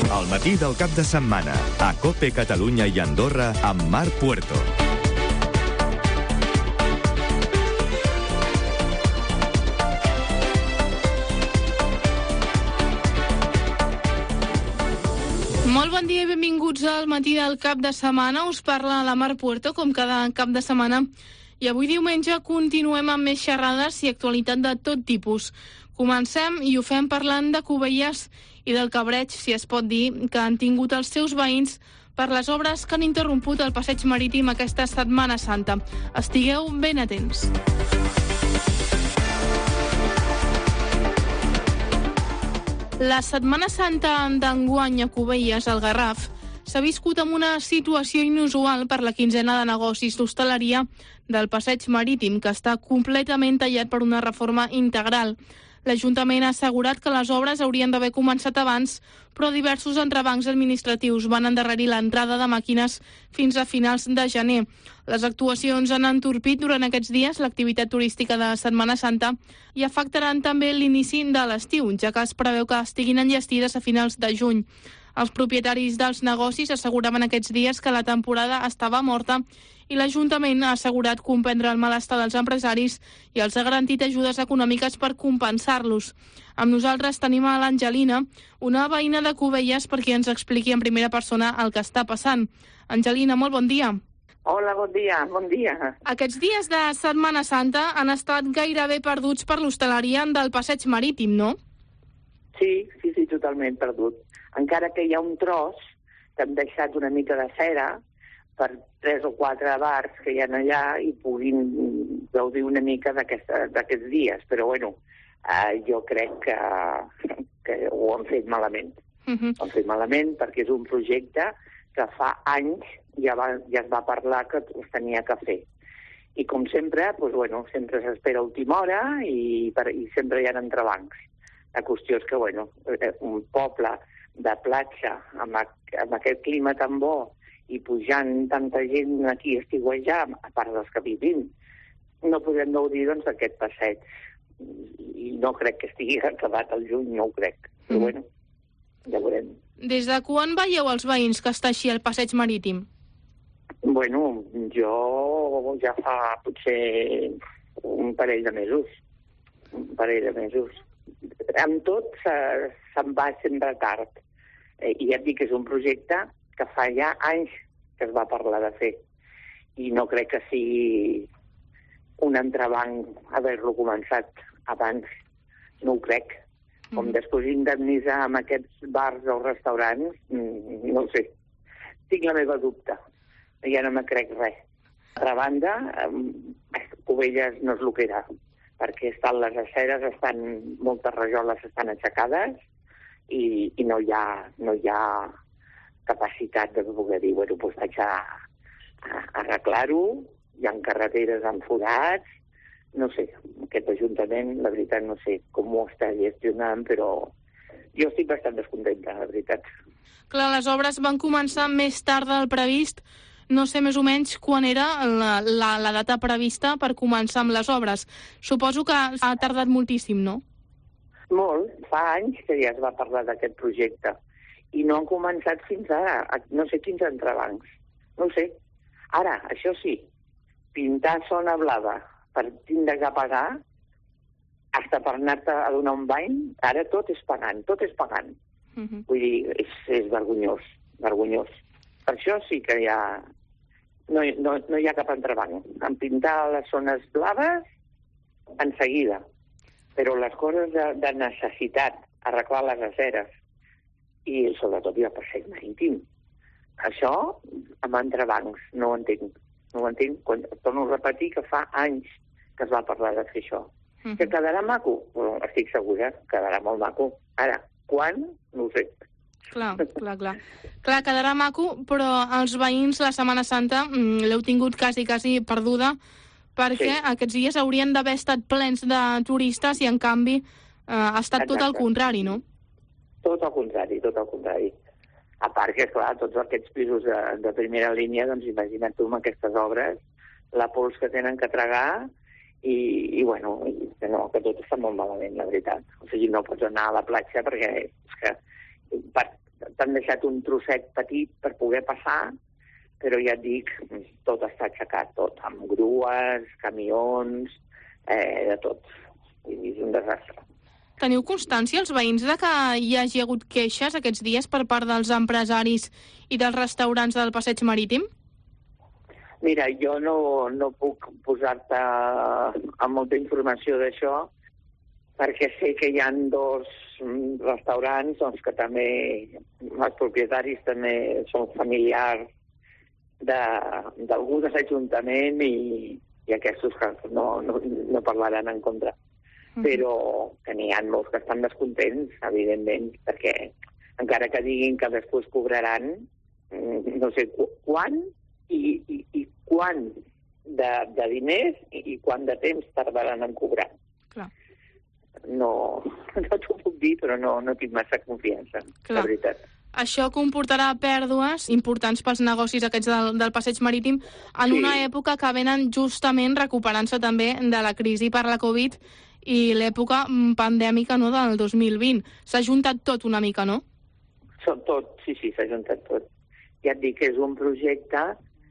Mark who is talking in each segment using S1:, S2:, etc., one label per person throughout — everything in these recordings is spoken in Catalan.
S1: El matí del cap de setmana, a COPE Catalunya i Andorra, amb Marc Puerto.
S2: Molt bon dia i benvinguts al matí del cap de setmana. Us parla la Marc Puerto, com cada cap de setmana. I avui diumenge continuem amb més xerrades i actualitat de tot tipus. Comencem i ho fem parlant de Cubelles i del cabreig, si es pot dir, que han tingut els seus veïns per les obres que han interromput el passeig marítim aquesta Setmana Santa. Estigueu ben atents. La Setmana Santa d'enguany a Cubelles, al Garraf, s'ha viscut amb una situació inusual per la quinzena de negocis d'hostaleria del passeig marítim, que està completament tallat per una reforma integral. L'Ajuntament ha assegurat que les obres haurien d'haver començat abans, però diversos entrebancs administratius van endarrerir l'entrada de màquines fins a finals de gener. Les actuacions han entorpit durant aquests dies l'activitat turística de Setmana Santa i afectaran també l'inici de l'estiu, ja que es preveu que estiguin enllestides a finals de juny. Els propietaris dels negocis asseguraven aquests dies que la temporada estava morta i l'Ajuntament ha assegurat comprendre el malestar dels empresaris i els ha garantit ajudes econòmiques per compensar-los. Amb nosaltres tenim a l'Angelina, una veïna de Cubelles, perquè ens expliqui en primera persona el que està passant. Angelina, molt bon dia.
S3: Hola, bon dia, bon dia.
S2: Aquests dies de Setmana Santa han estat gairebé perduts per l'hostaleria del passeig marítim, no?
S3: Sí, totalment perdut. Encara que hi ha un tros que han deixat una mica de cera per 3 o 4 bars que hi ha allà i puguin gaudir una mica d'aquests dies. Però, bueno, jo crec que ho han fet malament. Ho han fet malament perquè és un projecte que fa anys ja es va parlar que es tenia que fer. I com sempre, doncs, bueno, sempre s'espera a última hora i sempre hi ha entrebancs. La qüestió és que, bueno, un poble de platja amb aquest clima tan bo i pujant tanta gent aquí a estiuejar, a part dels que vivim, no podem gaudir d'aquest passeig. I no crec que estigui acabat al juny, no ho crec. Però bueno, ja veurem.
S2: Des de quan veieu els veïns que està així el passeig marítim?
S3: Bueno, jo ja fa potser un parell de mesos. Amb tot se'n va sempre tard. I ja et dic que és un projecte que fa ja anys que es va parlar de fer. I no crec que sigui un entrebanc haver-lo començat abans. No ho crec. Com després indemnitzar amb aquests bars o restaurants, no ho sé. Tinc la meva dubte. Ja no me crec res. D'altra banda, Cubelles no és el que era, perquè les aceres moltes rajoles estan aixecades i no hi ha capacitat de poder dir, bueno, doncs vaig a arreglar-ho, hi ha carreteres amb forats, no sé, aquest Ajuntament, la veritat, no sé com ho està gestionant, però jo estic bastant descontenta, la veritat.
S2: Clar, les obres van començar més tard del previst. No sé més o menys quan era la data prevista per començar amb les obres. Suposo que ha tardat moltíssim, no?
S3: Molt. Fa anys que ja es va parlar d'aquest projecte. I no han començat fins ara. No sé quins entrebancs. No ho sé. Ara, això sí, pintar zona blava per tindre que pagar, hasta per anar-te a donar un bany, ara tot és pagant. Vull dir, és vergonyós. Per això sí que no hi ha cap entrebanc. En pintar les zones blaves, en seguida. Però les coses de necessitat, arreglar les aceres, i sobretot hi ha passeig marítim. Això, amb entrebancs, no ho entenc. Torno a repetir que fa anys que es va parlar de fer això. Que quedarà maco? Bueno, estic segura, quedarà molt maco. Ara, quan? No ho sé.
S2: Clar, quedarà maco, però els veïns la Setmana Santa l'heu tingut quasi perduda, perquè aquests dies haurien d'haver estat plens de turistes i, en canvi, ha estat tot el contrari, no?
S3: Tot el contrari. A part que, clar, tots aquests pisos de primera línia, doncs imagina't tu amb aquestes obres, la pols que tenen que tragar i bueno, que tot està molt malament, la veritat. O sigui, no pots anar a la platja perquè és que t'han deixat un trosset petit per poder passar, però ja et dic, tot està aixecat, tot, amb grues, camions, de tot. És un desastre.
S2: Teniu constància, els veïns, de que hi hagi hagut queixes aquests dies per part dels empresaris i dels restaurants del Passeig Marítim?
S3: Mira, jo no puc posar-te amb molta informació d'això, perquè sé que hi ha 2 restaurants doncs, que també, els propietaris també són familiars d'algú de l'Ajuntament i aquests no parlaran en contra. Però que n'hi ha molts que estan descontents, evidentment, perquè encara que diguin que després cobraran, no sé quan i quant de diners i quant de temps tardaran en cobrar.
S2: Clar.
S3: No t'ho puc dir, però no tinc massa confiança, la veritat.
S2: Això comportarà pèrdues importants pels negocis aquests del Passeig Marítim en una època que venen justament recuperant-se també de la crisi per la Covid i l'època pandèmica, no, del 2020. S'ha juntat tot una mica, no?
S3: Tot, sí, s'ha juntat tot. Ja et dic que és un projecte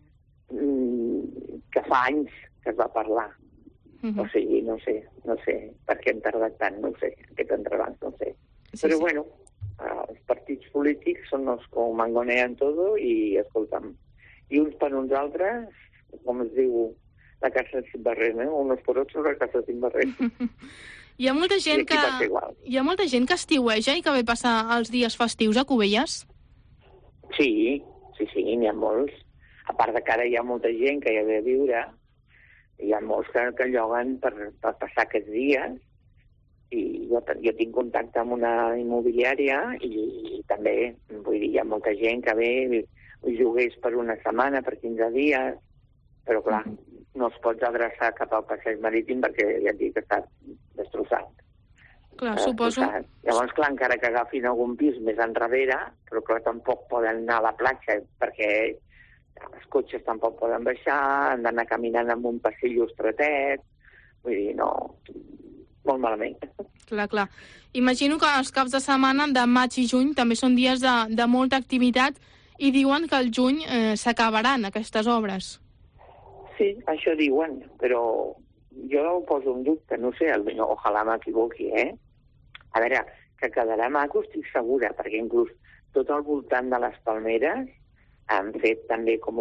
S3: que fa anys que es va parlar. O sigui, no sé per què hem tardat tant, no ho sé, aquest entrebanc, no sé. Però bueno, els partits polítics són els que ho mangoneen tot i, escolta'm, i uns per uns altres, com es diu, la casa sin barrer, ¿no? Unos por otros, la casa sin barrer.
S2: Hi ha molta gent que estiueja i que ve passar els dies festius a Cubelles?
S3: Sí, n'hi ha molts. A part de que ara hi ha molta gent que hi ha de viure, hi ha molts que lloguen per passar aquests dies, i jo tinc contacte amb una immobiliària i també, vull dir, hi ha molta gent que ve lloguers per una setmana, per 15 dies, però clar, no es pots adreçar cap al Passeig Marítim perquè ja et dic que està destrossat.
S2: Clar, suposo.
S3: Llavors, clar, encara que agafin algun pis més enrere, però clar, tampoc poden anar a la platja perquè els cotxes tampoc poden baixar, han d'anar caminant amb un passillo estretet, vull dir, no, molt malament.
S2: Clar. Imagino que els caps de setmana de maig i juny també són dies de molta activitat i diuen que al juny s'acabaran aquestes obres.
S3: Sí, això diuen, però jo ho poso en dubte, no sé, ojalà m'equivoqui, A veure, que quedarà maco estic segura, perquè inclús tot al voltant de les palmeres han fet també com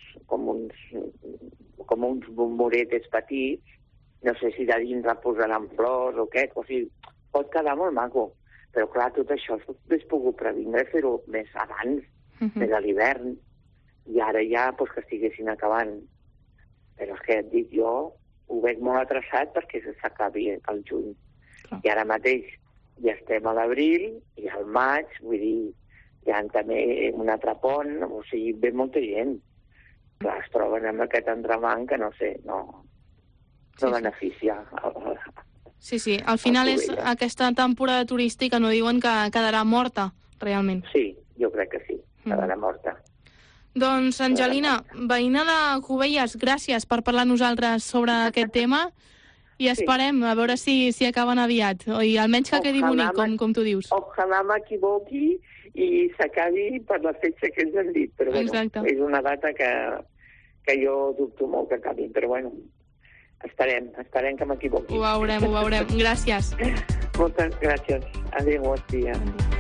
S3: uns bomboretes petits, no sé si de dins la posaran flors o què, o sigui, pot quedar molt maco, però clar, tot això s'hauria pogut previndre fer-ho més abans, més a l'hivern, i ara ja que estiguessin acabant. Però és que et dic, jo ho veig molt atrasat perquè s'acabi el juny. I ara mateix ja estem a l'abril i al maig, vull dir, hi ha també un altre pont, o sigui, ve molta gent. Clar, es troben amb aquest entrebanc que no sé, no beneficia.
S2: Sí, al final és aquesta temporada turística, no diuen que quedarà morta, realment.
S3: Sí, jo crec que sí, quedarà morta.
S2: Doncs, Angelina, veïna de Cubelles, gràcies per parlar a nosaltres sobre aquest tema i esperem a veure si acaben aviat, i almenys que quedi bonic, com tu dius.
S3: Ojalà m'equivoqui i s'acabi per la fetge que ens han dit, però bueno, és una data que jo dubto molt que acabi, però bueno, esperem que m'equivoqui.
S2: Ho veurem. Gràcies.
S3: Moltes gràcies. Adéu, bon dia.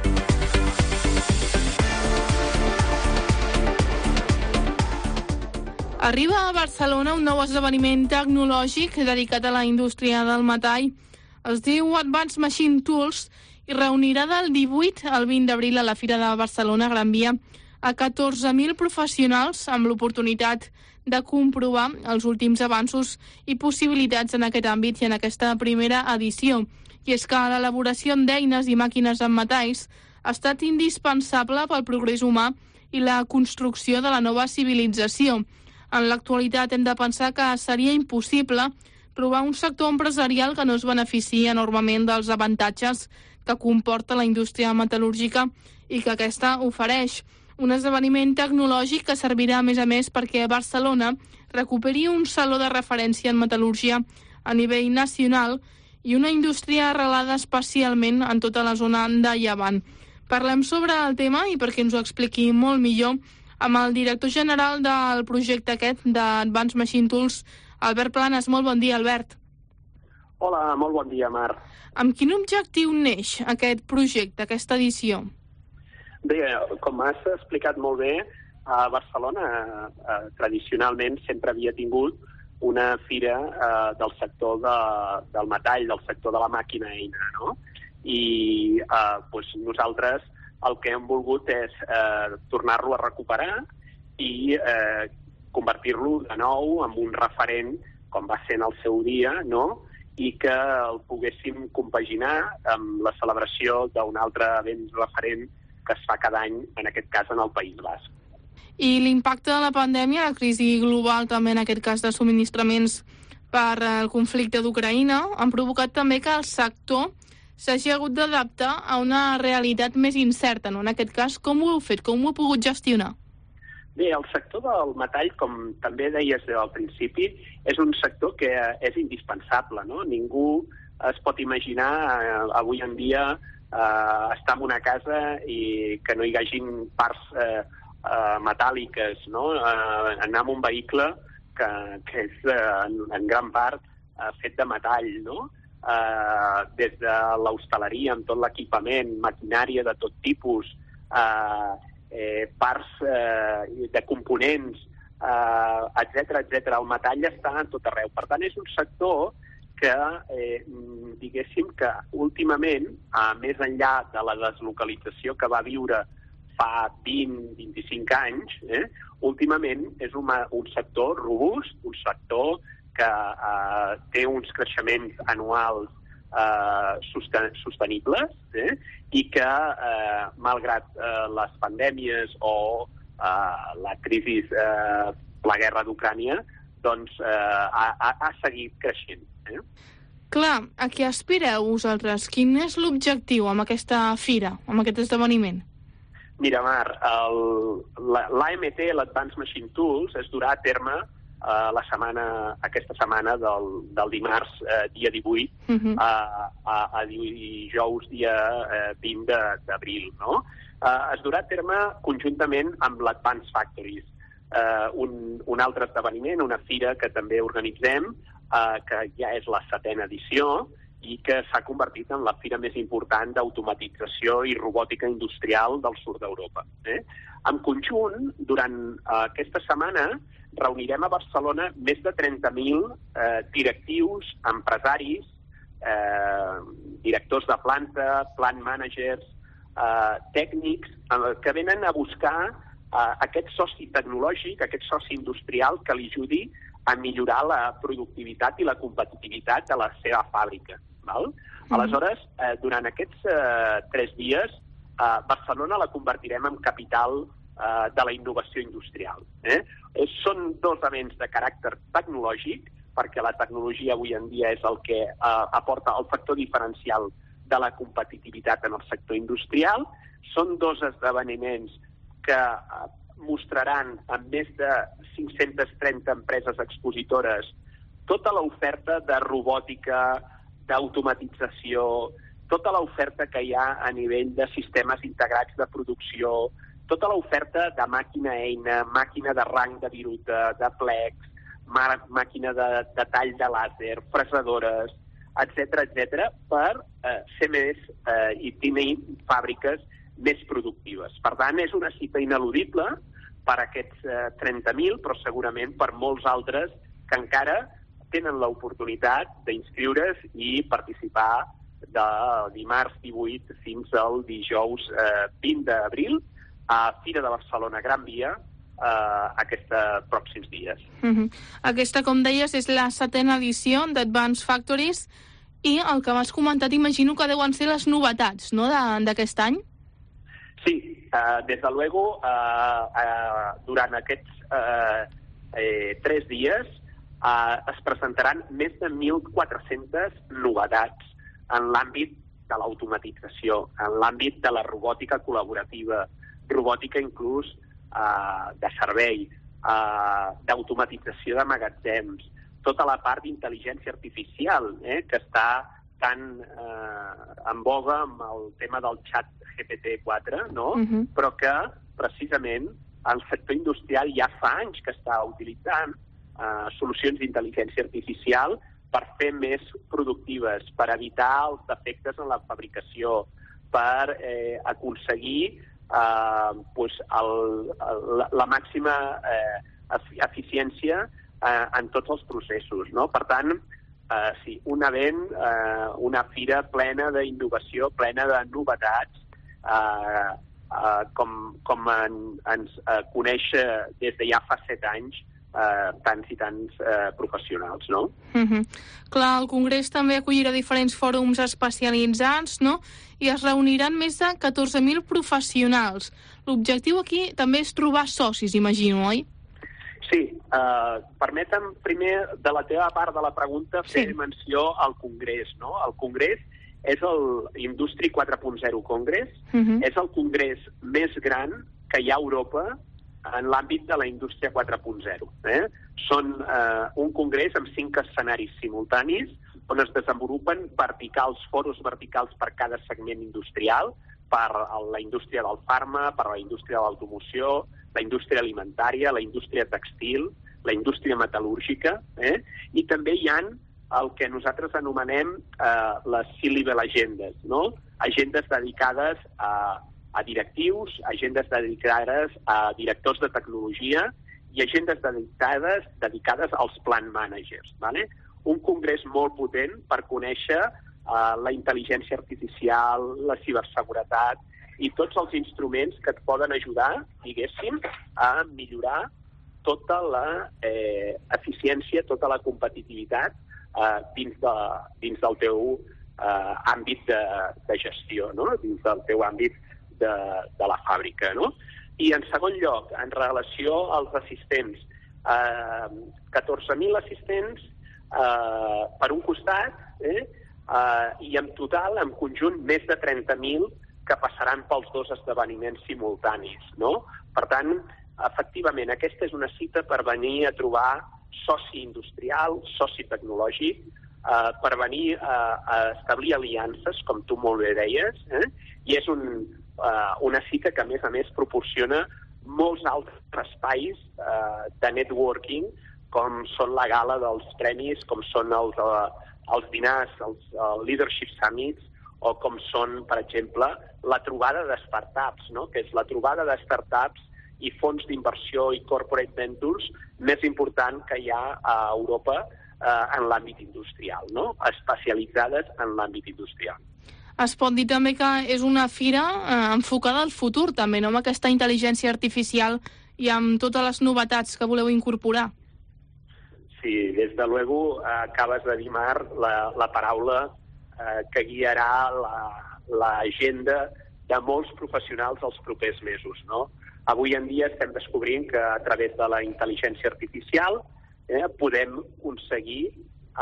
S2: Arriba a Barcelona un nou esdeveniment tecnològic dedicat a la indústria del metall. Es diu Advanced Machine Tools i reunirà del 18 al 20 d'abril a la Fira de Barcelona Gran Via a 14.000 professionals amb l'oportunitat de comprovar els últims avanços i possibilitats en aquest àmbit i en aquesta primera edició. I és que l'elaboració d'eines i màquines amb metalls ha estat indispensable pel progrés humà i la construcció de la nova civilització. En l'actualitat hem de pensar que seria impossible trobar un sector empresarial que no es beneficiï enormement dels avantatges que comporta la indústria metal·lúrgica i que aquesta ofereix. Un esdeveniment tecnològic que servirà, a més, perquè Barcelona recuperi un saló de referència en metal·lúrgia a nivell nacional i una indústria arrelada especialment en tota la zona de Llevant. Parlem sobre el tema i perquè ens ho expliqui molt millor amb el director general del projecte aquest d'Advanced Machine Tools, Albert Planas. Molt bon dia, Albert.
S4: Hola, molt bon dia, Mar.
S2: Amb quin objectiu neix aquest projecte, aquesta edició?
S4: Bé, com has explicat molt bé, a Barcelona tradicionalment sempre havia tingut una fira del sector del metall, del sector de la màquina-eina, no? I nosaltres el que hem volgut és tornar-lo a recuperar i convertir-lo de nou en un referent, com va ser en el seu dia, no?, i que el poguéssim compaginar amb la celebració d'un altre event referent que es fa cada any, en aquest cas en el País Basc.
S2: I l'impacte de la pandèmia, la crisi global també en aquest cas de subministraments per el conflicte d'Ucraïna, han provocat també que el sector s'hagi hagut d'adaptar a una realitat més incerta, no? En aquest cas, com ho heu fet? Com ho heu pogut gestionar?
S4: Bé, el sector del metall, com també deies al principi, és un sector que és indispensable, no? Ningú es pot imaginar avui en dia estar en una casa i que no hi hagin parts metàl·liques, no? Anar amb un vehicle que és en gran part fet de metall, no? Des de l'hostaleria, amb tot l'equipament, maquinària de tot tipus, parts de components, etc. El metall està en tot arreu. Per tant, és un sector que, diguéssim que últimament, més enllà de la deslocalització que va viure fa 20-25 anys, últimament és un sector robust, un sector que té uns creixements anuals sostenibles i que, malgrat les pandèmies o la crisi, la guerra d'Ucrània, doncs ha seguit creixent.
S2: Clar, a què aspireu vosaltres? Quin és l'objectiu amb aquesta fira, amb aquest esdeveniment?
S4: Mira, Mar, l'AMT, l'Advanced Machine Tools, es durà a terme aquesta setmana del dimarts, dia 18, a dijous, dia 20 d'abril, no? Es durà a terme conjuntament amb l'Advanced Factories, un altre esdeveniment, una fira que també organitzem, que ja és la 7ª edició i que s'ha convertit en la fira més important d'automatització i robòtica industrial del sud d'Europa. En conjunt, durant aquesta setmana, reunirem a Barcelona més de 30.000 directius, empresaris, directors de planta, plant managers, tècnics, que venen a buscar aquest soci tecnològic, aquest soci industrial que li ajudi a millorar la productivitat i la competitivitat de la seva fàbrica. Aleshores, durant aquests 3 dies, Barcelona la convertirem en capital de la innovació industrial. Són 2 events de caràcter tecnològic, perquè la tecnologia avui en dia és el que aporta el factor diferencial de la competitivitat en el sector industrial. Són 2 esdeveniments que mostraran amb més de 530 empreses expositores tota l'oferta de robòtica, d'automatització, tota l'oferta que hi ha a nivell de sistemes integrats de producció, tota l'oferta de màquina-eina, màquina de rang de viruta, de plecs, màquina de tall de làser, fresadores, etc., per ser més i tenir fàbriques més productives. Per tant, és una cita ineludible per a aquests 30.000, però segurament per molts altres que encara tenen l'oportunitat d'inscriure's i participar del dimarts 18 fins al dijous 20 d'abril a Fira de Barcelona Gran Via aquests pròxims dies.
S2: Aquesta, com deies, és la 7ª edició d'Advanced Factories i el que m'has comentat imagino que deuen ser les novetats, no?, d'aquest any?
S4: Sí, des de luego, durant aquests 3 dies es presentaran més de 1.400 novetats en l'àmbit de l'automatització, en l'àmbit de la robòtica col·laborativa, robòtica inclús de servei, d'automatització de magatzems, tota la part d'intel·ligència artificial que està tan en boga amb el tema del xat GPT-4, no? Però que, precisament, el sector industrial ja fa anys que està utilitzant solucions d'intel·ligència artificial per fer més productives, per evitar els defectes en la fabricació, per aconseguir la màxima eficiència en tots els processos, no? Per tant, sí, un event, una fira plena d'innovació, plena de novetats, com ens coneix des de ja fa 7 anys tants i tants professionals, no?
S2: Clar, el Congrés també acollirà diferents fòrums especialitzats, no? I es reuniran més de 14.000 professionals. L'objectiu aquí també és trobar socis, imagino, oi?
S4: Sí, permetem primer, de la teva part de la pregunta, fer menció al Congrés, no? El Congrés és l'Industry 4.0 Congrés, és el congrés més gran que hi ha a Europa en l'àmbit de la indústria 4.0. Són un congrés amb 5 escenaris simultanis on es desenvolupen foros verticals per cada segment industrial, per la indústria del farma, per la indústria de l'automoció, la indústria alimentària, la indústria textil, la indústria metal·lúrgica, i també hi ha el que nosaltres anomenem les C-level agendes, no? Agendes dedicades a directius, agendes dedicades a directors de tecnologia i agendes dedicades als plan managers. Un congrés molt potent per conèixer la intel·ligència artificial, la ciberseguretat i tots els instruments que et poden ajudar, diguéssim, a millorar tota l'eficiència, tota la competitivitat dins del teu àmbit de gestió, no? Dins del teu àmbit de la fàbrica, no? I en segon lloc, en relació als assistents, 14.000 assistents per un costat, i en total, en conjunt, més de 30.000 que passaran pels 2 esdeveniments simultanis, no? Per tant, efectivament, aquesta és una cita per venir a trobar soci industrial, soci tecnològic, per venir a establir aliances, com tu molt bé deies, i és una cita que, a més, proporciona molts altres espais de networking, com són la gala dels premis, com són els dinars, els Leadership Summits, o com són, per exemple, la trobada de startups, no? Que és la trobada de startups i fons d'inversió i corporate ventures més important que hi ha a Europa en l'àmbit industrial, no? Especialitzades en l'àmbit industrial.
S2: Es pot dir també que és una fira enfocada al futur, també, no? Amb aquesta intel·ligència artificial i amb totes les novetats que voleu incorporar.
S4: Sí, des de luego acabes de dir, Mar, la paraula que guiarà l'agenda de molts professionals els propers mesos, no? Avui en dia estem descobrint que a través de la intel·ligència artificial podem aconseguir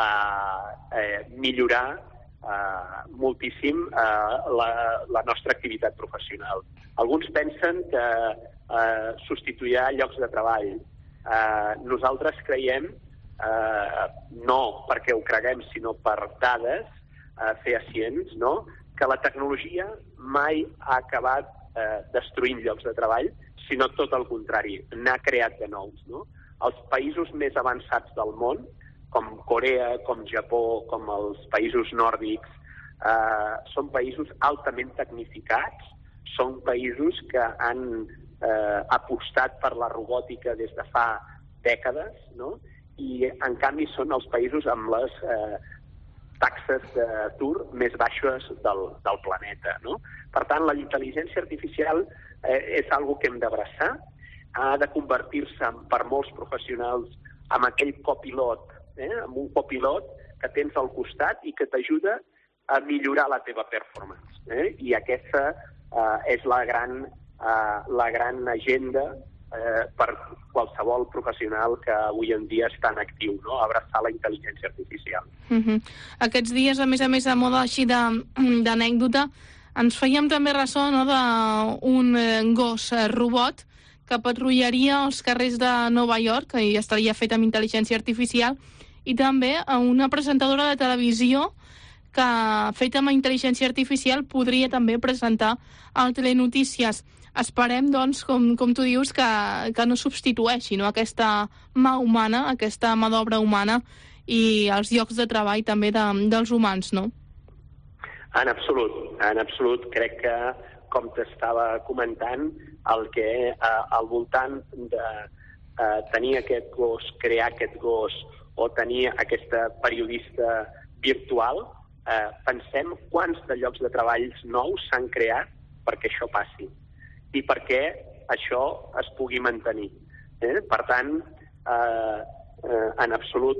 S4: millorar moltíssim la nostra activitat professional. Alguns pensen que substituirà llocs de treball. Nosaltres creiem, no perquè ho creguem, sinó per dades fehacients, no? Que la tecnologia mai ha acabat destruint llocs de treball, sinó tot el contrari, n'ha creat de nous, no? Els països més avançats del món, com Corea, com Japó, com els països nòrdics, són països altament tecnificats, són països que han apostat per la robòtica des de fa dècades, no? I en canvi són els països amb les taxes d'atur més baixes del planeta, no? Per tant, la intel·ligència artificial és algo que hem d'abraçar, ha de convertir-se per molts professionals en aquell copilot, en un copilot que tens al costat i que t'ajuda a millorar la teva performance. I aquesta és la gran agenda per qualsevol professional que avui en dia és tan actiu, no? Abraçar la intel·ligència artificial.
S2: Aquests dies, a més, a moda així d'anècdota, ens fèiem també ressò, no, d'un gos robot que patrullaria els carrers de Nova York, que ja estaria fet amb intel·ligència artificial, i també una presentadora de televisió que, fet amb intel·ligència artificial, podria també presentar al Telenotícies. Esperem, doncs, com tu dius, que no substitueixi, no, aquesta mà humana, aquesta mà d'obra humana i els llocs de treball també dels humans, no?
S4: En absolut. Crec que, com t'estava comentant, el que al voltant de tenir aquest gos, crear aquest gos o tenir aquesta periodista virtual, pensem quants de llocs de treball nous s'han creat perquè això passi i perquè això es pugui mantenir. Per tant, en absolut,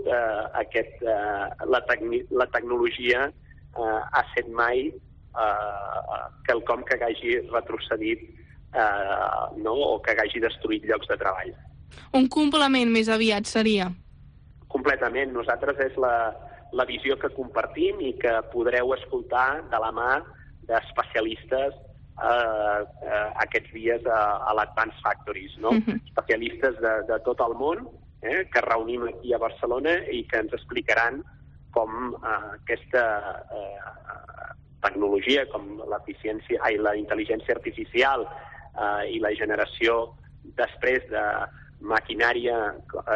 S4: la tecnologia ha set mai quelcom que hagi retrocedit o que hagi destruït llocs de treball.
S2: Un complement més aviat seria.
S4: Completament. Nosaltres és la visió que compartim i que podreu escoltar de la mà d'especialistes aquests dies a l'Advanced Factories, no? Especialistes de tot el món que reunim aquí a Barcelona i que ens explicaran com aquesta tecnologia, com l'eficiència i la intel·ligència artificial i la generació després de maquinària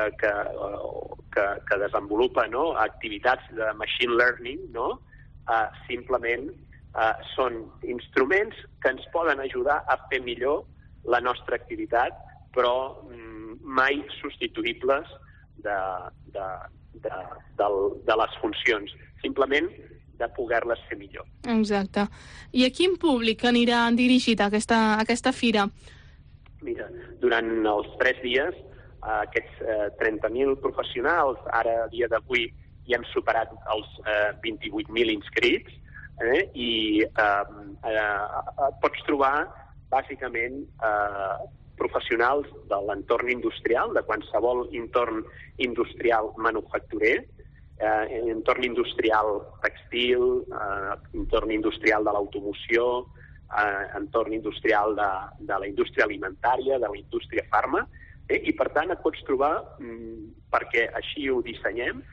S4: que desenvolupa, no, activitats de machine learning, no, simplement són instruments que ens poden ajudar a fer millor la nostra activitat, però mai substituïbles de les funcions, simplement de poder-les fer millor.
S2: Exacte. I a quin públic anirà dirigit aquesta fira?
S4: Mira, durant els 3 dies, aquests 30.000 professionals, ara, a dia d'avui, ja hem superat els 28.000 inscrits, i pots trobar, bàsicament, professionals de l'entorn industrial, de qualsevol entorn industrial manufacturer, entorn industrial textil, entorn industrial de l'automoció, entorn industrial de la indústria alimentària, de la indústria farma, i per tant et pots trobar, perquè així ho dissenyem,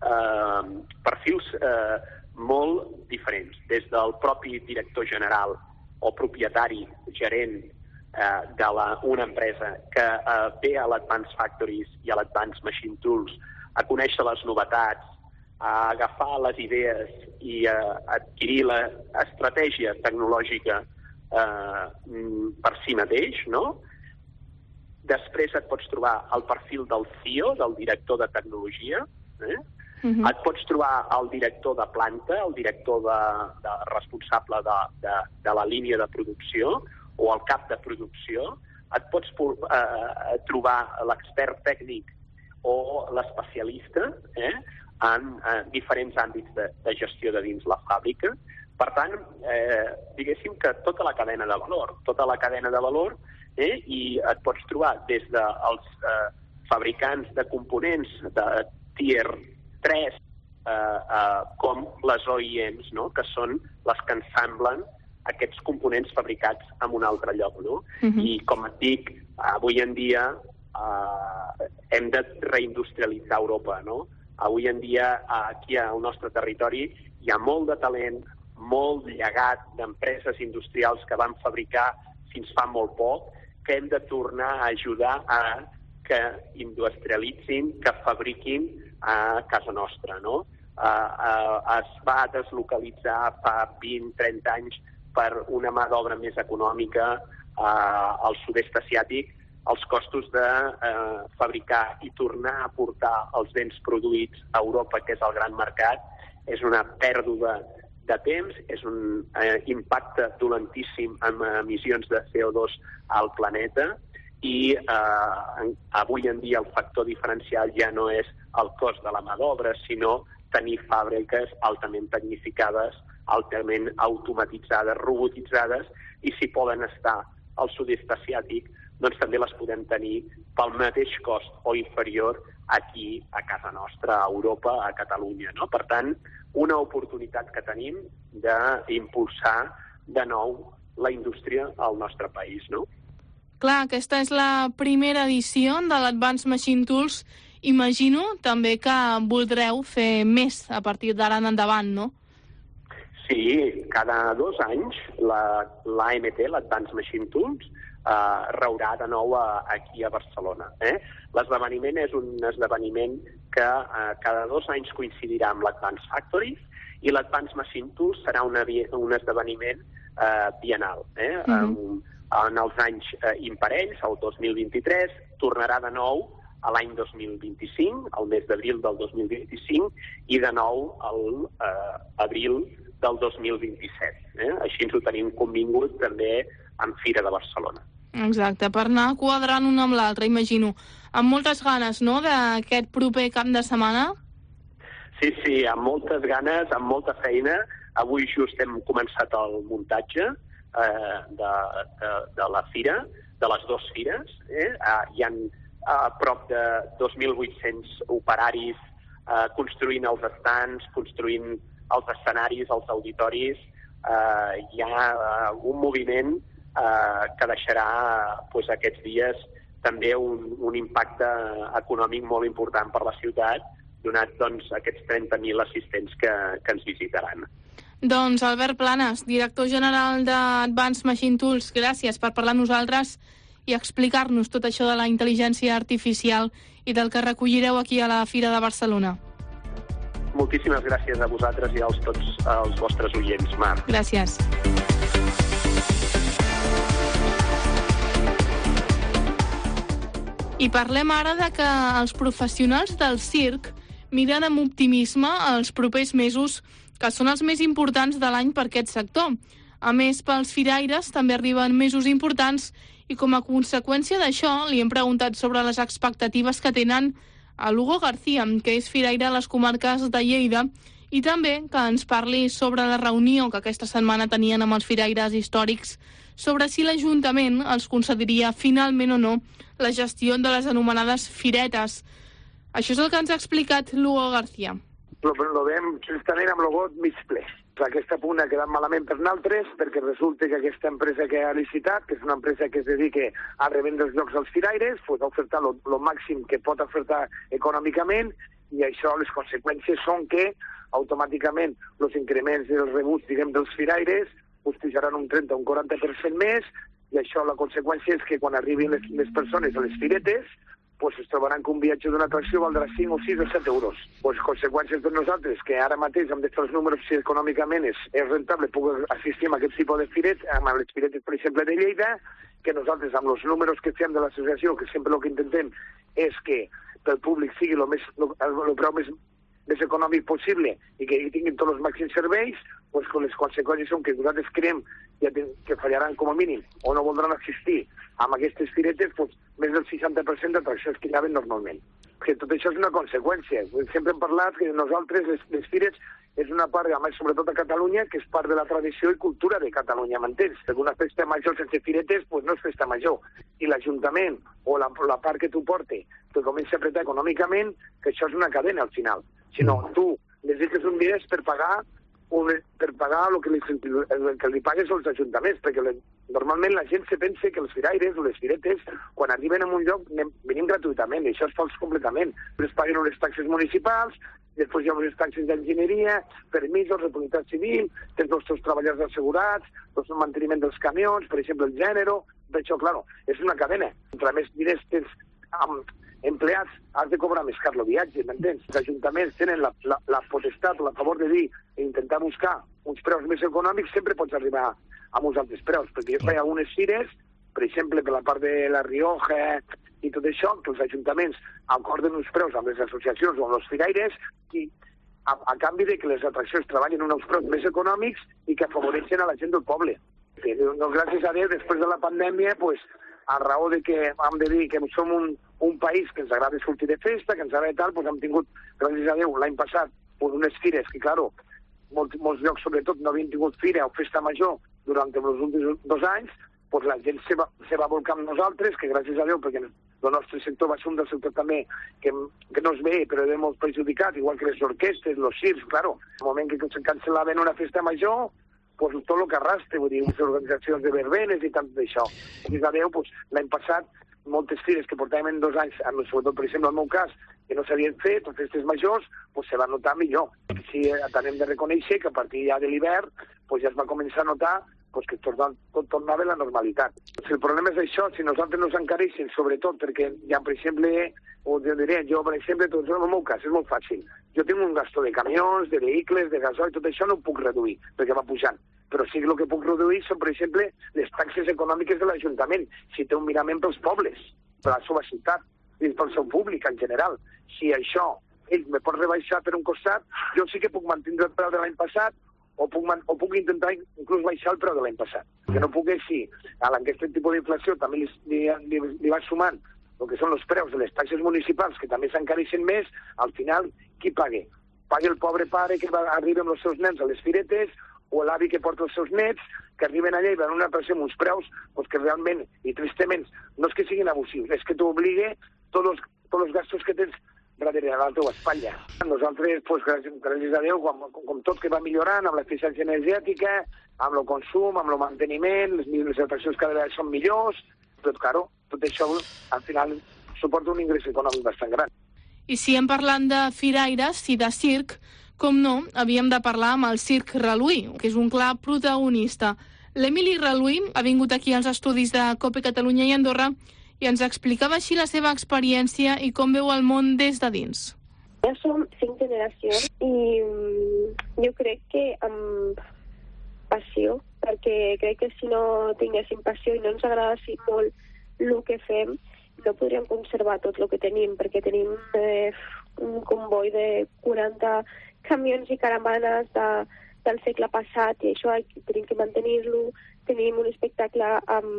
S4: perfils molt diferents, des del propi director general o propietari, gerent d'una empresa que ve a l'Advanced Factories i a l'Advanced Machine Tools a conèixer les novetats, a agafar les idees i a adquirir l'estratègia tecnològica per si mateix, no? Després et pots trobar el perfil del CEO, del director de tecnologia, et pots trobar el director de planta, el director responsable de la línia de producció o el cap de producció, et pots trobar l'expert tècnic o l'especialista en diferents àmbits de gestió de dins la fàbrica. Per tant, diguéssim que tota la cadena de valor, i et pots trobar des dels fabricants de components de tier 3 com les OEMs, no? Que són les que ensamblen aquests components fabricats en un altre lloc, no? I com et dic, avui en dia hem de reindustrialitzar Europa, no? Avui en dia, aquí al nostre territori, hi ha molt de talent, molt llegat d'empreses industrials que van fabricar fins fa molt poc, que hem de tornar a ajudar a que industrialitzin, que fabriquin a casa nostra, no? Es va deslocalitzar fa 20-30 anys per una mà d'obra més econòmica al sud-est asiàtic. Els costos de fabricar i tornar a portar els béns produïts a Europa, que és el gran mercat, és una pèrdua de temps, és un impacte dolentíssim en emissions de CO2 al planeta i avui en dia el factor diferencial ja no és el cost de la mà d'obra, sinó tenir fàbriques altament tecnificades, altament automatitzades, robotitzades, i si poden estar al sud-est asiàtic, doncs també les podem tenir pel mateix cost o inferior aquí a casa nostra, a Europa, a Catalunya, no? Per tant, una oportunitat que tenim d'impulsar de nou la indústria al nostre país, no?
S2: Clar, aquesta és la primera edició de l'Advanced Machine Tools. Imagino també que voldreu fer més a partir d'ara en endavant, no?
S4: Sí, cada 2 anys l'AMT, l'Advanced Machine Tools, raurà de nou aquí a Barcelona. L'esdeveniment és un esdeveniment que cada 2 anys coincidirà amb l'Advanced Factory i l'Advanced Machine Tools serà un esdeveniment bienal. En els anys imparells, el 2023, tornarà de nou a l'any 2025, al mes d'abril del 2025, i de nou a l'abril del 2027. Així ens ho tenim convingut també amb Fira de Barcelona.
S2: Exacte, per anar quadrant un amb l'altre, imagino. Amb moltes ganes, no?, d'aquest proper cap de setmana?
S4: Sí, amb moltes ganes, amb molta feina. Avui just hem començat el muntatge de la fira, de les 2 fires. Hi ha a prop de 2.800 operaris construint els estands, construint els escenaris, els auditoris. Hi ha un moviment que deixarà aquests dies també un impacte econòmic molt important per la ciutat, donat aquests 30.000 assistents que ens visitaran.
S2: Doncs Albert Planes, director general d'Advanced Machine Tools, gràcies per parlar amb nosaltres i explicar-nos tot això de la intel·ligència artificial i del que recollireu aquí a la Fira de Barcelona.
S4: Moltíssimes gràcies a vosaltres i a tots els vostres oients, Mar.
S2: Gràcies. I parlem ara de que els professionals del circ miren amb optimisme els propers mesos, que són els més importants de l'any per aquest sector. A més, pels firaires també arriben mesos importants i com a conseqüència d'això li hem preguntat sobre les expectatives que tenen a Lugo García, que és firaire a les comarques de Lleida, i també que ens parli sobre la reunió que aquesta setmana tenien amb els firaires històrics sobre si l'Ajuntament els concediria finalment o no la gestió de les anomenades firetes. Això és el que ens ha explicat Lugo García.
S5: Lo veiem justament amb el got mig ple. Aquesta punt ha quedat malament per nosaltres perquè resulta que aquesta empresa que ha licitat, que és una empresa que es dedica a revendre els llocs als firaires, ha ofertat el màxim que pot ofertar econòmicament i això, les conseqüències són que automàticament els increments dels rebuts, dels firaires pujaran un 30 o un 40% més i això, la conseqüència és que quan arribin les persones a les firetes es trobaran que un viatge d'una atracció valdrà 5 o 6 o 7 euros. Conseqüències per nosaltres, que ara mateix hem de fer els números si econòmicament és rentable poder assistir a aquest tipus de firet, amb les firetes, per exemple, de Lleida, que nosaltres, amb els números que fem de l'associació, que sempre el que intentem és que pel públic sigui el preu més econòmic possible i que tinguin tots els màxims serveis, les conseqüències són que nosaltres creiem que fallaran com a mínim o no voldran assistir a aquestes firetes més del 60% d'atraccions que hi havia normalment. Que tot això és una conseqüència. Sempre hem parlat que nosaltres les fires és una part, a més, sobretot a Catalunya, que és part de la tradició i cultura de Catalunya, m'entens? Perquè una festa major sense firetes no és festa major. I l'Ajuntament o la part que tu portes que comença a apretar econòmicament, que això és una cadena al final. Si no, tu necessites un diners per pagar el que li pagues als ajuntaments, perquè normalment la gent se pensa que els firaires o les firetes, quan arriben a un lloc, venim gratuïtament, i això és fals completament. Es paguen unes taxes municipals, després hi ha unes taxes d'enginyeria, permisos, responsabilitat civil, tens els teus treballadors assegurats, el manteniment dels camions, per exemple, el gènere. Per això, clar, és una cadena. Entre més diners tens empleats, has de cobrar més car el viatge, m'entens? Els ajuntaments tenen la potestat o la favor de dir i intentar buscar uns preus més econòmics, sempre pots arribar a uns altres preus, perquè jo faig algunes fires, per exemple, per la part de la Rioja i tot això, que els ajuntaments acorden uns preus amb les associacions o amb els firaires i a canvi de que les atraccions treballen uns preus més econòmics i que afavoreixen a la gent del poble. Gràcies a Déu, després de la pandèmia, a raó de que hem de dir que som un país que ens agrada sortir de festa, que ens agrada tal, hem tingut, gràcies a Déu, l'any passat, unes fires que, clar, molts llocs, sobretot, no havien tingut fira o festa major durant els últims 2 anys, la gent se va volcar amb nosaltres, que gràcies a Déu, perquè el nostre sector va ser un del sector també que no es ve, però és molt perjudicat, igual que les orquestes, els circs, clar. Al moment que se cancel·laven una festa major, pues, tot el que arrastre, vull dir, unes organitzacions de verbenes i tant d'això. Gràcies a Déu, pues, l'any passat, moltes fires que portàvem en 2 anys, sobretot, per exemple, en el meu cas, que no s'havien fet, o festes majors, pues, se va notar millor. Sí, tant hem de reconèixer que a partir ja de l'hivern pues, ja es va començar a notar pues, que tot tornava a la normalitat. Si el problema és això, si nosaltres nos encareixen, sobretot perquè ja, per exemple, jo diré, per exemple, tot en el meu cas, és molt fàcil. Jo tinc un gasto de camions, de vehicles, de gasoil, tot això no ho puc reduir, perquè va pujant. Però sí que el que puc reduir són, per exemple, les taxes econòmiques de l'Ajuntament, si té un mirament pels pobles, per la seva ciutat, i pel seu públic en general. Si això ell me pot rebaixar per un costat, jo sí que puc mantenir el preu de l'any passat, o puc intentar inclús baixar el preu de l'any passat. Que no puc, si a aquest tipus d'inflació també li va sumant el que són els preus de les taxes municipals, que també s'encareixen més, al final, qui paga? Paga el pobre pare que arriba amb els seus nens a les firetes, o l'avi que porta els seus nets, que arriben allà i van una pressió amb uns preus pues, que realment, i tristament, no és que siguin abusius, és que t'obliga tots els gastos que tens darrere de la teva espatlla. Nosaltres, pues, gràcies a Déu, com tot que va millorant, amb l'eficiència energètica, amb el consum, amb el manteniment, les atraccions cada vegada són millors, tot, claro, tot això al final suporta un ingrés econòmic bastant gran.
S2: I si hem parlant de firaires i de circ, com no, havíem de parlar amb el Circ Reluí, que és un clar protagonista. L'Emili Reluí ha vingut aquí als estudis de COPE Catalunya i Andorra i ens explicava així la seva experiència i com veu el món des de dins.
S6: Ja som 5 generacions i jo crec que amb passió, perquè crec que si no tinguéssim passió i no ens agradassi molt el que fem, no podríem conservar tot el que tenim, perquè tenim un comboi de 40 camions i caravanes del segle passat i això tenim que mantenir-lo. Tenim un espectacle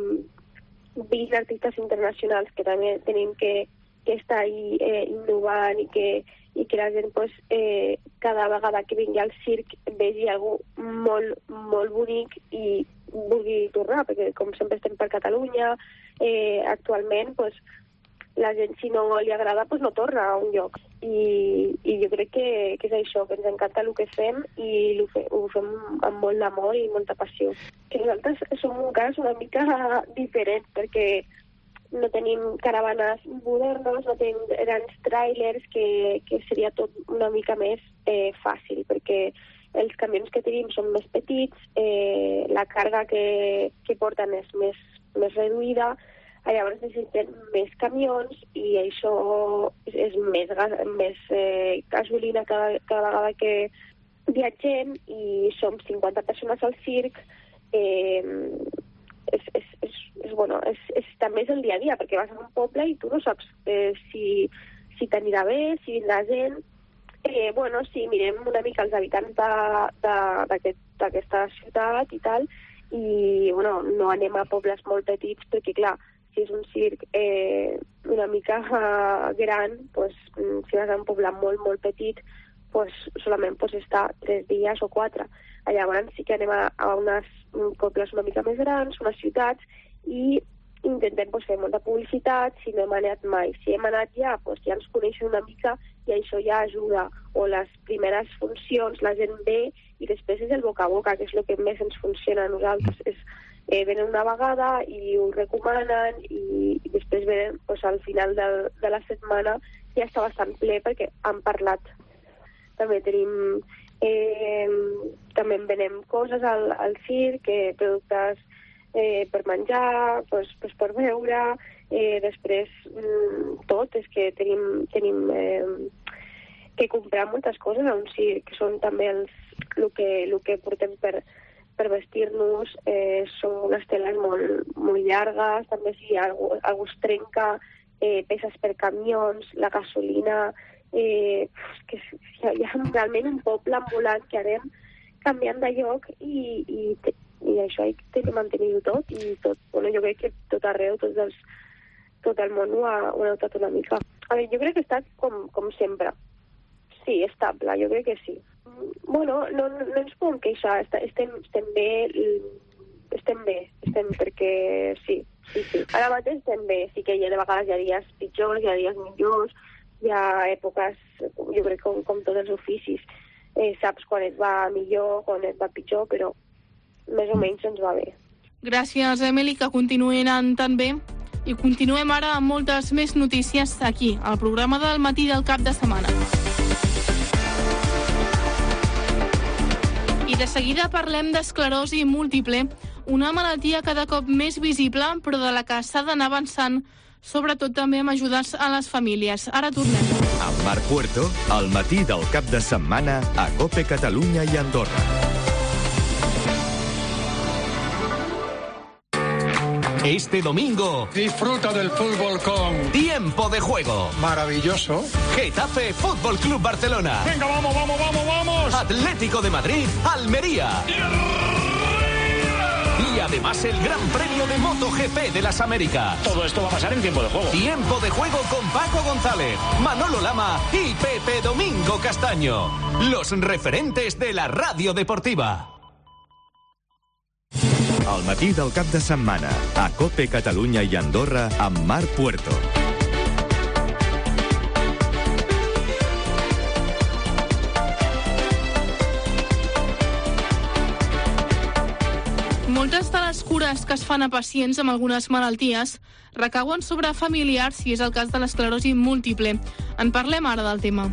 S6: amb 20 artistes internacionals que també tenim que estar ahí innovant i que la gent pues, cada vegada que vingui al circ vegi alguna molt, molt bonic i vulgui tornar, perquè com sempre estem per Catalunya, actualment pues, la gent si no li agrada pues, no torna a un lloc. I jo crec que és això, que ens encanta el que fem i ho fem amb molt d'amor i molta passió. Que nosaltres som un cas una mica diferent, perquè no tenim caravanes modernes, no tenim grans tràilers, que seria tot una mica més fàcil, perquè els camions que tenim són més petits, la càrrega que porten és més reduïda, llavors necessitem més camions i això és més gasolina cada vegada que viatgem i som 50 persones al circ. També és el dia a dia, perquè vas a un poble i tu no saps si t'anirà bé, si vindrà gent. Sí, mirem una mica els habitants d'aquesta ciutat i tal, i no anem a pobles molt petits, perquè clar, si és un circ una mica gran, pues, si vas a un poble molt, molt petit, pues, solament pots estar 3 dies o 4. Llavors sí que anem a unes pobles una mica més grans, unes ciutats, i intentem pues, fer molta publicitat si no hem anat mai. Si hem anat ja, pues, ja ens coneixen una mica i això ja ajuda. O les primeres funcions, la gent ve i després és el boca a boca, que és el que més ens funciona a nosaltres. Venen una vegada i ho recomanen i després venen pues, al final de la setmana ja està bastant ple perquè han parlat. També tenim també venem coses al circ, productes per menjar, pues, per beure, després tot, és que tenim que comprar moltes coses a un circ, que són també el que portem per vestir-nos, són unes teles molt llargues, també si algú es trenca, peces per camions, la gasolina, que hi ha realment un poble ambulant que anem canviant de lloc i això hay que mantenir-ho tot i tot, jo crec que tot arreu, tot el món ho ha notat una mica. A veure, jo crec que està com sempre. Sí, estable, jo crec que sí. No ens podem queixar, estem bé, perquè sí. Ara mateix estem bé, sí que de vegades hi ha dies pitjors, hi ha dies millors, hi ha èpoques, jo crec com tots els oficis, saps quan et va millor, quan et va pitjor, però més o menys ens va bé.
S2: Gràcies, Emily, que continuï anant tan bé. I continuem ara amb moltes més notícies aquí, al programa del matí del cap de setmana. I de seguida parlem d'esclerosi múltiple, una malaltia cada cop més visible, però de la que s'ha d'anar avançant, sobretot també amb ajudes a les famílies. Ara tornem.
S1: Amb Marc Puerto, al matí del cap de setmana a COPE Catalunya i Andorra.
S7: Este domingo,
S8: disfruta del fútbol con
S7: Tiempo de Juego.
S8: Maravilloso.
S7: Getafe Fútbol Club Barcelona.
S8: Venga, vamos, vamos, vamos, vamos.
S7: Atlético de Madrid, Almería. Y además el Gran Premio de MotoGP de las Américas.
S8: Todo esto va a pasar en Tiempo de Juego.
S7: Tiempo de Juego con Paco González, Manolo Lama y Pepe Domingo Castaño. Los referentes de la radio deportiva.
S1: Al matí del cap de setmana a COPE Catalunya i Andorra amb Marc Puerto.
S2: Moltes de les cures que es fan a pacients amb algunes malalties recauen sobre familiars, si és el cas de l'esclerosi múltiple. En parlem ara del tema.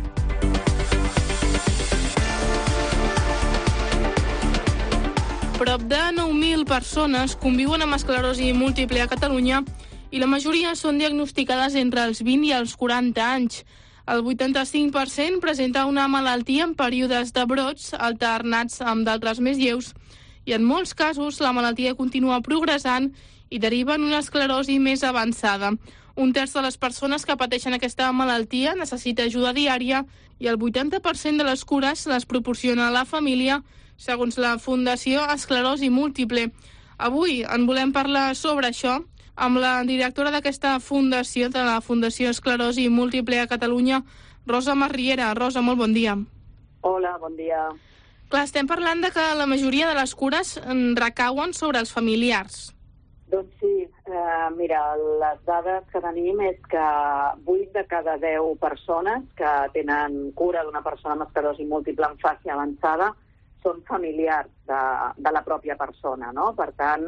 S2: Prop de 9.000 persones conviuen amb esclerosi múltiple a Catalunya i la majoria són diagnosticades entre els 20 i els 40 anys. El 85% presenta una malaltia en períodes de brots alternats amb d'altres més lleus i en molts casos la malaltia continua progressant i deriva en una esclerosi més avançada. Un terç de les persones que pateixen aquesta malaltia necessita ajuda diària i el 80% de les cures les proporciona la família, segons la Fundació Esclerosi Múltiple. Avui en volem parlar sobre això amb la directora d'aquesta fundació, de la Fundació Esclerosi Múltiple a Catalunya, Rosa Masriera. Rosa, molt bon dia.
S9: Hola, bon dia.
S2: Clar, estem parlant de que la majoria de les cures recauen sobre els familiars.
S9: Doncs sí, mira, les dades que tenim és que 8 de cada 10 persones que tenen cura d'una persona amb esclerosi múltiple en fase avançada són familiars de la pròpia persona, no? Per tant,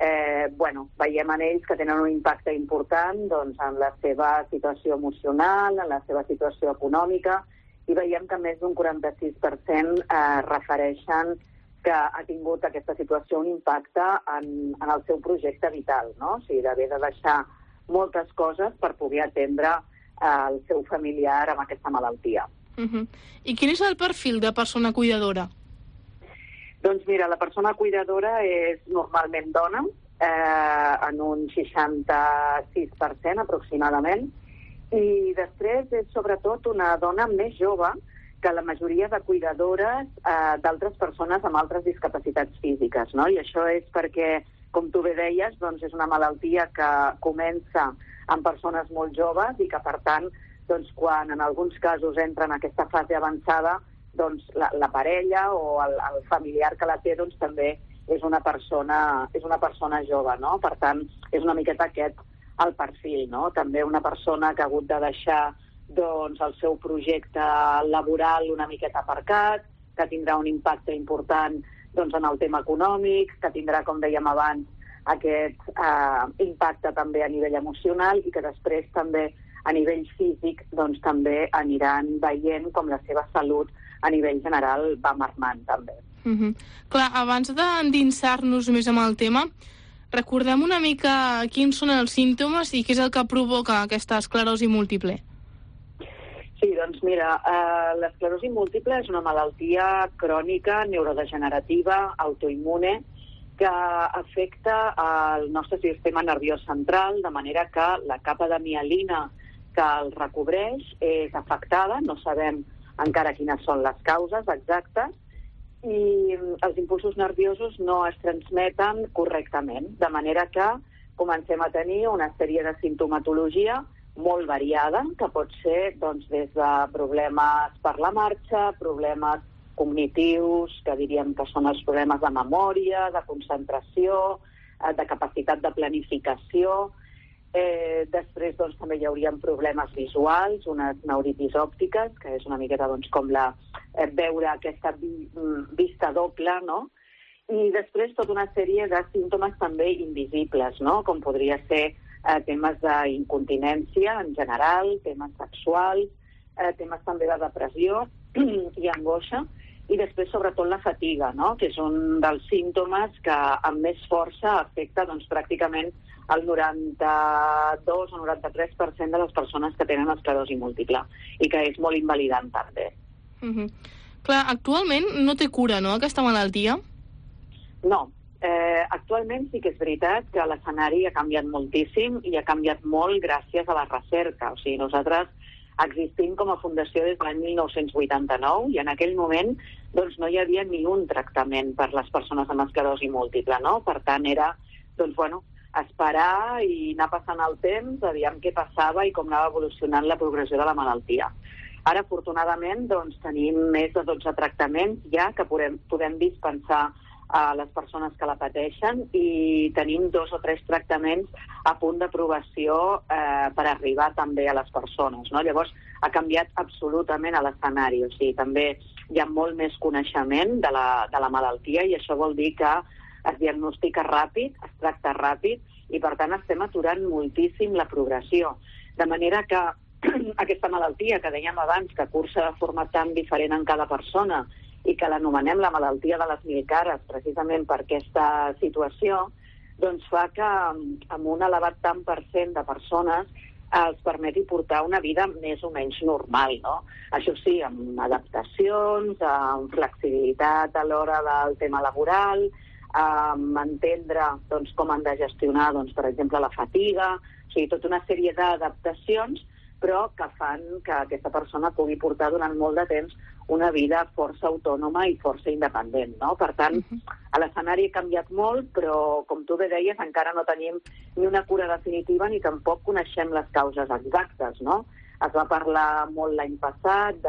S9: veiem en ells que tenen un impacte important doncs, en la seva situació emocional, en la seva situació econòmica, i veiem que més d'un 46% refereixen que ha tingut aquesta situació un impacte en el seu projecte vital, no? O sigui, d'haver de deixar moltes coses per poder atendre el seu familiar amb aquesta malaltia.
S2: I quin és el perfil de persona cuidadora?
S9: Doncs mira, la persona cuidadora és normalment dona, en un 66% aproximadament, i després és sobretot una dona més jove que la majoria de cuidadores d'altres persones amb altres discapacitats físiques, no? I això és perquè, com tu bé deies, doncs és una malaltia que comença en persones molt joves i que, per tant, doncs, quan en alguns casos entra en aquesta fase avançada, doncs la parella o el familiar que la té doncs, també és una persona jove, no? Per tant, és una miqueta aquest el perfil, no? També una persona que ha hagut de deixar doncs, el seu projecte laboral una miqueta aparcat, que tindrà un impacte important doncs, en el tema econòmic, que tindrà, com dèiem abans, aquest impacte també a nivell emocional i que després també a nivell físic doncs, també aniran veient com la seva salut a nivell general va marmant també.
S2: Clar, abans d'endinsar-nos més amb el tema, recordem una mica quins són els símptomes i què és el que provoca aquesta esclerosi múltiple.
S9: Sí, doncs mira, l'esclerosi múltiple és una malaltia crònica, neurodegenerativa, autoimmune, que afecta el nostre sistema nerviós central, de manera que la capa de mielina que el recobreix és afectada, no sabem encara quines són les causes exactes, i els impulsos nerviosos no es transmeten correctament, de manera que comencem a tenir una sèrie de simptomatologia molt variada, que pot ser doncs, des de problemes per la marxa, problemes cognitius, que diríem que són els problemes de memòria, de concentració, de capacitat de planificació. Després doncs, també hi haurien problemes visuals, unes neuritis òptiques, que és una miqueta doncs, com veure aquesta vista doble, no? I després tota una sèrie de símptomes també invisibles, no? Com podria ser temes d'incontinència en general, temes sexuals, temes també de depressió i angoixa, i després sobretot la fatiga, no? Que és un dels símptomes que amb més força afecta doncs, pràcticament el 92 o 93% de les persones que tenen esclerosi múltiple i que és molt invalidant també.
S2: Clar, actualment no té cura, no, aquesta malaltia?
S9: No. Actualment sí que és veritat que l'escenari ha canviat moltíssim i ha canviat molt gràcies a la recerca. O sigui, nosaltres existim com a fundació des de l'any 1989 i en aquell moment doncs, no hi havia ni un tractament per les persones amb esclerosi múltiple, no? Per tant, era doncs, bueno, esperar i anar passant el temps, aviam què passava i com anava evolucionant la progressió de la malaltia. Ara, afortunadament, doncs, tenim més de 12 tractaments ja que podem dispensar a les persones que la pateixen i tenim 2 o 3 tractaments a punt d'aprovació per arribar també a les persones, no? Llavors, ha canviat absolutament a l'escenari, o sigui, també hi ha molt més coneixement de la malaltia i això vol dir que es diagnostica ràpid, es tracta ràpid i, per tant, estem aturant moltíssim la progressió. De manera que aquesta malaltia que dèiem abans, que cursa de forma tan diferent en cada persona i que l'anomenem la malaltia de les 1000 cares precisament per aquesta situació, doncs fa que amb un elevat tant % de persones els permeti portar una vida més o menys normal, no? Això sí, amb adaptacions, amb flexibilitat a l'hora del tema laboral, amb entendre doncs, com han de gestionar, doncs, per exemple, la fatiga, o sigui, tota una sèrie d'adaptacions, però que fan que aquesta persona pugui portar durant molt de temps una vida força autònoma i força independent, no? Per tant, l'escenari ha canviat molt, però, com tu bé deies, encara no tenim ni una cura definitiva ni tampoc coneixem les causes exactes, no? Es va parlar molt l'any passat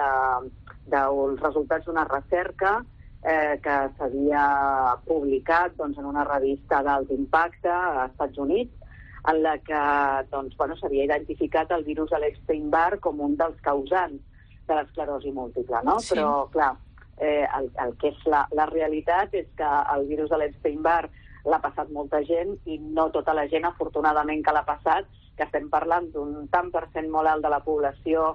S9: dels resultats d'una recerca que s'havia publicat doncs, en una revista d'alt impacte a Estats Units, en la que doncs, bueno, s'havia identificat el virus de l'Epstein-Barr com un dels causants de l'esclerosi múltiple, no? Sí. Però, clar, el que és la realitat és que el virus de l'Epstein-Barr l'ha passat molta gent i no tota la gent, afortunadament, que l'ha passat, que estem parlant d'un tant % molt alt de la població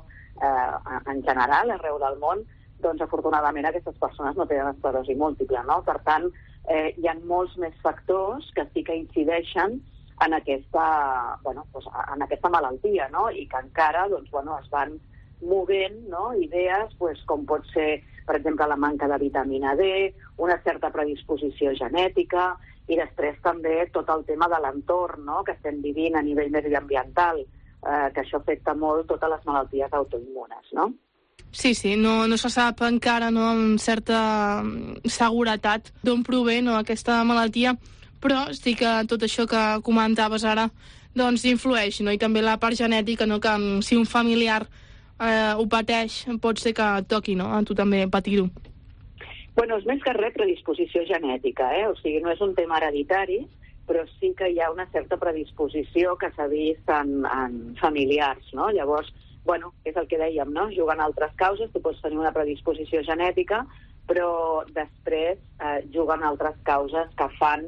S9: en general, arreu del món, doncs, afortunadament, aquestes persones no tenen esclerosi múltiple, no? Per tant, hi ha molts més factors que sí que incideixen en aquesta malaltia, no? I que encara doncs, bueno, es van movent, no? Idees com pot ser, per exemple, la manca de vitamina D, una certa predisposició genètica i després també tot el tema de l'entorn, no? Que estem vivint a nivell mediambiental, que això afecta molt totes les malalties autoimmunes, no?
S2: Sí, no se sap encara, no, amb certa seguretat d'on prové, no, aquesta malaltia, però sí que tot això que comentaves ara doncs influeix, no? I també la part genètica, no? Que si un familiar ho pateix, pot ser que et toqui, no? A tu també patir-ho.
S9: Bueno, és més que res predisposició genètica, O sigui, no és un tema hereditari, però sí que hi ha una certa predisposició que s'ha vist en familiars, no? Llavors, bueno, és el que dèiem, no? Jugant altres causes, tu pots tenir una predisposició genètica, però després juguen altres causes que fan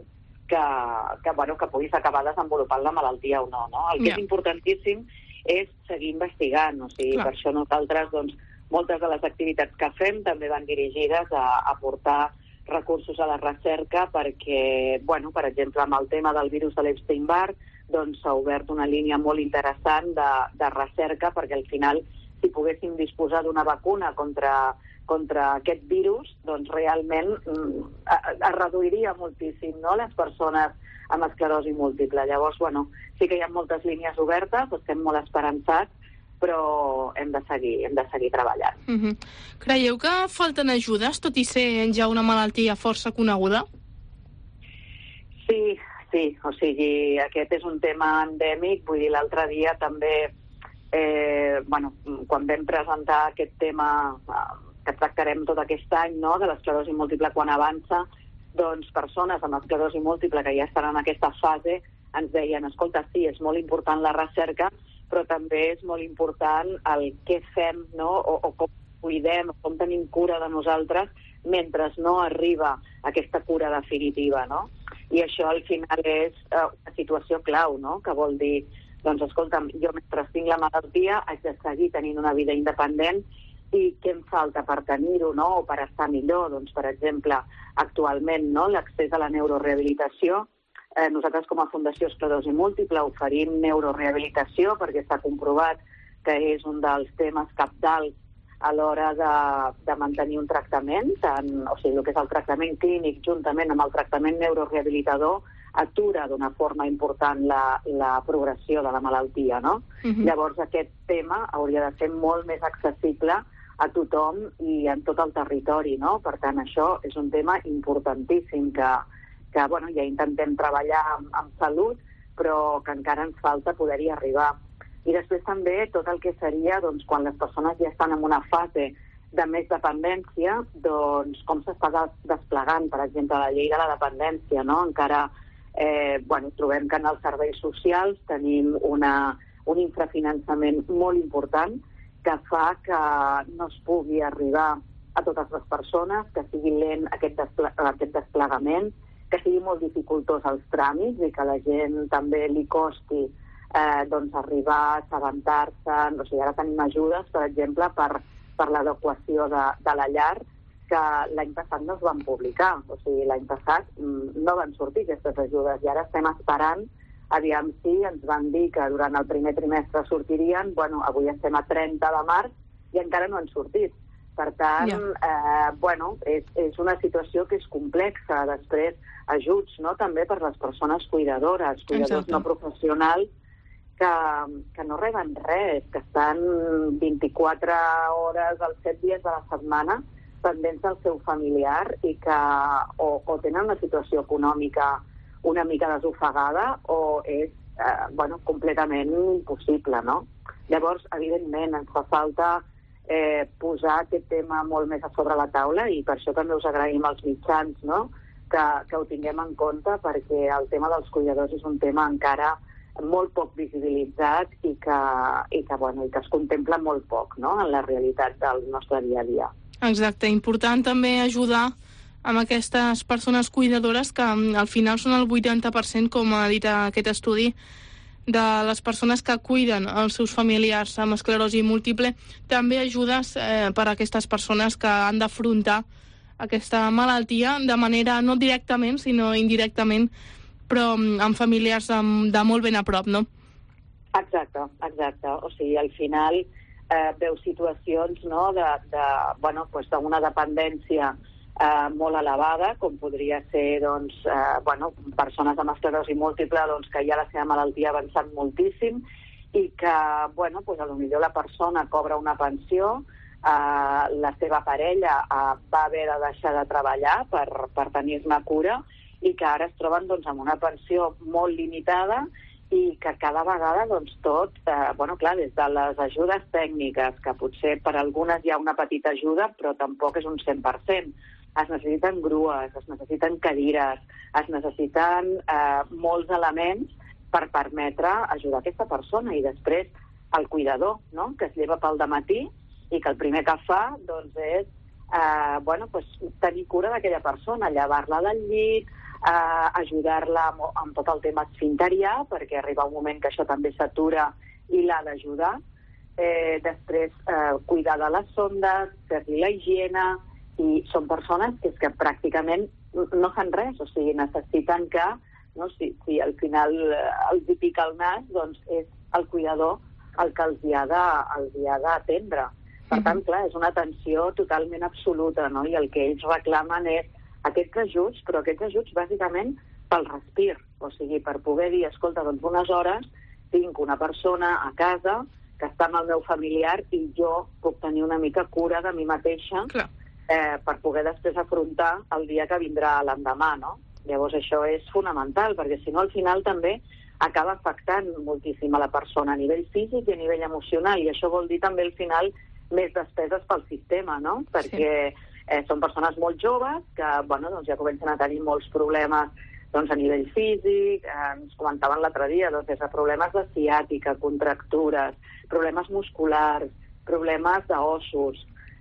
S9: que puguis acabar desenvolupant la malaltia o no, no? El que és importantíssim és seguir investigant, o sigui, per això nosaltres, doncs, moltes de les activitats que fem també van dirigides a aportar recursos a la recerca perquè, bueno, per exemple, amb el tema del virus de l'Epstein-Barr, doncs s'ha obert una línia molt interessant de recerca perquè al final, si poguéssim disposar d'una vacuna contra aquest virus, doncs realment es reduiria moltíssim, no?, les persones amb esclerosi múltiple. Llavors, bueno, sí que hi ha moltes línies obertes, estem molt esperançats, però hem de seguir treballant.
S2: Creieu que falten ajudes, tot i ser ja una malaltia força coneguda?
S9: Sí, o sigui, aquest és un tema endèmic, vull dir, l'altre dia també, quan vam presentar aquest tema que tractarem tot aquest any, no?, de l'esclerosi múltiple quan avança, doncs persones amb esclerosi múltiple que ja estan en aquesta fase ens deien, escolta, sí, és molt important la recerca, però també és molt important el què fem, no?, o com cuidem, com tenim cura de nosaltres mentre no arriba aquesta cura definitiva, no? I això al final és una situació clau, no? Que vol dir, doncs escolta'm, jo mentre tinc la malaltia haig de seguir tenint una vida independent i què em falta per tenir-ho, no? O per estar millor, doncs per exemple, actualment, no? L'accés a la neurorehabilitació. Nosaltres com a Fundació Esclerosi Múltiple oferim neurorehabilitació perquè s'ha comprovat que és un dels temes cabdals a l'hora de mantenir un tractament, o sigui, el que és el tractament clínic juntament amb el tractament neurorehabilitador atura d'una forma important la progressió de la malaltia, no? Llavors aquest tema hauria de ser molt més accessible a tothom i en tot el territori, no? Per tant, això és un tema importantíssim que bueno, ja intentem treballar amb salut, però que encara ens falta poder-hi arribar. I després també tot el que seria, doncs, quan les persones ja estan en una fase de més dependència, doncs com s'està desplegant, per exemple, la llei de la dependència, no? Encara trobem que en els serveis socials tenim un infrafinançament molt important que fa que no es pugui arribar a totes les persones, que sigui lent aquest desplegament, que sigui molt dificultós els tràmits i que a la gent també li costi arribar a assabentar-se. O sigui, ara tenim ajudes, per exemple, per l'adequació de la llar, que l'any passat no es van publicar. O sigui, l'any passat no van sortir aquestes ajudes i ara estem esperant, aviam si ens van dir que durant el primer trimestre sortirien. Bueno, avui estem a 30 de març i encara no han sortit. Per tant, és una situació que és complexa. Després, ajuts, no?, també per les persones cuidadores no professionals que no reben res, que estan 24 hores als 7 dies de la setmana pendents del seu familiar i que o tenen una situació econòmica una mica desofegada o és completament impossible, no? Llavors, evidentment, ens fa falta posar aquest tema molt més a sobre la taula i per això també us agraïm als mitjans, no?, que ho tinguem en compte, perquè el tema dels cuidadors és un tema encara molt poc visibilitzat i que es contempla molt poc, no?, en la realitat del nostre dia a dia.
S2: Exacte, important també ajudar amb aquestes persones cuidadores que al final són el 80%, com ha dit aquest estudi, de les persones que cuiden els seus familiars amb esclerosi múltiple. També ajudes per a aquestes persones que han d'afrontar aquesta malaltia de manera no directament, sinó indirectament, però amb familiars de molt ben a prop, no?
S9: Exacte. O sigui, al final veus situacions, no?, d'una dependència molt elevada, com podria ser persones amb esclerosi múltiple que ja la seva malaltia ha avançat moltíssim i que potser la persona cobra una pensió, la seva parella va haver de deixar de treballar per tenir-ne cura i que ara es troben amb una pensió molt limitada i que cada vegada tot, des de les ajudes tècniques, que potser per algunes hi ha una petita ajuda, però tampoc és un 100%. Es necessiten grues, es necessiten cadires, es necessiten molts elements per permetre ajudar aquesta persona. I després el cuidador, no?, que es lleva pel dematí i que el primer que fa és tenir cura d'aquella persona, llevar-la del llit, ajudar-la amb tot el tema esfinterià, perquè arriba un moment que això també s'atura i l'ha d'ajudar. Després, cuidar de les sondes, fer-li la higiene, i són persones que pràcticament no fan res, o sigui, necessiten que, no, si al final els hi pica el nas, doncs és el cuidador el que els hi ha d'atendre. Per tant, clar, és una atenció totalment absoluta, no?, i el que ells reclamen és aquests ajuts, però aquests ajuts bàsicament pel respir, o sigui, per poder dir, escolta, doncs unes hores tinc una persona a casa que està amb el meu familiar i jo puc tenir una mica cura de mi mateixa per poder després afrontar el dia que vindrà l'endemà, no? Llavors això és fonamental, perquè si no al final també acaba afectant moltíssim a la persona a nivell físic i a nivell emocional, i això vol dir també al final més despeses pel sistema, no? Perquè són persones molt joves que ja comencen a tenir molts problemes a nivell físic, ens comentaven l'altre dia, des de problemes de ciàtica, contractures, problemes musculars, problemes d'ossos,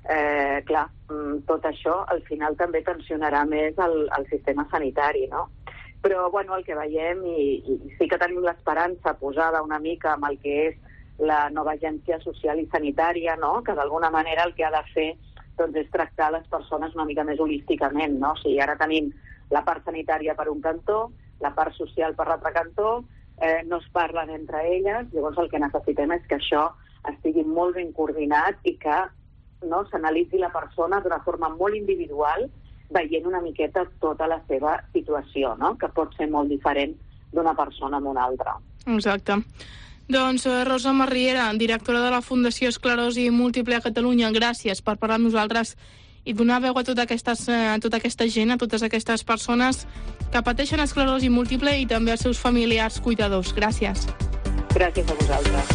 S9: clar, tot això al final també tensionarà més el sistema sanitari, no? Però, bueno, el que veiem, i sí que tenim l'esperança posada una mica amb el que és la nova agència social i sanitària, no? Que d'alguna manera el que ha de fer doncs, és tractar les persones una mica més holísticament, no? O sigui, ara tenim la part sanitària per un cantó, la part social per l'altre cantó, no es parlen entre elles, llavors el que necessitem és que això estigui molt ben coordinat i que no s'analitzi la persona d'una forma molt individual, veient una miqueta tota la seva situació, no? Que pot ser molt diferent d'una persona a una altra.
S2: Exacte. Doncs Rosa Marriera, directora de la Fundació Esclerosi Múltiple a Catalunya, gràcies per parlar amb nosaltres i donar veu a tota aquesta gent, a totes aquestes persones que pateixen esclerosi múltiple i també als seus familiars cuidadors. Gràcies.
S9: Gràcies a vosaltres.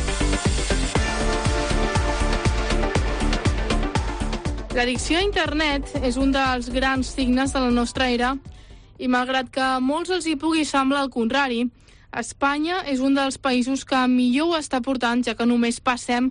S2: L'addicció a internet és un dels grans signes de la nostra era i malgrat que a molts els hi pugui semblar el contrari, Espanya és un dels països que millor ho està portant, ja que només passem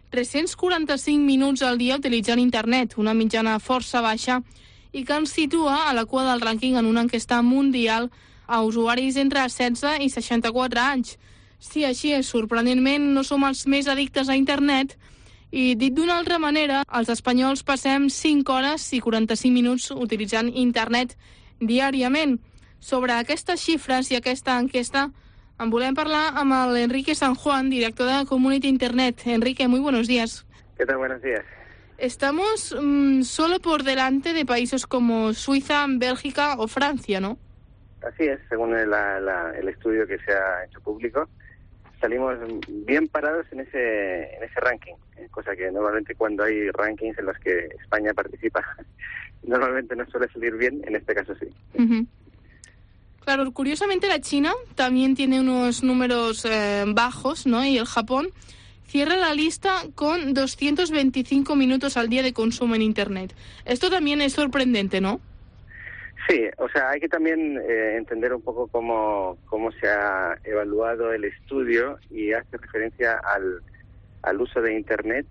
S2: 345 minuts al dia utilitzant internet, una mitjana força baixa, i que ens situa a la cua del rànquing en una enquesta mundial a usuaris entre 16 i 64 anys. Si així és, sorprenentment, no som els més addictes a internet, i dit d'una altra manera, els espanyols passem 5 hores i 45 minuts utilitzant internet diàriament. Sobre aquestes xifres i aquesta enquesta en volem parlar amb el Enrique San Juan, director de Community Internet. Enrique, muy buenos días.
S10: ¿Qué tal? Buenos días.
S2: Estamos solo por delante de países como Suiza, Bélgica o Francia, ¿no?
S10: Así es, según el estudio que se ha hecho público, salimos bien parados en ese ranking, cosa que normalmente cuando hay rankings en los que España participa, normalmente no suele salir bien, en este caso sí.
S2: Uh-huh. Claro, curiosamente la China también tiene unos números bajos, ¿no? Y el Japón cierra la lista con 225 minutos al día de consumo en Internet. Esto también es sorprendente, ¿no?
S10: Sí, o sea, hay que también entender un poco cómo se ha evaluado el estudio y hace referencia al uso de Internet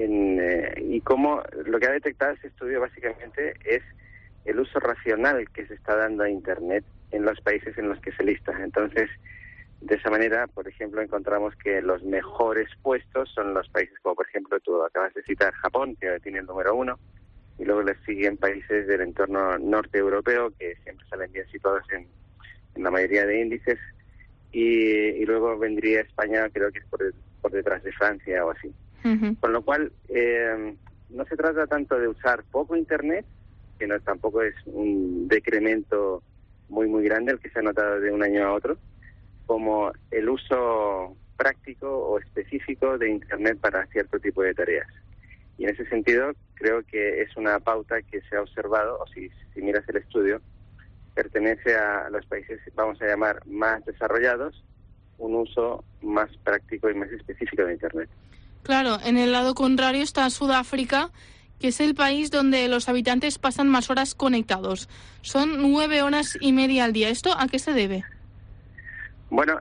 S10: y cómo lo que ha detectado ese estudio básicamente es el uso racional que se está dando a Internet en los países en los que se lista. Entonces, de esa manera, por ejemplo, encontramos que los mejores puestos son los países como, por ejemplo, tú acabas de citar Japón, que tiene el número 1, y luego les siguen países del entorno norte europeo, que siempre salen bien situados en la mayoría de índices, y luego vendría España, creo que es por detrás de Francia o así. Uh-huh. Con lo cual, no se trata tanto de usar poco Internet, que no tampoco es un decremento muy grande el que se ha notado de un año a otro, como el uso práctico o específico de Internet para cierto tipo de tareas. Y en ese sentido creo que es una pauta que se ha observado, o si miras el estudio, pertenece a los países, vamos a llamar, más desarrollados, un uso más práctico y más específico de Internet.
S2: Claro, en el lado contrario está Sudáfrica, que es el país donde los habitantes pasan más horas conectados. Son 9 horas y media al día. ¿Esto a qué se debe?
S10: Bueno,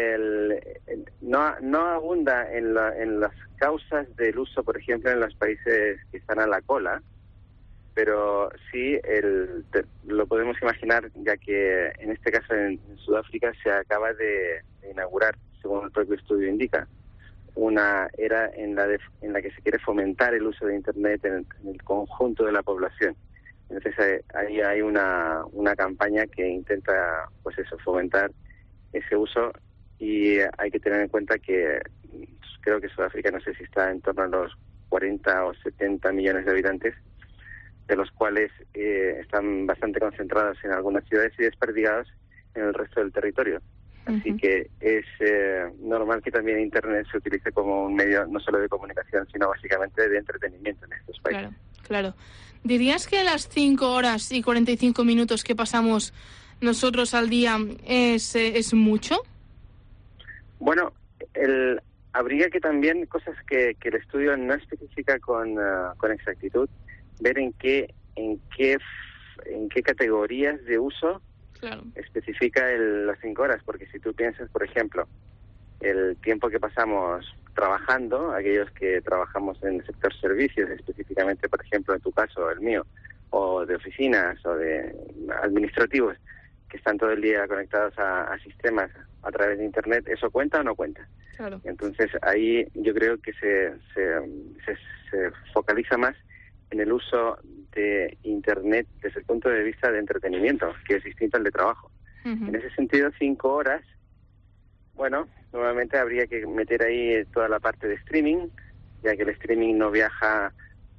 S10: no abunda en las causas del uso, por ejemplo, en los países que están a la cola, pero sí lo podemos imaginar, ya que en este caso en Sudáfrica se acaba de inaugurar, según el propio estudio indica, una era en la que se quiere fomentar el uso de Internet en el conjunto de la población. Entonces ahí hay una campaña que intenta, pues eso, fomentar ese uso, y hay que tener en cuenta que creo que Sudáfrica, no sé si está en torno a los 40 o 70 millones de habitantes, de los cuales están bastante concentrados en algunas ciudades y desperdigados en el resto del territorio. Así uh-huh. que es normal que también Internet se utilice como un medio no solo de comunicación, sino básicamente de entretenimiento en estos países.
S2: Claro. ¿Dirías que las 5 horas y 45 minutos que pasamos nosotros al día es mucho?
S10: Bueno, habría que también cosas que el estudio no especifica con exactitud, ver en qué categorías de uso especifica las 5 horas, porque si tú piensas, por ejemplo, el tiempo que pasamos trabajando, aquellos que trabajamos en el sector servicios, específicamente, por ejemplo, en tu caso, el mío, o de oficinas o de administrativos, que están todo el día conectados a sistemas a través de Internet, ¿eso cuenta o no cuenta?
S2: Claro.
S10: Entonces, ahí yo creo que se focaliza más en el uso de Internet desde el punto de vista de entretenimiento, que es distinto al de trabajo. En ese sentido, 5 horas, bueno, nuevamente habría que meter ahí toda la parte de streaming, ya que el streaming no viaja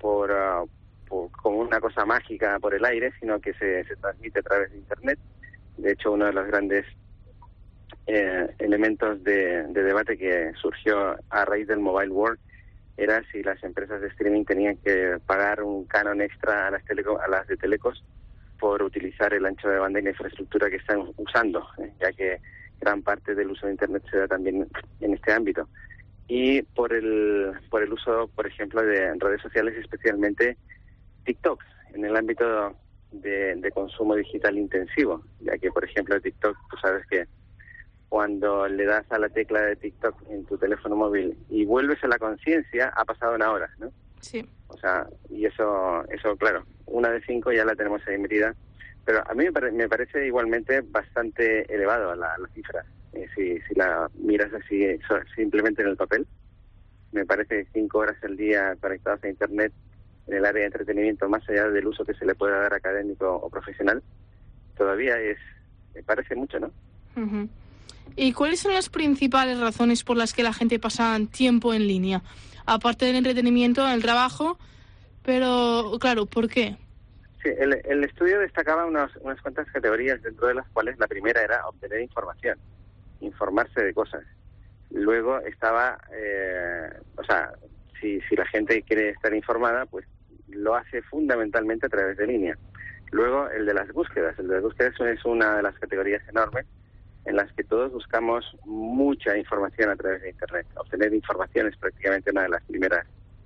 S10: como una cosa mágica por el aire, sino que se transmite a través de Internet. De hecho, uno de los grandes elementos de debate que surgió a raíz del Mobile World era si las empresas de streaming tenían que pagar un canon extra a las de telecos por utilizar el ancho de banda y la infraestructura que están usando, ya que gran parte del uso de Internet se da también en este ámbito. Y por el uso, por ejemplo, de redes sociales, especialmente TikTok, en el ámbito de consumo digital intensivo, ya que, por ejemplo, TikTok, tú sabes que cuando le das a la tecla de TikTok en tu teléfono móvil y vuelves a la conciencia, ha pasado una hora, ¿no? Sí. O sea, y eso claro, 1 de 5 ya la tenemos ahí metida, pero a mí me parece igualmente bastante elevado la cifra. Si la miras así simplemente en el papel, me parece que 5 horas al día conectados a Internet en el área de entretenimiento, más allá del uso que se le pueda dar académico o profesional, todavía me parece mucho, ¿no?
S2: Uh-huh. ¿Y cuáles son las principales razones por las que la gente pasa tiempo en línea? Aparte del entretenimiento, el trabajo, pero claro, ¿por qué?
S10: Sí, el estudio destacaba unas cuantas categorías, dentro de las cuales la primera era obtener información, informarse de cosas. Luego estaba, si la gente quiere estar informada, pues lo hace fundamentalmente a través de línea. Luego el de las búsquedas. El de las búsquedas es una de las categorías enormes en las que todos buscamos mucha información a través de Internet. Obtener información es prácticamente una de las primeras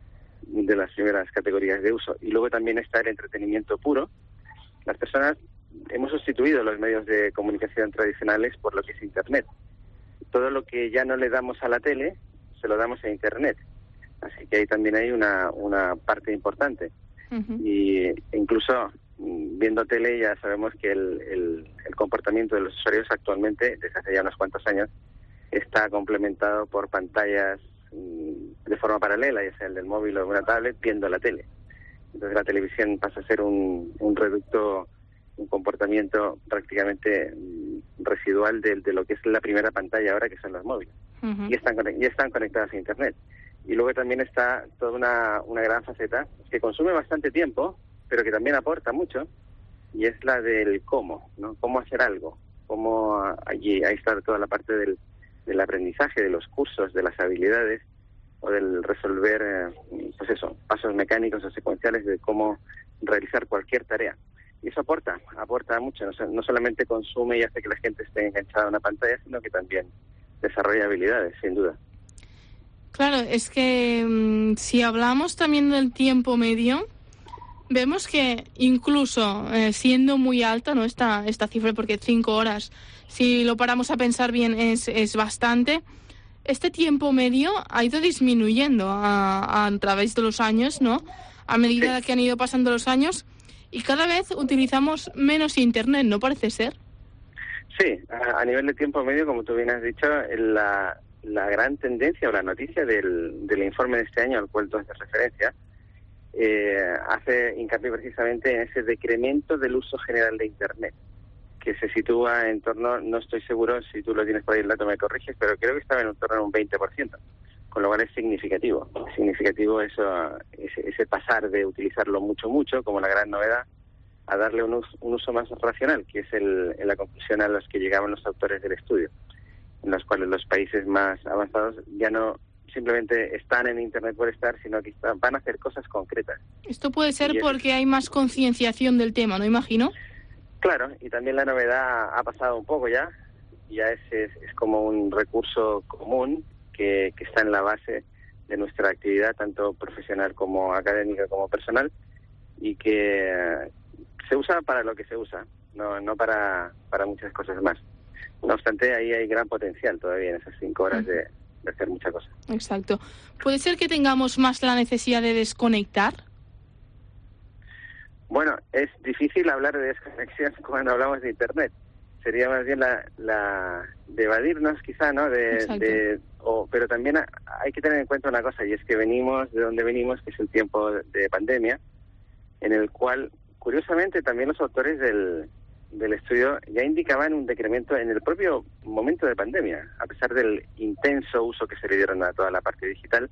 S10: categorías de uso. Y luego también está el entretenimiento puro. Las personas hemos sustituido los medios de comunicación tradicionales por lo que es Internet. Todo lo que ya no le damos a la tele, se lo damos a Internet. Así que ahí también hay una parte importante. Uh-huh. Y incluso viendo tele ya sabemos que el comportamiento de los usuarios actualmente, desde hace ya unos cuantos años, está complementado por pantallas de forma paralela, ya sea el del móvil o de una tablet, viendo la tele. Entonces la televisión pasa a ser un reducto, un comportamiento prácticamente residual de lo que es la primera pantalla ahora, que son los móviles. Uh-huh. Y están conectados a Internet. Y luego también está toda una gran faceta que consume bastante tiempo, pero que también aporta mucho, y es la del cómo, ¿no? Cómo hacer algo, cómo ahí está toda la parte del aprendizaje, de los cursos, de las habilidades, o del resolver, pasos mecánicos o secuenciales de cómo realizar cualquier tarea. Y eso aporta mucho, no solamente consume y hace que la gente esté enganchada a una pantalla, sino que también desarrolla habilidades, sin duda.
S2: Claro, es que si hablamos también del tiempo medio, vemos que incluso siendo muy alta, ¿no?, esta cifra, porque 5 horas, si lo paramos a pensar bien, es bastante. Este tiempo medio ha ido disminuyendo a través de los años, ¿no? A medida que han ido pasando los años, y cada vez utilizamos menos Internet, ¿no parece ser?
S10: Sí, a nivel de tiempo medio, como tú bien has dicho, la gran tendencia o la noticia del informe de este año al cual tú haces referencia hace hincapié precisamente en ese decremento del uso general de Internet, que se sitúa en torno, no estoy seguro, si tú lo tienes por ahí el dato me corriges, pero creo que estaba en torno a un 20%, con lo cual es significativo. Significativo ese pasar de utilizarlo mucho, como la gran novedad, a darle un uso más racional, que es la conclusión a los que llegaban los autores del estudio, en los cuales los países más avanzados ya no simplemente están en Internet por estar, sino que van a hacer cosas concretas.
S2: Esto puede ser porque hay más concienciación del tema, ¿no imagino?
S10: Claro, y también la novedad ha pasado un poco ya es como un recurso común que está en la base de nuestra actividad, tanto profesional como académica como personal, y que se usa para lo que se usa, no para muchas cosas más. No obstante, ahí hay gran potencial todavía en esas 5 horas de hacer mucha cosa.
S2: Exacto. ¿Puede ser que tengamos más la necesidad de desconectar?
S10: Bueno, es difícil hablar de desconexión cuando hablamos de Internet. Sería más bien la de evadirnos, quizá, ¿no? Pero también hay que tener en cuenta una cosa, y es que venimos de donde venimos, que es el tiempo de pandemia, en el cual, curiosamente, también los autores del estudio ya indicaban un decremento en el propio momento de pandemia. A pesar del intenso uso que se le dieron a toda la parte digital,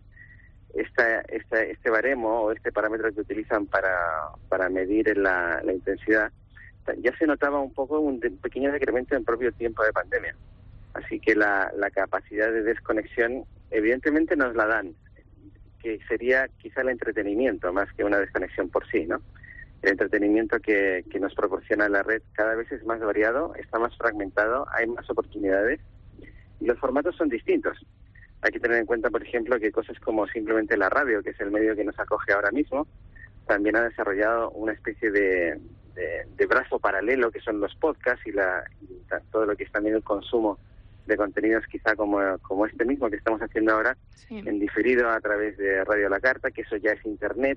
S10: este baremo o este parámetro que utilizan para medir la intensidad, ya se notaba un poco un pequeño decremento en el propio tiempo de pandemia. Así que la capacidad de desconexión evidentemente nos la dan, que sería quizá el entretenimiento más que una desconexión por sí, ¿no? El entretenimiento que nos proporciona la red cada vez es más variado, está más fragmentado, hay más oportunidades y los formatos son distintos. Hay que tener en cuenta, por ejemplo, que cosas como simplemente la radio, que es el medio que nos acoge ahora mismo, también ha desarrollado una especie de brazo paralelo que son los podcasts y todo lo que es también el consumo de contenidos quizá como este mismo que estamos haciendo ahora, en diferido a través de Radio a la Carta, que eso ya es Internet,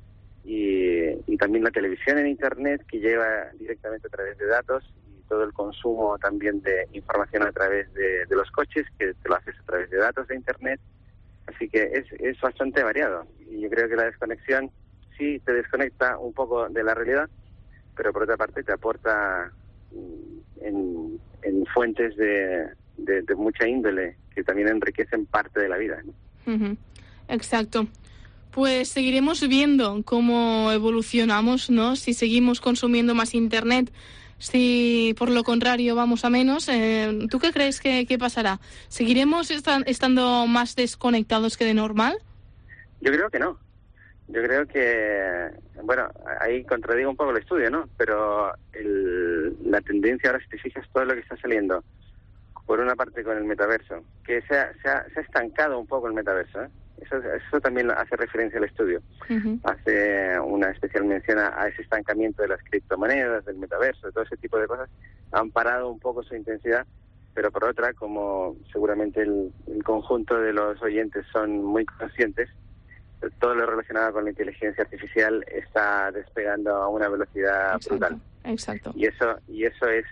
S10: y también la televisión en Internet, que lleva directamente a través de datos, y todo el consumo también de información a través de los coches, que te lo haces a través de datos de Internet. Así que es bastante variado, y yo creo que la desconexión sí te desconecta un poco de la realidad, pero por otra parte te aporta en fuentes de mucha índole que también enriquecen parte de la vida, ¿no?
S2: Exacto. Pues seguiremos viendo cómo evolucionamos, ¿no? Si seguimos consumiendo más Internet, si por lo contrario vamos a menos. ¿Tú qué crees que pasará? ¿Seguiremos estando más desconectados que de normal?
S10: Yo creo que no. Yo creo que, bueno, ahí contradigo un poco el estudio, ¿no? Pero la tendencia ahora, si te fijas, todo lo que está saliendo, por una parte con el metaverso, que se ha estancado un poco el metaverso, ¿eh? Eso también hace referencia al estudio. Hace una especial mención a ese estancamiento de las criptomonedas, del metaverso, de todo ese tipo de cosas. Han parado un poco su intensidad, pero por otra, como seguramente el conjunto de los oyentes son muy conscientes, todo lo relacionado con la inteligencia artificial está despegando a una velocidad brutal.
S2: Exacto.
S10: Y eso es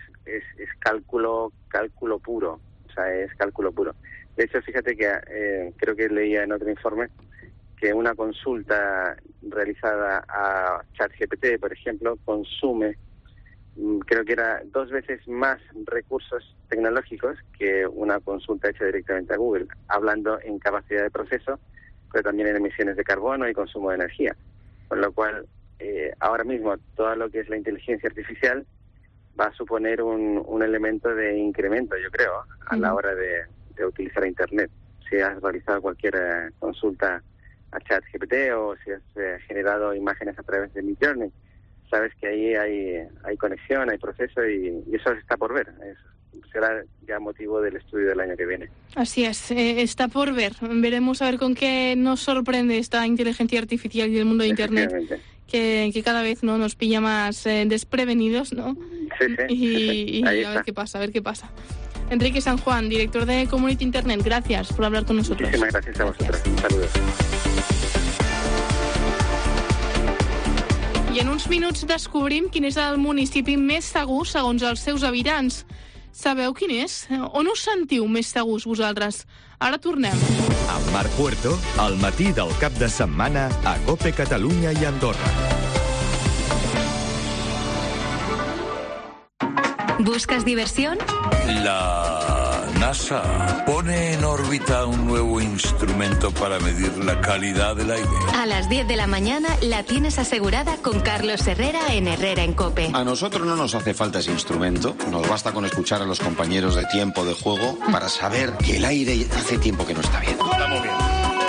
S10: cálculo puro, o sea, es cálculo puro. De hecho, fíjate que creo que leía en otro informe que una consulta realizada a ChatGPT, por ejemplo, consume, creo que era 2 veces más recursos tecnológicos que una consulta hecha directamente a Google, hablando en capacidad de proceso, pero también en emisiones de carbono y consumo de energía. Con lo cual, ahora mismo, todo lo que es la inteligencia artificial va a suponer un elemento de incremento, yo creo, a la hora de utilizar Internet. Si has realizado cualquier consulta a ChatGPT o si has generado imágenes a través de Midjourney, sabes que ahí hay conexión, hay proceso y eso está por ver. Será ya motivo del estudio del año que viene.
S2: Así es, está por ver. Veremos a ver con qué nos sorprende esta inteligencia artificial y el mundo de Internet, que cada vez no nos pilla más desprevenidos, ¿no?
S10: Sí.
S2: Y a ver qué pasa. Enrique San Juan, director de Community Internet, gracias por hablar con nosotros.
S10: Muchísimas gracias a vosotros. Saludos.
S2: I en uns minuts descobrim quin és el municipi més segur segons els seus habitants. Sabeu quin és? On us sentiu més segurs vosaltres? Ara tornem.
S1: Amb Marc Puerto, al matí del cap de setmana a COPE Catalunya i Andorra.
S11: ¿Buscas diversión?
S12: La NASA pone en órbita un nuevo instrumento para medir la calidad del aire.
S11: A las 10 de la mañana la tienes asegurada con Carlos Herrera en Herrera en COPE.
S13: A nosotros no nos hace falta ese instrumento. Nos basta con escuchar a los compañeros de Tiempo de Juego para saber que el aire hace tiempo que no está bien.
S8: Estamos bien.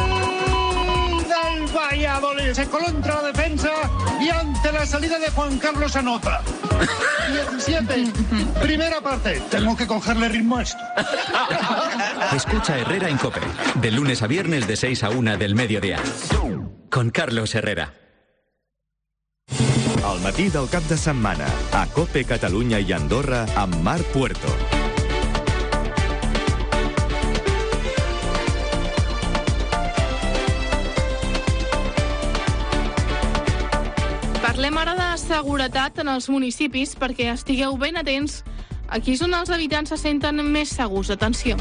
S8: Valladolid se coló entre la defensa y ante la salida de Juan Carlos anota. 17, primera parte. Tengo que cogerle ritmo a esto.
S14: Escucha Herrera en COPE, de lunes a viernes de 6 a 1 del mediodía. Con Carlos Herrera.
S1: Al matí del cap de setmana a COPE Catalunya i Andorra amb Marc Puerto.
S2: Parlem ara de seguretat en els municipis perquè estigueu ben atents. Aquí és on els habitants se senten més segurs. Atenció.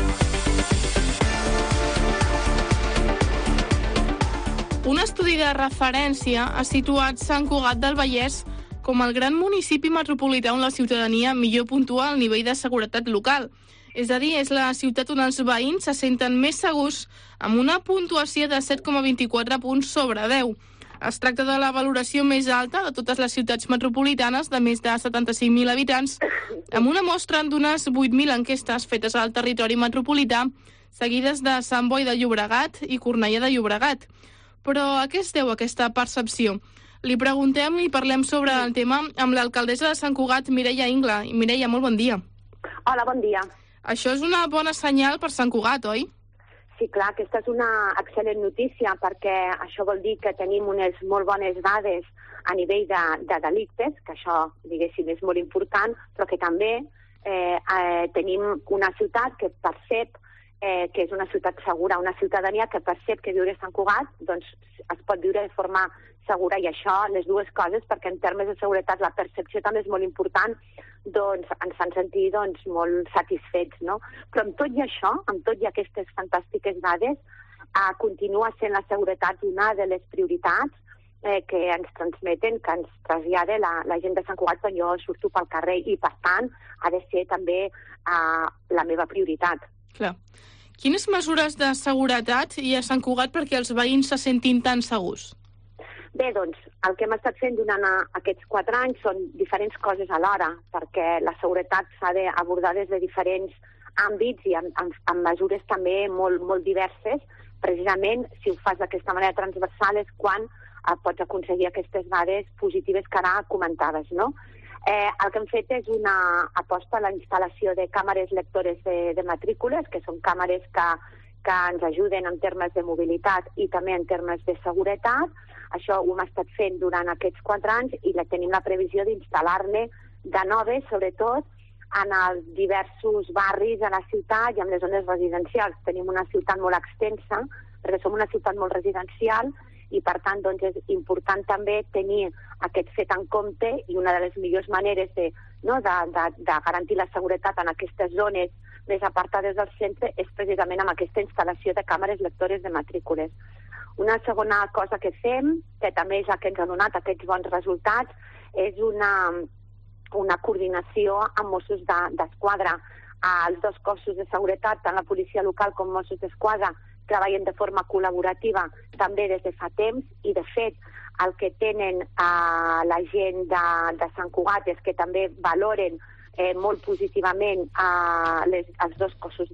S2: Un estudi de referència ha situat Sant Cugat del Vallès com el gran municipi metropolità on la ciutadania millor puntua el nivell de seguretat local. És a dir, és la ciutat on els veïns se senten més segurs amb una puntuació de 7,24 punts sobre 10. Es tracta de la valoració més alta de totes les ciutats metropolitanes de més de 75.000 habitants, amb una mostra d'unes 8.000 enquestes fetes al territori metropolità, seguides de Sant Boi de Llobregat i Cornellà de Llobregat. Però a què es deu aquesta percepció? Li preguntem i parlem sobre el tema amb l'alcaldessa de Sant Cugat, Mireia Ingla. Mireia, molt bon dia.
S15: Hola, bon dia.
S2: Això és una bona senyal per Sant Cugat, oi?
S15: Sí, clar, aquesta és una excel·lent notícia perquè això vol dir que tenim unes molt bones dades a nivell de delictes, que això, diguéssim, és molt important, però que també tenim una ciutat que percep que és una ciutat segura, una ciutadania que percep que viure a Sant Cugat doncs, es pot viure de forma segura, i això, les dues coses, perquè en termes de seguretat la percepció també és molt important, doncs ens fan sentir doncs, molt satisfets, no? Però amb tot i això, amb tot i aquestes fantàstiques dades, continua sent la seguretat una de les prioritats que ens transmeten, que ens trasllada la gent de Sant Cugat quan jo surto pel carrer, i per tant ha de ser també la meva prioritat.
S2: Clar. Quines mesures de seguretat hi ha a Sant Cugat perquè els veïns se sentin tan segurs?
S15: Bé, doncs, el que hem estat fent durant aquests 4 anys són diferents coses alhora, perquè la seguretat s'ha d'abordar des de diferents àmbits i amb mesures també molt, molt diverses. Precisament, si ho fas d'aquesta manera transversal és quan pots aconseguir aquestes dades positives que ara comentaves, no? El que hem fet és una aposta a la instal·lació de càmeres lectores de matrícules, que són càmeres que ens ajuden en termes de mobilitat i també en termes de seguretat. Això ho hem estat fent durant aquests 4 anys i tenim la previsió d'instal·lar-ne de noves, sobretot en els diversos barris de la ciutat i en les zones residencials. Tenim una ciutat molt extensa, perquè som una ciutat molt residencial, i per tant doncs, és important també tenir aquest fet en compte, i una de les millors maneres de garantir la seguretat en aquestes zones més apartades del centre és precisament amb aquesta instal·lació de càmeres lectores de matrícules. Una segona cosa que fem, que també és la que ens ha donat aquests bons resultats, és una coordinació amb Mossos d'Esquadra. Els dos cossos de seguretat, tant la policia local com Mossos d'Esquadra, treballen de forma col·laborativa també des de fa temps, i de fet el que tenen la gent de Sant Cugat és que també valoren molt positivament els dos cossos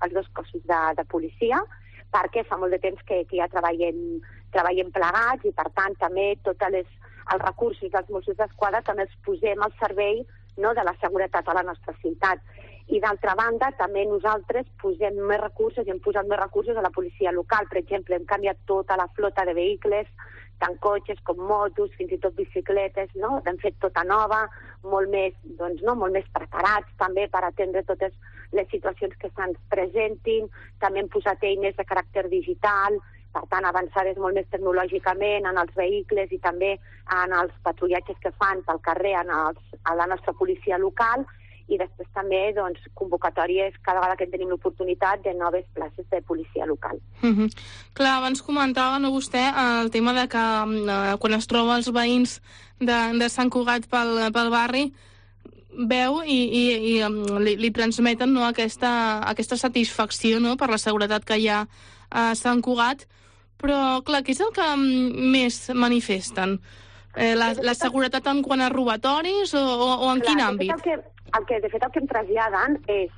S15: de policia, perquè fa molt de temps que ja treballem plegats, i per tant també tots els recursos dels Mossos d'Esquadra també els posem al servei de la seguretat a la nostra ciutat. I d'altra banda, també nosaltres posem més recursos i hem posat més recursos a la policia local. Per exemple, hem canviat tota la flota de vehicles, tant cotxes com motos, fins i tot bicicletes, no? L'hem fet tota nova, molt més preparats també per atendre totes les situacions que se'ns presentin. També hem posat eines de caràcter digital, per tant, avançades molt més tecnològicament en els vehicles i també en els patrullatges que fan pel carrer a la nostra policia local, i després també convocatòries cada vegada que tenim l'oportunitat de noves places de policia local.
S2: Clar, abans comentava vostè el tema de que quan es troba els veïns de Sant Cugat pel barri veu i li transmeten aquesta satisfacció per la seguretat que hi ha a Sant Cugat, però clar, què és el que més manifesten? La seguretat en quant a robatoris o en quin àmbit?
S15: De fet, el que em traslladen és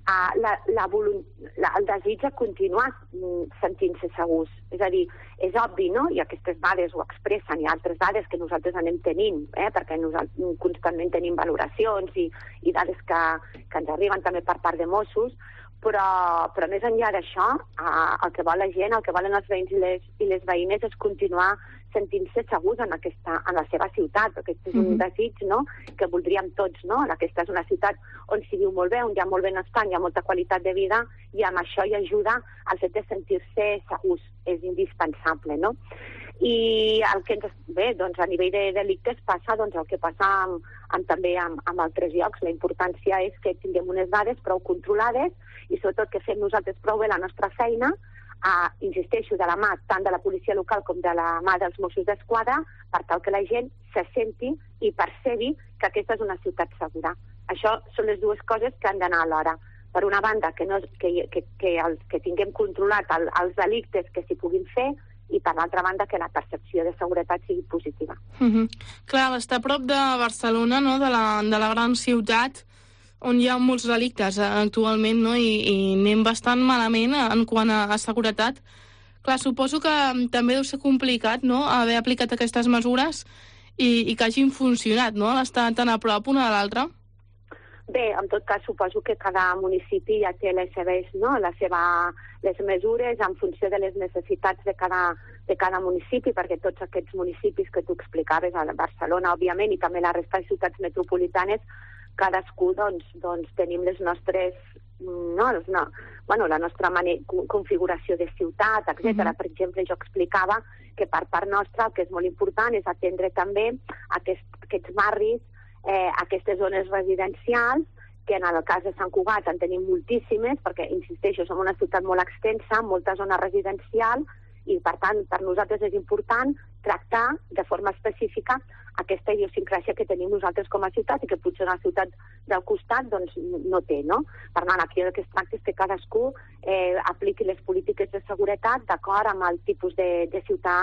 S15: el desig de continuar sentint-se segurs. És a dir, és obvi, no? I aquestes dades ho expressen, hi ha altres dades que nosaltres anem tenint, perquè nosaltres constantment tenim valoracions i dades que ens arriben també per part de Mossos, però més enllà d'això, el que vol la gent, el que volen els veïns i les veïnes és continuar sentint-se segurs en la seva ciutat. Aquest és un desig, no?, que voldríem tots, no? Aquesta és una ciutat on s'hi viu molt bé, on hi ha molt benestar, hi ha molta qualitat de vida, i amb això hi ajuda el fet de sentir-se segurs. És indispensable, no? I el que doncs a nivell de delictes passa el que passa també amb altres llocs. La importància és que tinguem unes dades prou controlades i sobretot que fem nosaltres prou bé la nostra feina, insisteixo, de la mà tant de la policia local com de la mà dels Mossos d'Esquadra, per tal que la gent se senti i percebi que aquesta és una ciutat segura. Això són les dues coses que han d'anar alhora. Per una banda, que tinguem controlat els delictes que s'hi puguin fer, i per l'altra banda que la percepció de seguretat sigui positiva.
S2: Clar, està a prop de Barcelona, no? de la gran ciutat, on hi ha molts delictes actualment, no? I anem bastant malament en quant a seguretat. Clar, suposo que també deu ser complicat, no?, haver aplicat aquestes mesures i que hagin funcionat, no?, l'estar tan a prop una de l'altra.
S15: Bé, en tot cas, suposo que cada municipi ja té les mesures en funció de les necessitats de cada municipi, perquè tots aquests municipis que tu explicaves, a Barcelona, òbviament, i també la resta de ciutats metropolitanes, cadascú doncs tenim les nostres la nostra configuració de ciutat, etc. Per exemple, jo explicava que per part nostra el que és molt important és atendre també aquests barris, aquestes zones residencials, que en el cas de Sant Cugat en tenim moltíssimes, perquè, insisteixo, som una ciutat molt extensa, amb molta zona residencial, i per tant, per nosaltres és important tractar de forma específica aquesta idiosincràsia que tenim nosaltres com a ciutat i que potser una ciutat del costat doncs, no té, no? Per tant, aquí el que es tracta és que cadascú apliqui les polítiques de seguretat d'acord amb el tipus de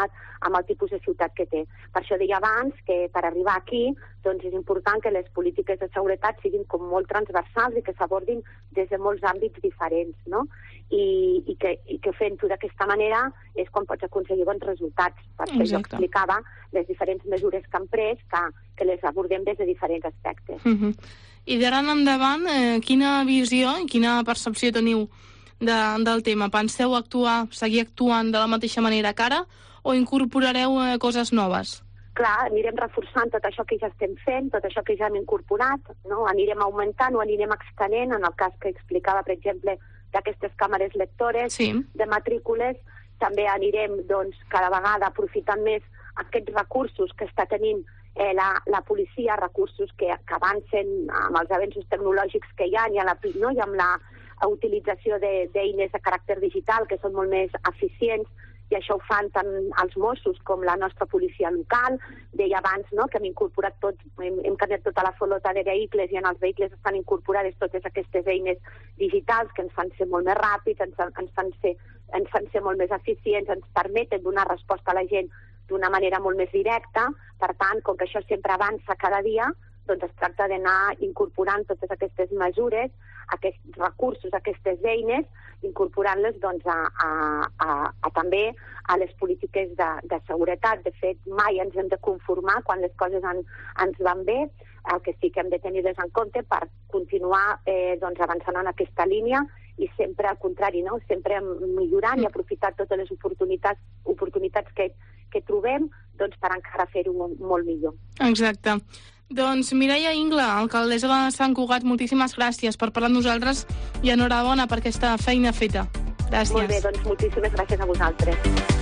S15: ciutat que té. Per això deia abans que per arribar aquí doncs és important que les polítiques de seguretat siguin com molt transversals i que s'abordin des de molts àmbits diferents, no? I que fent-ho d'aquesta manera és quan pots aconseguir bons resultats. Per això jo explicava les diferents mesures que han pres, que les abordem des de diferents aspectes.
S2: I d'ara en endavant, quina visió i quina percepció teniu del tema? Penseu seguir actuant de la mateixa manera que ara o incorporareu coses noves?
S15: Clar, anirem reforçant tot això que ja estem fent, tot això que ja hem incorporat, no? Anirem augmentant o anirem extenent, en el cas que explicava, per exemple, d'aquestes càmeres lectores, de matrícules, també anirem doncs, cada vegada aprofitant més aquests recursos que està tenint la policia, recursos que avancen amb els avenços tecnològics que hi ha, i amb la utilització d'eines de caràcter digital que són molt més eficients, i això ho fan tant els Mossos com la nostra policia local. Deia abans que hem incorporat hem canviat tota la flota de vehicles i en els vehicles estan incorporades totes aquestes eines digitals que ens fan ser molt més ràpids, ens fan ser molt més eficients, ens permeten donar resposta a la gent d'una manera molt més directa. Per tant, com que això sempre avança cada dia, doncs es tracta d'anar incorporant totes aquestes mesures, aquests recursos, aquestes eines, incorporant-les doncs, també a les polítiques de seguretat. De fet, mai ens hem de conformar quan les coses ens van bé. El que sí que hem de tenir-les en compte per continuar avançant en aquesta línia i sempre al contrari, no? Sempre millorant i aprofitar totes les oportunitats que trobem doncs, per encara fer-ho molt millor.
S2: Exacte. Doncs Mireia Ingla, alcaldessa de Sant Cugat, moltíssimes gràcies per parlar amb nosaltres i enhorabona per aquesta feina feta. Gràcies.
S15: Molt bé, doncs moltíssimes gràcies a vosaltres.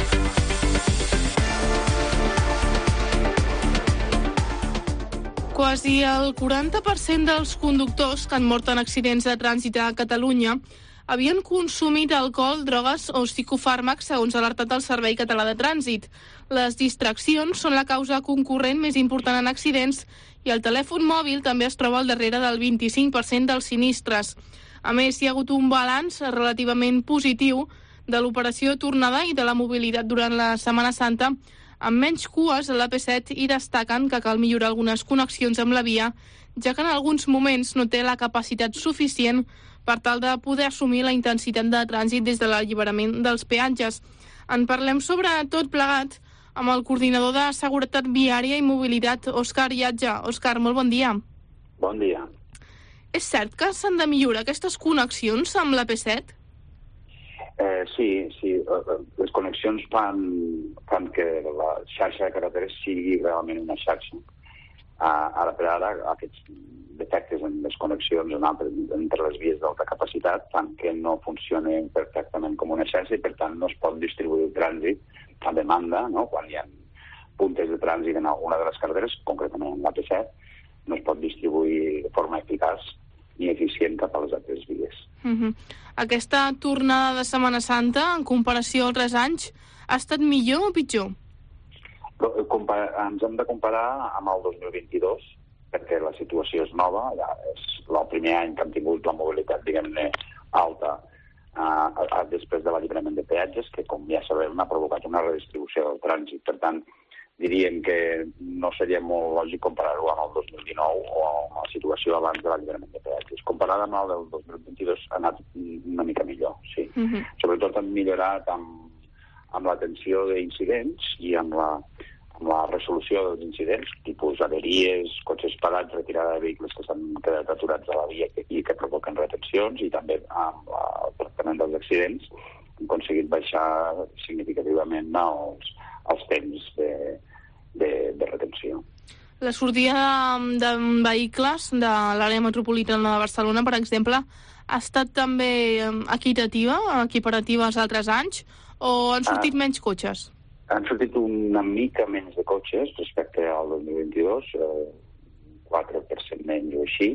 S2: Quasi el 40% dels conductors que han mort en accidents de trànsit a Catalunya havien consumit alcohol, drogues o psicofàrmacs, segons ha alertat el Servei Català de Trànsit. Les distraccions són la causa concurrent més important en accidents i el telèfon mòbil també es troba al darrere del 25% dels sinistres. A més, hi ha hagut un balanç relativament positiu de l'operació tornada i de la mobilitat durant la Setmana Santa, amb menys cues a l'AP7, i destaquen que cal millorar algunes connexions amb la via, ja que en alguns moments no té la capacitat suficient per tal de poder assumir la intensitat de trànsit des de l'alliberament dels peatges. En parlem sobre tot plegat amb el coordinador de Seguretat Viària i Mobilitat, Òscar Llatja. Òscar, molt bon dia.
S16: Bon dia.
S2: És cert que s'han de millorar aquestes connexions amb l'AP7?
S16: Sí. Les connexions fan que la xarxa de carreteres sigui realment una xarxa. Ara per ara, aquests defectes en les connexions entre les vies d'alta capacitat fan que no funcioni perfectament com una xarxa i, per tant, no es pot distribuir el trànsit a demanda, no? Quan hi ha puntes de trànsit en alguna de les carreteres, concretament en l'AP7, no es pot distribuir de forma eficaç ni eficient cap a les altres vies.
S2: Aquesta tornada de Setmana Santa, en comparació a altres anys, ha estat millor o pitjor?
S16: Ens hem de comparar amb el 2022, perquè la situació és nova, ja és el primer any que hem tingut la mobilitat, diguem-ne, alta després de l'alliberament de peatges, que, com ja sabem, ha provocat una redistribució del trànsit. Per tant, diríem que no seria molt lògic comparar-ho amb el 2019 o amb la situació abans de l'alliberament de peatges. Comparada amb el del 2022 ha anat una mica millor, sí. Sobretot hem millorat amb l'atenció d'incidents i amb la resolució dels incidents, tipus averies, cotxes parats, retirada de vehicles que s'han quedat aturats a la via i que provoquen retencions, i també amb el tractament dels accidents hem aconseguit baixar significativament els temps de retenció.
S2: La sortida de vehicles de l'àrea metropolitana de Barcelona, per exemple, ha estat també equitativa, equiparativa als altres anys, o han sortit menys cotxes?
S16: Han sortit una mica menys de cotxes respecte al 2022, 4% menys o així.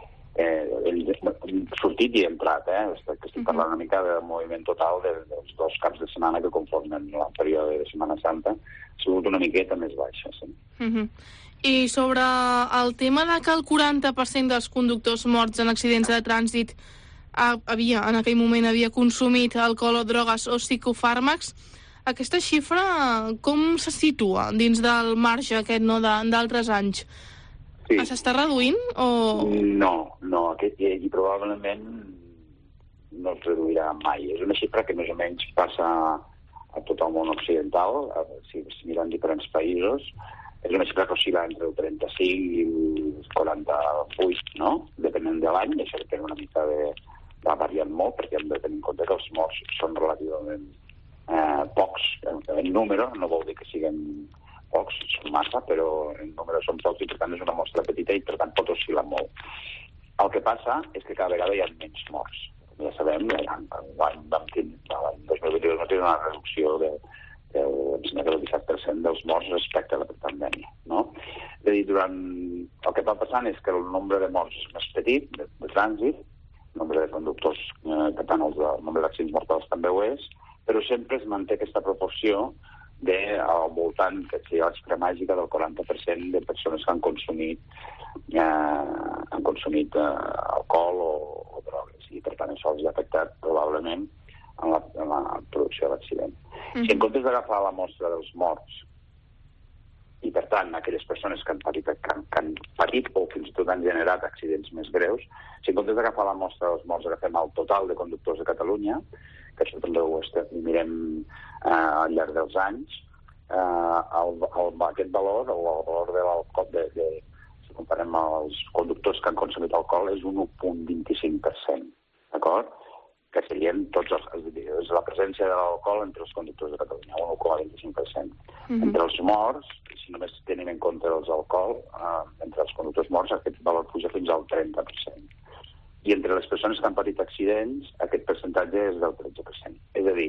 S16: Sortit i entrat, estic parlant una mica del moviment total dels 2 caps de setmana que conformen el període de Setmana Santa. Ha sigut una miqueta més baixa, sí.
S2: I sobre el tema de que el 40% dels conductors morts en accidents de trànsit en aquell moment havia consumit alcohol o drogues o psicofàrmacs, aquesta xifra com se situa dins del marge aquest d'altres anys?
S16: Sí.
S2: S'està reduint o...?
S16: No, i probablement no es reduirà mai. És una xifra que més o menys passa a tot el món occidental, si mirem diferents països. És una xifra que oscil·la entre el 35 i el 48, no? Depenent de l'any, això depèn una mica va variant molt, perquè hem de tenir en compte que els morts són relativament pocs en número, no vol dir que siguin pocs, són massa, però en número són pocs i per tant és una mostra petita i per tant pot oscil·lar molt. El que passa és que cada vegada hi ha menys morts. Ja sabem, l'any 2022 vam tenir una reducció del 17% dels morts respecte a la pandèmia, no? És a dir, el que va passant és que el nombre de morts és més petit, de trànsit, el nombre de conductors, per tant el nombre d'accidents mortals també ho és, però sempre es manté aquesta proporció al voltant, que seria l'extrema màgica, del 40% de persones que han consumit alcohol o drogues. I per tant això els ha afectat probablement en la producció de l'accident. Si en comptes d'agafar la mostra dels morts i per tant aquelles persones que han patit o fins i tot han generat accidents més greus, si en comptes d'agafar la mostra dels morts agafem el total de conductors de Catalunya, que això també ho mirem al llarg dels anys, aquest valor, o el valor de l'alcohol, si comparem els conductors que han consumit alcohol, és un 1,25%, d'acord? Que serien és la presència de l'alcohol entre els conductors de Catalunya, 1,25%. Entre els morts, si només tenim en compte els alcohol, entre els conductors morts aquest valor puja fins al 30%. I entre les persones que han patit accidents, aquest percentatge és del 13%. És a dir,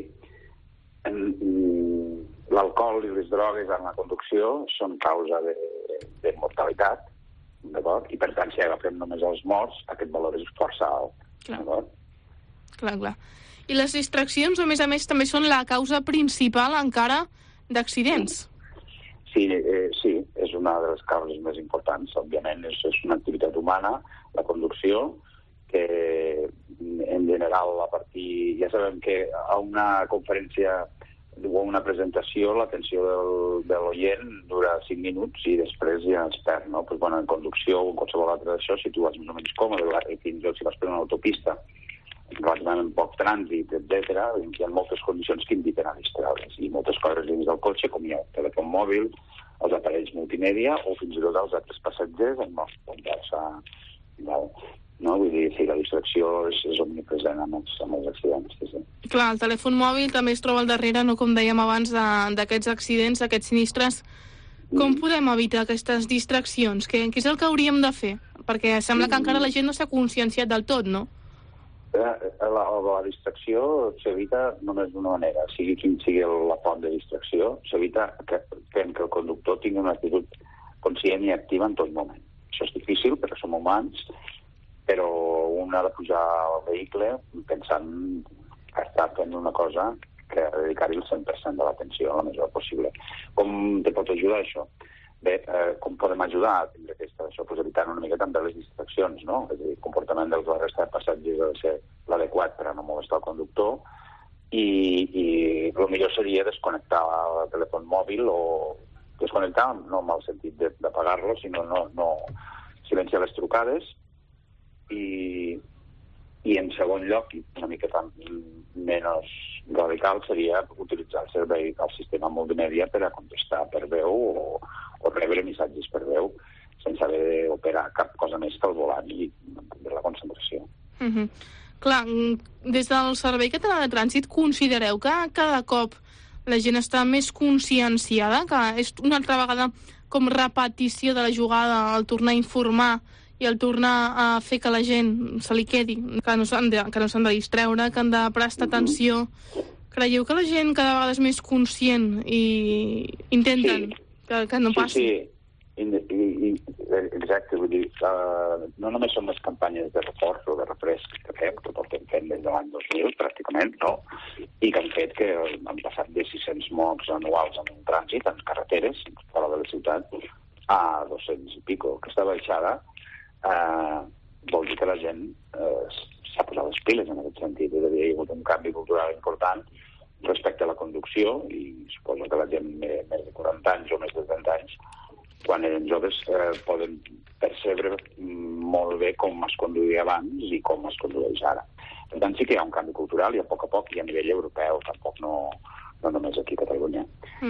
S16: l'alcohol i les drogues en la conducció són causa de mortalitat, d'acord? I per tant, si agafem només els morts, aquest valor és força alt, d'acord?
S2: Clar. I les distraccions, a més, també són la causa principal encara d'accidents.
S16: Sí, és una de les causes més importants. Òbviament, és una activitat humana, la conducció, que en general ja sabem que a una conferència o una presentació l'atenció de l'oient dura 5 minuts i després ja es perd, no? Pues, en conducció o en qualsevol altre d'això, si tu vas més o menys còmode, fins i tot si vas per una autopista, relativament poc trànsit, etc., hi ha moltes condicions que inviten a distraure's i moltes coses dins del cotxe, com hi ha el telèfon mòbil, els aparells multimèdia o fins i tot els altres passatgers en la conversa. No? Vull dir, sí, la distracció és omnipresent amb els accidents. Sí.
S2: Clar, el telèfon mòbil també es troba al darrere, no, com dèiem abans, d'aquests accidents, d'aquests sinistres. Com podem evitar aquestes distraccions? Què és el que hauríem de fer? Perquè sembla que encara la gent no s'ha conscienciat del tot, no?
S16: La distracció s'evita només d'una manera, sigui quin sigui la font de distracció, s'evita fent que el conductor tingui una actitud conscient i activa en tot moment. Això és difícil perquè som humans, però un ha de pujar al vehicle pensant que està fent una cosa que dedicar-hi el 100% de l'atenció a la mesura possible. Com te pot ajudar això? Bé, com podem ajudar a tindre això? Pues evitant una mica també les distraccions, no? És a dir, el comportament de la resta de passatgers ha de ser l'adequat per a no molestar el conductor i el millor seria desconnectar el telèfon mòbil o desconnectar, no en el sentit d'apagar-lo, sinó no silenciar les trucades i en segon lloc, i una mica menys radical, seria utilitzar el servei del sistema multimèdia per a contestar per veu o rebre missatges per veu sense haver d'operar cap cosa més que el volant i mantenir la concentració.
S2: Clar, des del Servei Català de Trànsit considereu que cada cop la gent està més conscienciada, que és una altra vegada com repetició de la jugada, el tornar a informar i el tornar a fer que la gent se li quedi, que no s'han de distreure, que han de prestar atenció. Creieu que la gent cada vegada és més conscient i intenten que no passi?
S16: Sí, exacte. Vull dir, no només són les campanyes de reforç o de refresc que fem, tot el que hem fet des de l'any 2000, pràcticament, no? I que han fet que han passat de 600 morts anuals en un trànsit, en carreteres, fora de la ciutat, a 200 i pico. Aquesta baixada vol dir que la gent s'ha posat les piles en aquest sentit. És a dir, hi ha hagut un canvi cultural important respecte a la conducció i suposo que la gent més de 40 anys o més de 30 anys, quan eren joves, poden percebre molt bé com es conduïa abans i com es condueix ara. Per tant, sí que hi ha un canvi cultural i a poc i a nivell europeu, tampoc no només aquí a Catalunya.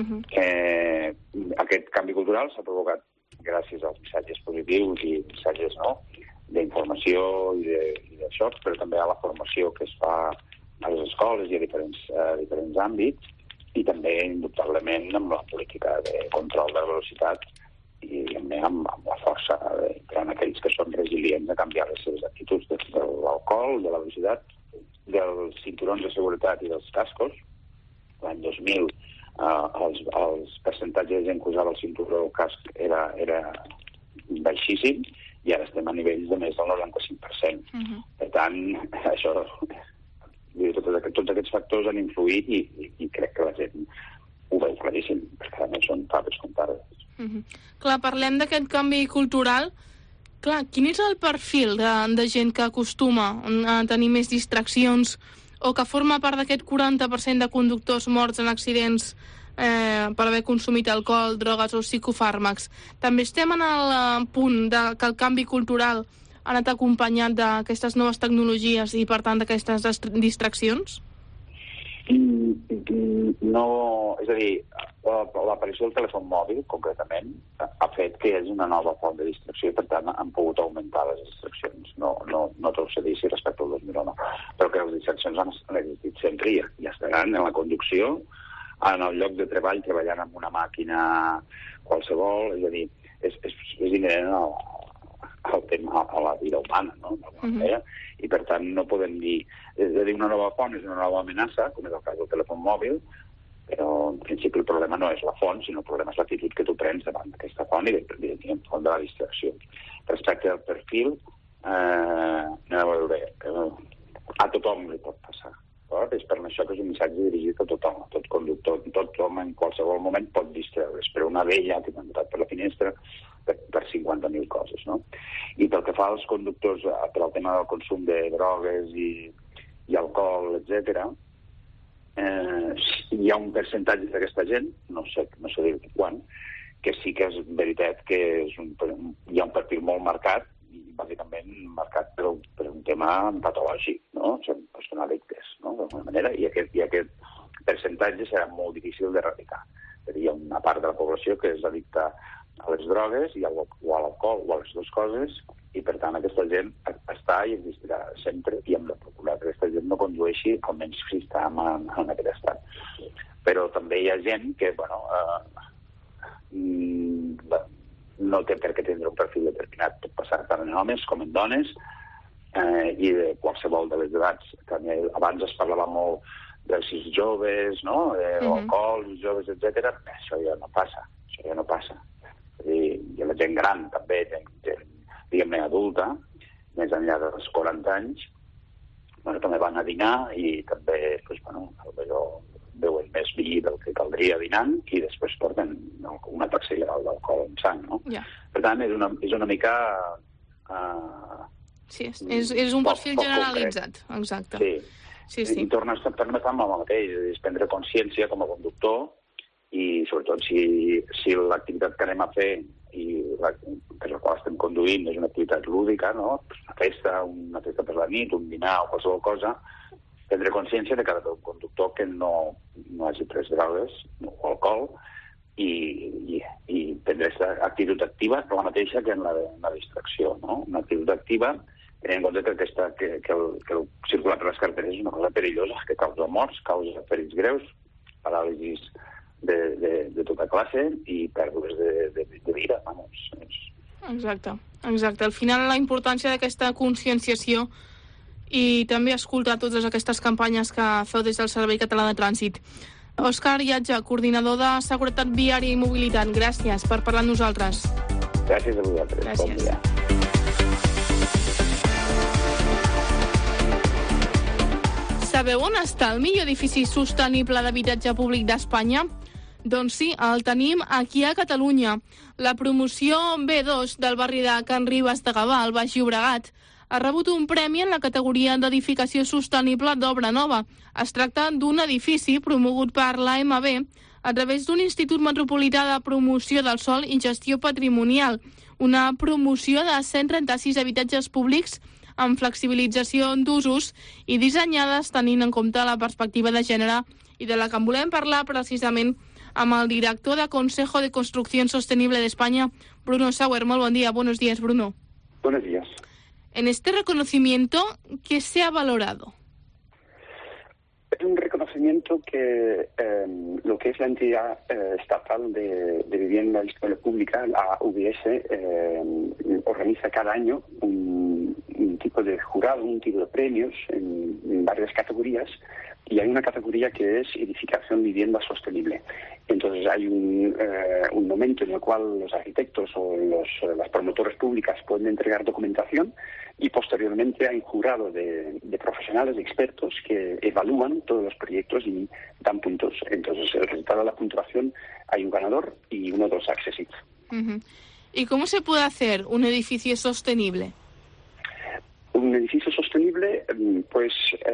S16: Aquest canvi cultural s'ha provocat gràcies als missatges positius i missatges d'informació i d'això, però també a la formació que es fa a les escoles i a diferents àmbits i també, indubtablement, amb la política de control de la velocitat i també amb la força en aquells que són resilients a canviar les seves actituds de l'alcohol, de la velocitat, dels cinturons de seguretat i dels cascos. L'any 2000 els percentatges de gent que usava el cinturó del casc era baixíssim i ara estem a nivells de més del 95%. Per tant, això, tots aquests factors han influït i crec que la gent ho veu claríssim, perquè a més són faves comptades.
S2: Clar, parlem d'aquest canvi cultural. Clar, quin és el perfil de gent que acostuma a tenir més distraccions o que forma part d'aquest 40% de conductors morts en accidents per haver consumit alcohol, drogues o psicofàrmacs? També estem en el punt que el canvi cultural ha anat acompanyat d'aquestes noves tecnologies i, per tant, d'aquestes distraccions?
S16: No, és a dir, l'aparició del telèfon mòbil, concretament, ha fet que hi hagi una nova font de distracció i, per tant, han pogut augmentar les distraccions. No tot s'edici respecte al 2009, però que les distraccions han existit sempre i estaran en la conducció, en el lloc de treball, treballant amb una màquina qualsevol, és a dir, és inherent al tema, a la vida humana, no? I per tant no podem dir, és a dir, una nova font és una nova amenaça, com és el cas del telèfon mòbil, però en principi el problema no és la font, sinó el problema és l'actitud que tu prens davant d'aquesta font i en font de la distracció. Respecte al perfil, anem a veure, a tothom li pot passar. És per això que és un missatge dirigit a tothom, a tot conductor. Tothom en qualsevol moment pot distreure's, però una vella que m'ha entrat per la finestra per 50.000 coses, no? I pel que fa als conductors, per al tema del consum de drogues i alcohol, etc., hi ha un percentatge d'aquesta gent, no sé dir quan, que sí que és veritat que hi ha un perfil molt marcat i bàsicament marcat per un tema patològic, no? Són personalictes, no? D'alguna manera, i aquest percentatge serà molt difícil d'erradicar. Hi ha una part de la població que és addicta a les drogues o a l'alcohol o a les dues coses i, per tant, aquesta gent està i existirà sempre i hem de procurar que aquesta gent no condueixi almenys si està en aquest estat. Però també hi ha gent que, no té per què tindre un perfil determinat. Pot passar tant en homes com en dones i de qualsevol de les edats. També abans es parlava molt dels joves, no? Alcohol, joves, etc. Això ja no passa. I la gent gran també, gent diguem-ne adulta, més enllà dels 40 anys, també van a dinar i també beuen més vi del que caldria dinant i després porten una taxa il·legal d'alcohol en sang, no? Per tant, és una mica...
S2: Sí, és un perfil generalitzat, exacte.
S16: Sí. I torna a estar amb el mateix, és prendre consciència com a conductor i sobretot si l'activitat que anem a fer i per la qual estem conduint és una activitat lúdica, no? Una festa per la nit, un dinar o qualsevol cosa, prendre consciència de cada conductor que no hagi pres drogues o alcohol i prendre aquesta actitud activa, la mateixa que en la distracció, no? Una actitud activa, tenint en compte que el circular per les carreteres és una cosa perillosa, que causa morts, causa ferits greus, paràlisis de tota classe i pèrdues de vida, vamos.
S2: Exacte. Al final, la importància d'aquesta conscienciació i també escoltar totes aquestes campanyes que feu des del Servei Català de Trànsit. Òscar Llatge, coordinador de Seguretat Viària i Mobilitat, gràcies per parlar amb nosaltres.
S16: Gràcies a vosaltres.
S2: Gràcies.
S16: Bon dia.
S2: Sabeu on està el millor edifici sostenible d'habitatge públic d'Espanya? Doncs sí, el tenim aquí a Catalunya. La promoció B2 del barri de Can Ribes de Gavà, al Baix Llobregat, ha rebut un premi en la categoria d'edificació sostenible d'obra nova. Es tracta d'un edifici promogut per l'AMB a través d'un Institut Metropolità de Promoció del Sòl i Gestió Patrimonial, una promoció de 136 habitatges públics amb flexibilització d'usos i dissenyades tenint en compte la perspectiva de gènere i de la que en volem parlar precisament amb el director de Consejo de Construcción Sostenible de España, Bruno Sauer. Muy buen día. Buenos días, Bruno.
S17: Buenos días.
S2: En este reconocimiento, ¿qué se ha valorado?
S17: Es un reconocimiento que lo que es la entidad estatal de vivienda disponible pública, la UBS, organiza cada año un tipo de jurado, un tipo de premios en varias categorías, y hay una categoría que es edificación vivienda sostenible. Entonces hay un momento en el cual los arquitectos o las promotoras públicas pueden entregar documentación y posteriormente hay un jurado de profesionales, de expertos que evalúan todos los proyectos y dan puntos. Entonces el resultado de la puntuación hay un ganador y uno de los accesibles.
S2: Uh-huh. ¿Y cómo se puede hacer un edificio sostenible?
S17: Un edificio sostenible, pues...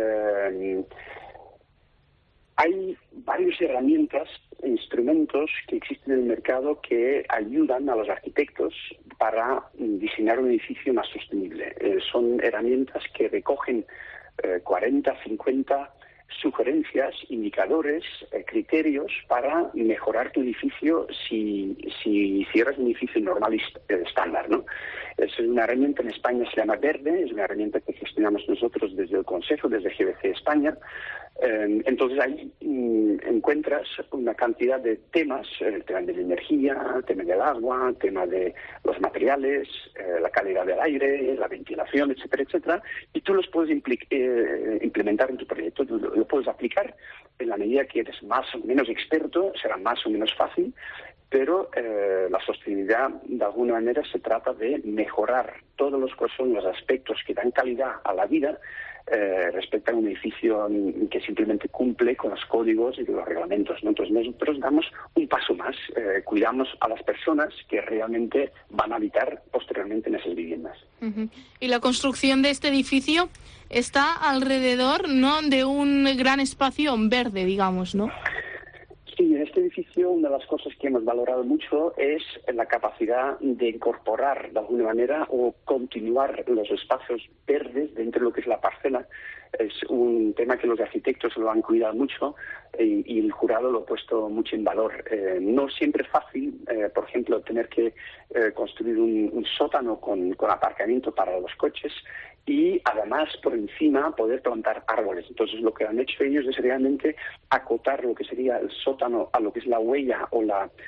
S17: hay varias herramientas e instrumentos que existen en el mercado que ayudan a los arquitectos para diseñar un edificio más sostenible. Son herramientas que recogen 40, 50 sugerencias, indicadores, criterios para mejorar tu edificio si hicieras un edificio normal y estándar, ¿no? Es una herramienta, en España se llama Verde, es una herramienta que gestionamos nosotros desde el Consejo, desde GBC España. Entonces ahí encuentras una cantidad de temas, el tema de la energía, el tema del agua, el tema de los materiales, la calidad del aire, la ventilación, etcétera, etcétera, y tú los puedes implementar en tu proyecto, tú lo puedes aplicar en la medida que eres más o menos experto, será más o menos fácil, pero la sostenibilidad de alguna manera se trata de mejorar todos los que son los aspectos que dan calidad a la vida respecto a un edificio que simplemente cumple con los códigos y los reglamentos, ¿no? Entonces nosotros damos un paso más, cuidamos a las personas que realmente van a habitar posteriormente en esas viviendas.
S2: Uh-huh. Y la construcción de este edificio está alrededor, ¿no?, de un gran espacio verde, digamos, ¿no?
S17: Sí, en este edificio una de las cosas que hemos valorado mucho es la capacidad de incorporar de alguna manera o continuar los espacios verdes dentro de lo que es la parcela. Es un tema que los arquitectos lo han cuidado mucho y el jurado lo ha puesto mucho en valor. No siempre es fácil, por ejemplo, tener que construir un sótano con aparcamiento para los coches y además por encima poder plantar árboles. Entonces lo que han hecho ellos es realmente acotar lo que sería el sótano a lo que es la huella o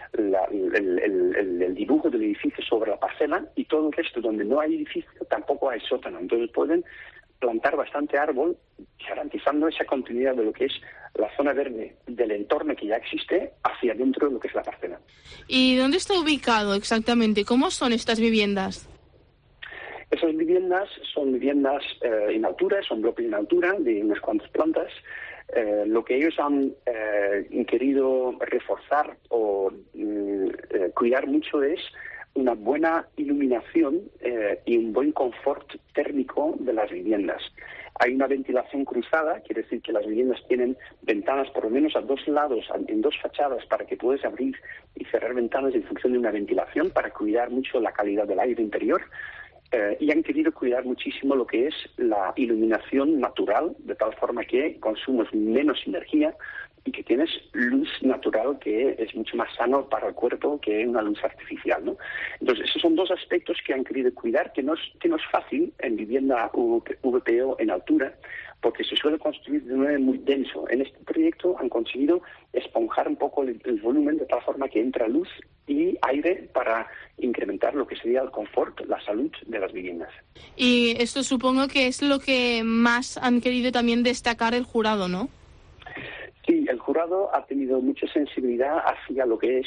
S17: el dibujo del edificio sobre la parcela, y todo el resto donde no hay edificio tampoco hay sótano. Entonces pueden plantar bastante árbol, garantizando esa continuidad de lo que es la zona verde del entorno que ya existe hacia dentro de lo que es la parcela.
S2: ¿Y dónde está ubicado exactamente? ¿Cómo son estas viviendas?
S17: Esas viviendas son viviendas en altura, son bloques en altura de unas cuantas plantas. Lo que ellos han querido reforzar o cuidar mucho es una buena iluminación y un buen confort térmico de las viviendas. Hay una ventilación cruzada, quiere decir que las viviendas tienen ventanas por lo menos a dos lados, en dos fachadas, para que puedas abrir y cerrar ventanas en función de una ventilación para cuidar mucho la calidad del aire interior. Y han querido cuidar muchísimo lo que es la iluminación natural, de tal forma que consumes menos energía y que tienes luz natural, que es mucho más sano para el cuerpo que una luz artificial, ¿no? Entonces, esos son dos aspectos que han querido cuidar, que no es fácil en vivienda VPO en altura, porque se suele construir de manera muy denso. En este proyecto han conseguido esponjar un poco el volumen de tal forma que entra luz y aire para incrementar lo que sería el confort, la salud de las viviendas.
S2: Y esto supongo que es lo que más han querido también destacar el jurado, ¿no?
S17: Sí, el jurado ha tenido mucha sensibilidad hacia lo que es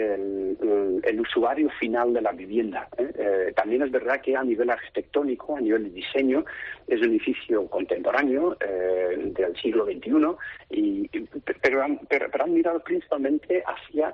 S17: el usuario final de la vivienda. También es verdad que a nivel arquitectónico, a nivel de diseño, es un edificio contemporáneo del siglo XXI, pero han mirado principalmente hacia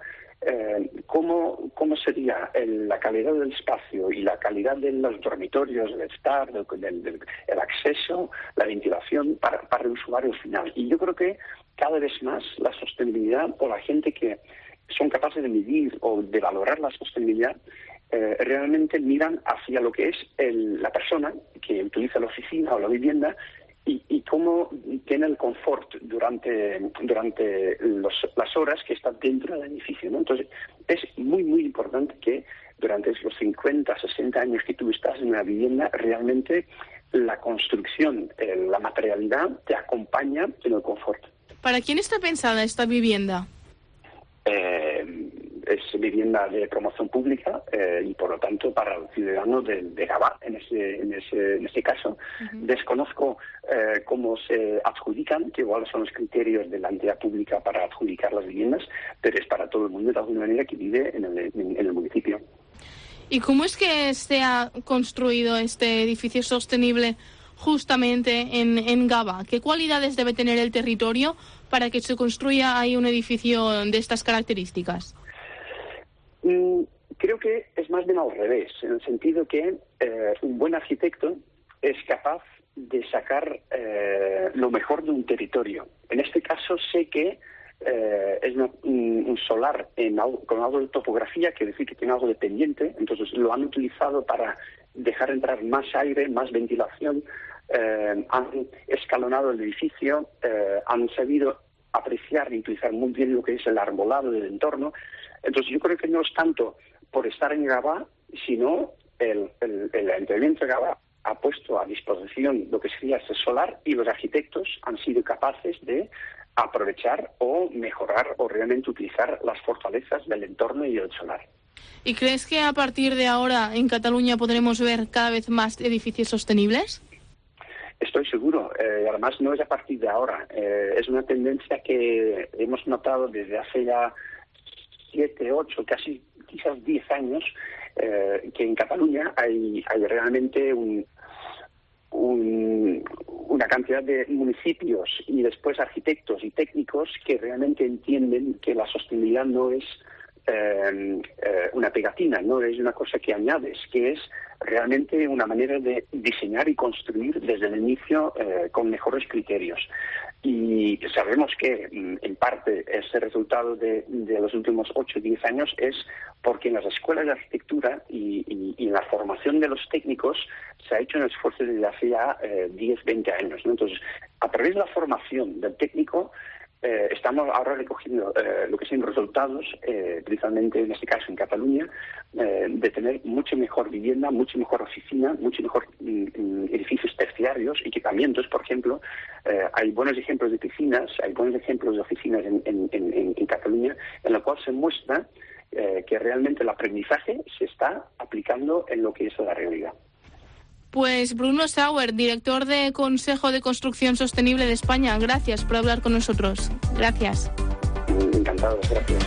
S17: cómo sería la calidad del espacio y la calidad de los dormitorios, del estar, el acceso, la ventilación para el usuario final. Y yo creo que cada vez más la sostenibilidad, o la gente que son capaces de medir o de valorar la sostenibilidad, realmente miran hacia lo que es la persona que utiliza la oficina o la vivienda y cómo tiene el confort durante las horas que está dentro del edificio, ¿no? Entonces, es muy, muy importante que durante los 50, 60 años que tú estás en una vivienda, realmente la construcción, la materialidad te acompaña en el confort.
S2: ¿Para quién está pensada esta vivienda?
S17: Es vivienda de promoción pública y por lo tanto para el ciudadano de Gavà en ese caso. Uh-huh. Desconozco cómo se adjudican, que igual son los criterios de la entidad pública para adjudicar las viviendas, pero es para todo el mundo de alguna manera que vive en el municipio.
S2: ¿Y cómo es que se ha construido este edificio sostenible justamente en Gavà? ¿Qué cualidades debe tener el territorio para que se construya ahí un edificio de estas características?
S17: Creo que es más bien al revés, en el sentido que un buen arquitecto es capaz de sacar lo mejor de un territorio. En este caso sé que es un solar con algo de topografía, quiere decir que tiene algo de pendiente, entonces lo han utilizado para dejar entrar más aire, más ventilación, han escalonado el edificio, han sabido apreciar y utilizar muy bien lo que es el arbolado del entorno. Entonces yo creo que no es tanto por estar en Gavà, sino el Ayuntamiento de Gavà ha puesto a disposición lo que sería ese solar y los arquitectos han sido capaces de aprovechar o mejorar o realmente utilizar las fortalezas del entorno y del solar.
S2: ¿Y crees que a partir de ahora en Cataluña podremos ver cada vez más edificios sostenibles?
S17: Estoy seguro. Además, no es a partir de ahora. Es una tendencia que hemos notado desde hace ya 7, 8, casi quizás 10 años, que en Cataluña hay realmente una cantidad de municipios y después arquitectos y técnicos que realmente entienden que la sostenibilidad no es una pegatina, no es una cosa que añades, que es realmente una manera de diseñar y construir desde el inicio con mejores criterios. Y sabemos que en parte ese resultado de los últimos 8 o 10 años es porque en las escuelas de arquitectura y en la formación de los técnicos se ha hecho un esfuerzo desde hace ya 10, 20 años, ¿no? Entonces, a través de la formación del técnico, estamos ahora recogiendo lo que son resultados, principalmente en este caso en Cataluña, de tener mucho mejor vivienda, mucho mejor oficina, mucho mejor edificios terciarios, equipamientos, por ejemplo. Hay buenos ejemplos de piscinas, hay buenos ejemplos de oficinas en Cataluña, en la cual se muestra que realmente el aprendizaje se está aplicando en lo que es la realidad.
S2: Pues Bruno Sauer, director de Consejo de Construcción Sostenible de España, gracias por hablar con nosotros. Gracias.
S17: Encantado, gracias.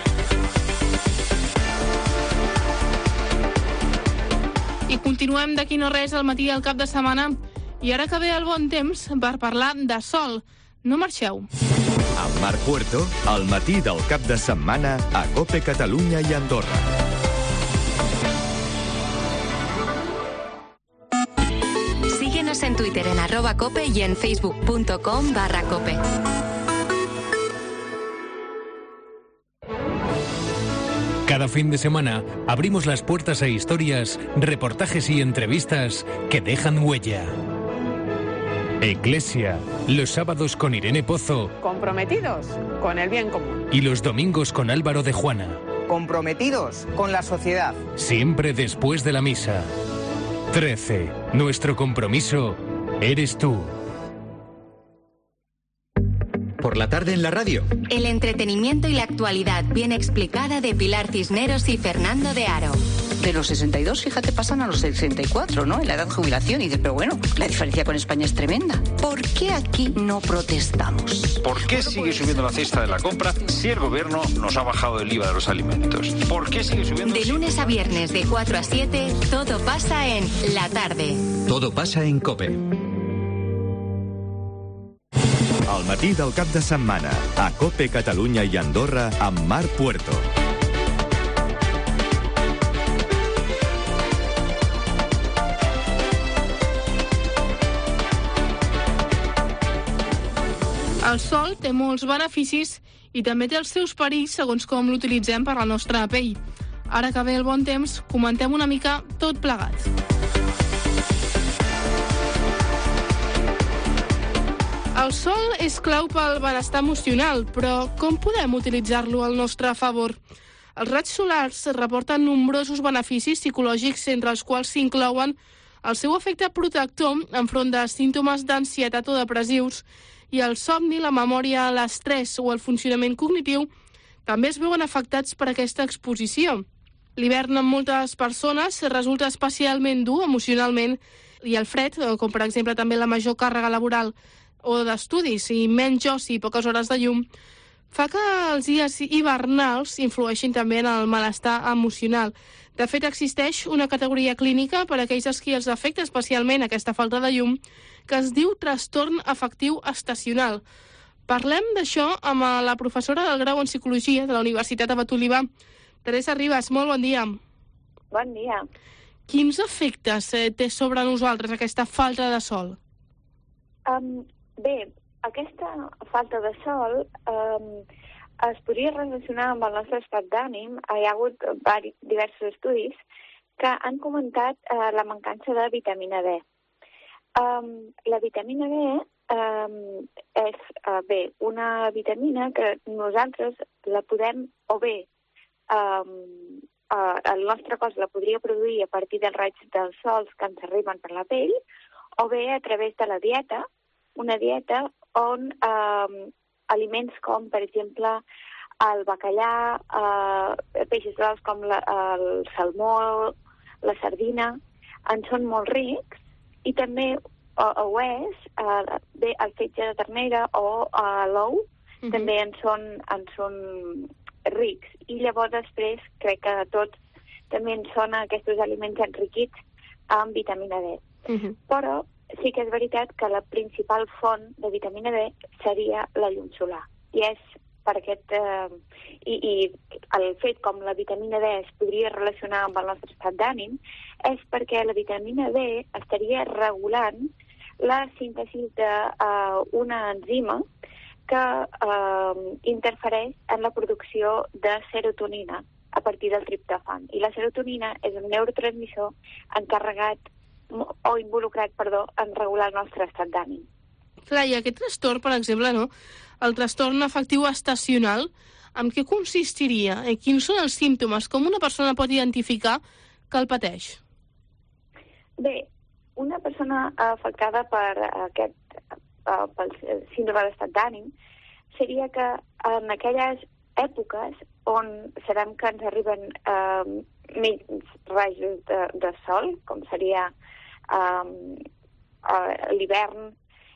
S2: I continuem d'aquí no res al matí del cap de setmana. I ara que ve el bon temps per parlar de sol. No marxeu.
S1: Amb Marc Puerto, al matí del cap de setmana a COPE Catalunya i Andorra.
S11: Síguenos en Twitter en @cope y en facebook.com/cope.
S18: Cada fin de semana abrimos las puertas a historias, reportajes y entrevistas que dejan huella. Eclesia, los sábados con Irene Pozo.
S19: Comprometidos con el bien común.
S18: Y los domingos con Álvaro de Juana.
S19: Comprometidos con la sociedad.
S18: Siempre después de la misa. 13. Nuestro compromiso eres tú.
S14: Por la tarde en la radio.
S11: El entretenimiento y la actualidad bien explicada de Pilar Cisneros y Fernando de Aro.
S20: De los 62, fíjate, pasan a los 64, ¿no? En la edad de jubilación. Y dices, pero bueno, la diferencia con España es tremenda. ¿Por qué aquí no protestamos?
S21: ¿Por qué sigue subiendo la cesta de la compra si el gobierno nos ha bajado el IVA de los alimentos? ¿Por qué sigue subiendo?
S11: De lunes a viernes de 4 a 7, todo pasa en La Tarde.
S14: Todo pasa en COPE.
S1: Al matí del cap de setmana a COPE Catalunya i Andorra amb Marc Puerto.
S2: El sol té molts beneficis i també té els seus perills segons com l'utilitzem per la nostra pell. Ara que ve el bon temps, comentem una mica tot plegat. El sol és clau pel benestar emocional, però com podem utilitzar-lo al nostre favor? Els raigs solars reporten nombrosos beneficis psicològics, entre els quals s'inclouen el seu efecte protector enfront de símptomes d'ansietat o depressius, i el somni, la memòria, l'estrès o el funcionament cognitiu també es veuen afectats per aquesta exposició. L'hivern en moltes persones resulta especialment dur emocionalment i el fred, com per exemple també la major càrrega laboral o d'estudis i menys oci i poques hores de llum, fa que els dies hivernals influeixin també en el malestar emocional. De fet, existeix una categoria clínica per a aquells als qui els afecta especialment aquesta falta de llum, que es diu trastorn afectiu estacional. Parlem d'això amb la professora del grau en Psicologia de la Universitat Abat Oliba, Teresa Ribas. Molt bon dia.
S6: Bon dia.
S2: Quins efectes té sobre nosaltres aquesta falta de sol?
S6: Bé, aquesta falta de sol es podria relacionar amb el nostre estat d'ànim. Hi ha hagut diversos estudis que han comentat la mancança de vitamina D. La vitamina D és una vitamina que nosaltres la podem, o bé el nostre cos la podria produir a partir dels raigs dels sols que ens arriben per la pell, o bé a través de la dieta, una dieta on aliments com, per exemple, el bacallà, peixos grocs com el salmó, la sardina, en són molt rics, i també ho és, bé, el fetge de ternera o l'ou també en són rics. I llavors després crec que a tots també en són aquests aliments enriquits amb vitamina D. Però sí que és veritat que la principal font de vitamina D seria la llum solar. I és per aquest... I el fet com la vitamina D es podria relacionar amb el nostre estat d'ànim és perquè la vitamina D estaria regulant la síntesi d'una enzima que interfereix en la producció de serotonina a partir del triptofan. I la serotonina és un neurotransmissor encarregat o involucrat, en regular el nostre estat d'ànim.
S2: Clar, i aquest trastorn, per exemple, no? El trastorn afectiu estacional, en què consistiria? Quins són els símptomes? Com una persona pot identificar que el pateix?
S3: Bé, una persona afectada pel síndrome d'estat d'ànim seria que en aquelles èpoques on sabem que ens arriben menys rajos de sol, com seria l'hivern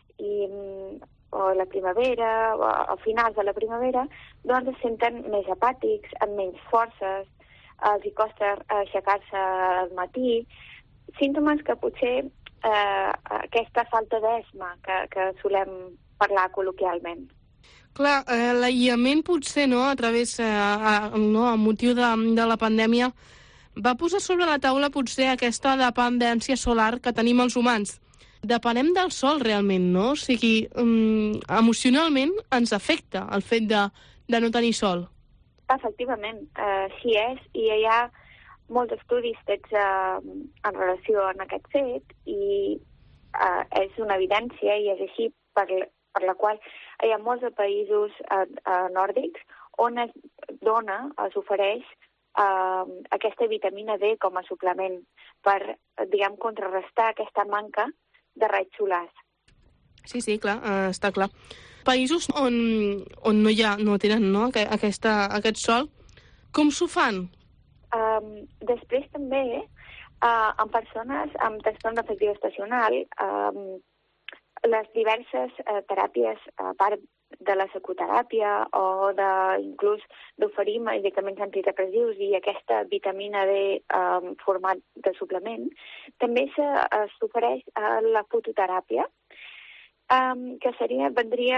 S3: o la primavera, o a finals de la primavera, doncs es senten més apàtics, amb menys forces, els hi costa aixecar-se al matí, símptomes que potser aquesta falta d'esma que solem parlar col·loquialment.
S2: Clar, l'aïllament potser, no?, a través, no, a motiu de la pandèmia, va posar sobre la taula potser aquesta dependència solar que tenim els humans. Depenem del sol realment, no? O sigui, emocionalment ens afecta el fet de no tenir sol.
S3: Efectivament, així és, i hi ha molts estudis fets en relació amb aquest fet, i és una evidència, i és així per la qual hi ha molts països nòrdics on es ofereix aquesta vitamina D com a suplement per, diguem, contrarrestar aquesta manca de raigs solars.
S2: Sí, clar, està clar. Països on no tenen, no, aquest sol, com s'ho fan?
S3: Després també, en persones amb trastorn afectiu estacional, les diverses teràpies, a part de la psicoteràpia o inclús d'oferir medicaments antidepressius i aquesta vitamina D en format de suplement, també s'ofereix la fototeràpia, que seria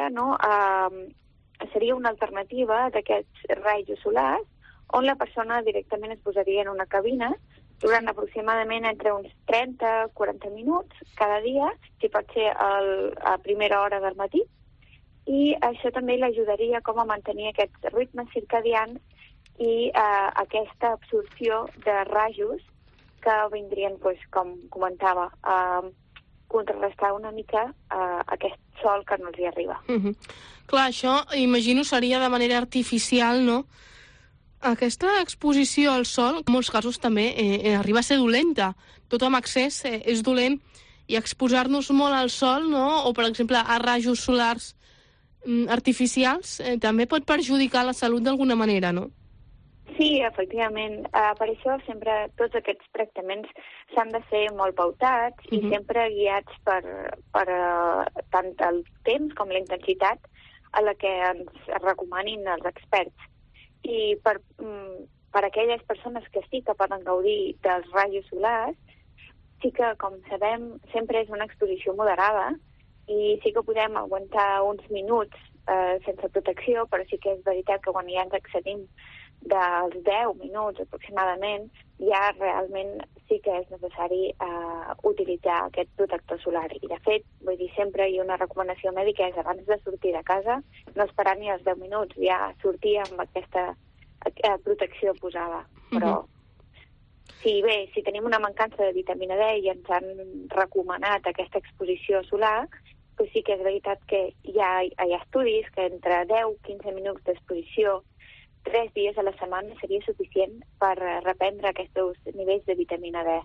S3: una alternativa d'aquests rajos solars, on la persona directament es posaria en una cabina durant aproximadament entre uns 30-40 minuts cada dia, si pot ser a primera hora del matí, i això també l'ajudaria com a mantenir aquests ritmes circadians i aquesta absorció de rajos que vindrien, com comentava, a contrarrestar una mica aquest sol que no els hi arriba.
S2: Clar, això, imagino, seria de manera artificial, no? Aquesta exposició al sol, en molts casos també, arriba a ser dolenta. Tot amb excés és dolent, i exposar-nos molt al sol, no?, o, per exemple, a rajos solars artificials, també pot perjudicar la salut d'alguna manera, no?
S3: Sí, efectivament. Per això sempre tots aquests tractaments s'han de fer molt pautats i sempre guiats per tant el temps com la intensitat a la que ens recomanin els experts. I per aquelles persones que sí que poden gaudir dels rajos solars, sí que, com sabem, sempre és una exposició moderada, i sí que podem aguantar uns minuts sense protecció, però sí que és veritat que quan ja ens excedim dels 10 minuts aproximadament, ja realment sí que és necessari utilitzar aquest protector solar. I de fet, vull dir, sempre hi ha una recomanació mèdica és abans de sortir de casa, no esperar ni els 10 minuts, ja sortir amb aquesta protecció posada. Però si tenim una mancança de vitamina D i ens han recomanat aquesta exposició solar, doncs sí que és veritat que hi ha estudis que entre 10-15 minuts d'exposició 3 dies a la setmana seria suficient per reprendre aquests nivells de vitamina D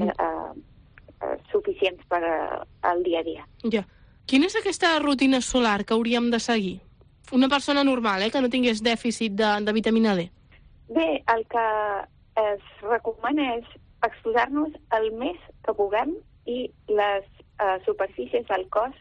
S3: suficients per al dia a dia.
S2: Ja. Quina és aquesta rutina solar que hauríem de seguir? Una persona normal, que no tingués dèficit de vitamina D.
S3: Bé, el que es recomana és exposar-nos el més que puguem i les superfícies del cos